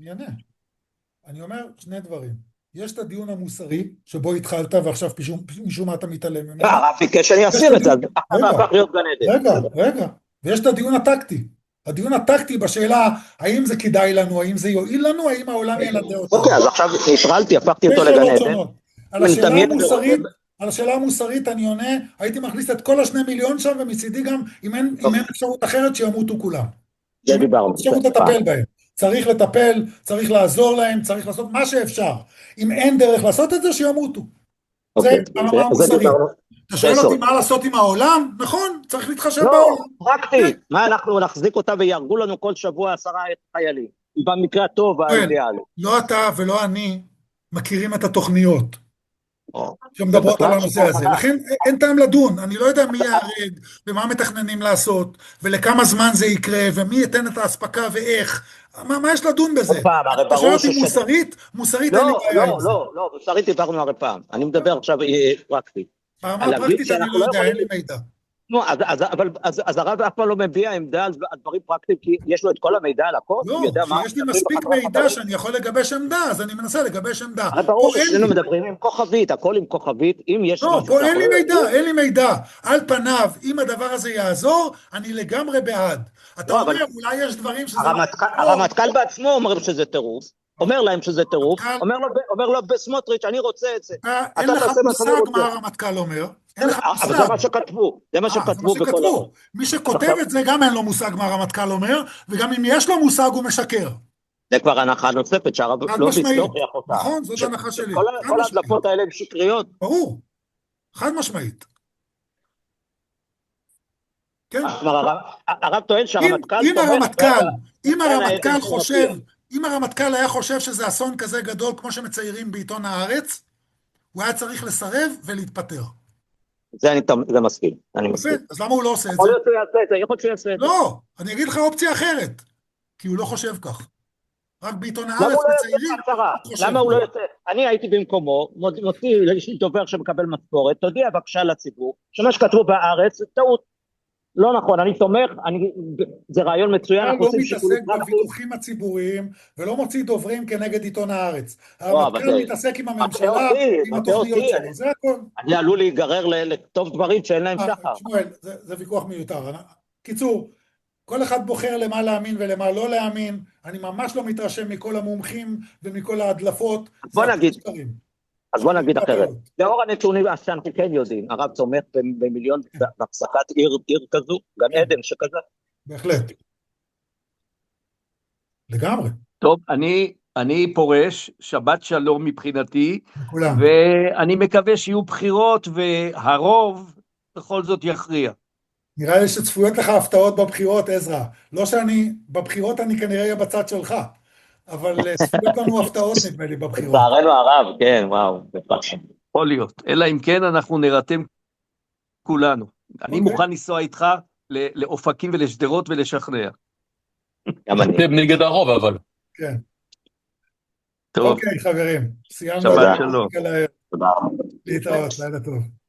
אני אומר 2 דברים. יש את הדיון המוסרי, שבו התחלת, ועכשיו משום מה אתה מתעלם ממנו. הרב ביקש שאני אסיר את זה, אז הפך להיות גן עדן. רגע, ויש את הדיון הטקטי. הדיון הטקטי בשאלה, האם זה כדאי לנו, האם זה יועיל לנו, האם העולם ילדה אותנו. אוקיי, אז עכשיו נטרלתי, הפכתי אותו לגן עדן. על השאלה המוסרית אני עונה, הייתי מכניס את כל ה2 מיליון שם, ומצידי גם, אם אין אפשרות אחרת, שימותו כולם. זה דיברנו. אפשרות לטפל בהם. צריך לטפל, צריך לעזור להם, צריך לעשות מה שאפשר. אם אין דרך לעשות את זה, שימותו. זה ברמה המוסרית. אתה שואל אותי מה לעשות עם העולם? נכון, צריך להתחשב בעולם. לא, פרקטי. מה אנחנו נחזיק אותה וירגו לנו כל שבוע 10 חיילים? במקרה הטוב והאידיאלי. לא אתה ולא אני מכירים את התוכניות שמדברות על הנושא הזה. לכן אין טעם לדון. אני לא יודע מי יהרג ומה מתכננים לעשות ולכמה זמן זה יקרה ומי ייתן את ההספקה ואיך. מה יש לדון בזה? אתה שואל אותי מוסרית אין לי בעיה עם זה. לא, מוסרית דיברנו הרי פעם. אני מדבר עכשיו פרקטית. ברמה הפרקטית אני לא יודע, אין לי מידע. אז הרב אף פעם לא מביע עמדה על דברים פרקטיים, כי יש לו את כל המידע על הכל? לא, יש לי מספיק מידע שאני יכול לגבש עמדה, אז אני מנסה לגבש עמדה. ברור ששנינו מדברים עם כוכבית, הכל עם כוכבית, אם יש... לא, פה אין לי מידע. על פניו, אם הדבר הזה יעזור, אני לגמרי בעד. אתה אומר, אולי יש דברים שזה... הרמטכ"ל בעצמו אומר שזה טירוף, אומר להם שזה טירוף, אומר לו בסמוטריץ', אני רוצה את זה. אין לך מושג מה הרמטכ"ל אומר. אבל זה מה שכתבו, בכל... מי שכותב את זה גם אין לו מושג מה הרמטכ"ל אומר, וגם אם יש לו מושג הוא משקר. זה כבר הנחה נוספת שהרב לא יסלוח אותה. נכון, זאת הנחה שלי. כל ההדלפות האלה הן שקריות. ברור, חד משמעית. הרב טוען שהרמטכ"ל... אם הרמטכ"ל היה חושב שזה אסון כזה גדול כמו שמציירים בעיתון הארץ, הוא היה צריך לסרב ולהתפטר. זה מסכים, אני מסכים. אז למה הוא לא עושה את זה? יכול להיות שהוא יעשה את זה, יכול להיות שהוא יעשה את זה. לא, אני אגיד לך אופציה אחרת, כי הוא לא חושב כך. רק בעיתון הארץ מציירים. למה הוא לא יעשה? אני הייתי במקומו, מוציא דובר שמקבל משכורת, תודיע בבקשה לציבור, שמה שכתבו בארץ זה טעות. לא נכון, אני תומך, זה רעיון מצוין. הוא לא מתעסק בוויכוחים הציבוריים, ולא מוציא דוברים כנגד עיתון הארץ. הרמטכ"ל מתעסק עם הממשלה, עם התוכניות שלו, זה הכל. אני עלול להיגרר לכתוב דברים שאין להם שחר. שמואל, זה ויכוח מיותר. קיצור, כל אחד בוחר למה להאמין ולמה לא להאמין, אני ממש לא מתרשם מכל המומחים ומכל ההדלפות. אז בוא נגיד אחרת, לאור הנתונים שאנחנו כן יודעים, הרב תומך במיליון בהפסקת עיר כזו, גן עדן שכזה? בהחלט. לגמרי. טוב, אני פורש, שבת שלום מבחינתי, ואני מקווה שיהיו בחירות והרוב בכל זאת יכריע. נראה לי שצפויות לך הפתעות בבחירות, עזרא. לא שאני, בבחירות אני כנראה אהיה בצד שלך. אבל צפויות לנו הפתעות נדמה לי בבחירות. לצערנו הרב, כן, וואו. יכול להיות, אלא אם כן אנחנו נרתם כולנו. אני מוכן לנסוע איתך לאופקים ולשדרות ולשכנע. אתם נגד הרוב אבל. כן. טוב. אוקיי חברים, סיימנו. שבת שלום. תודה. להתראות, לילה טוב.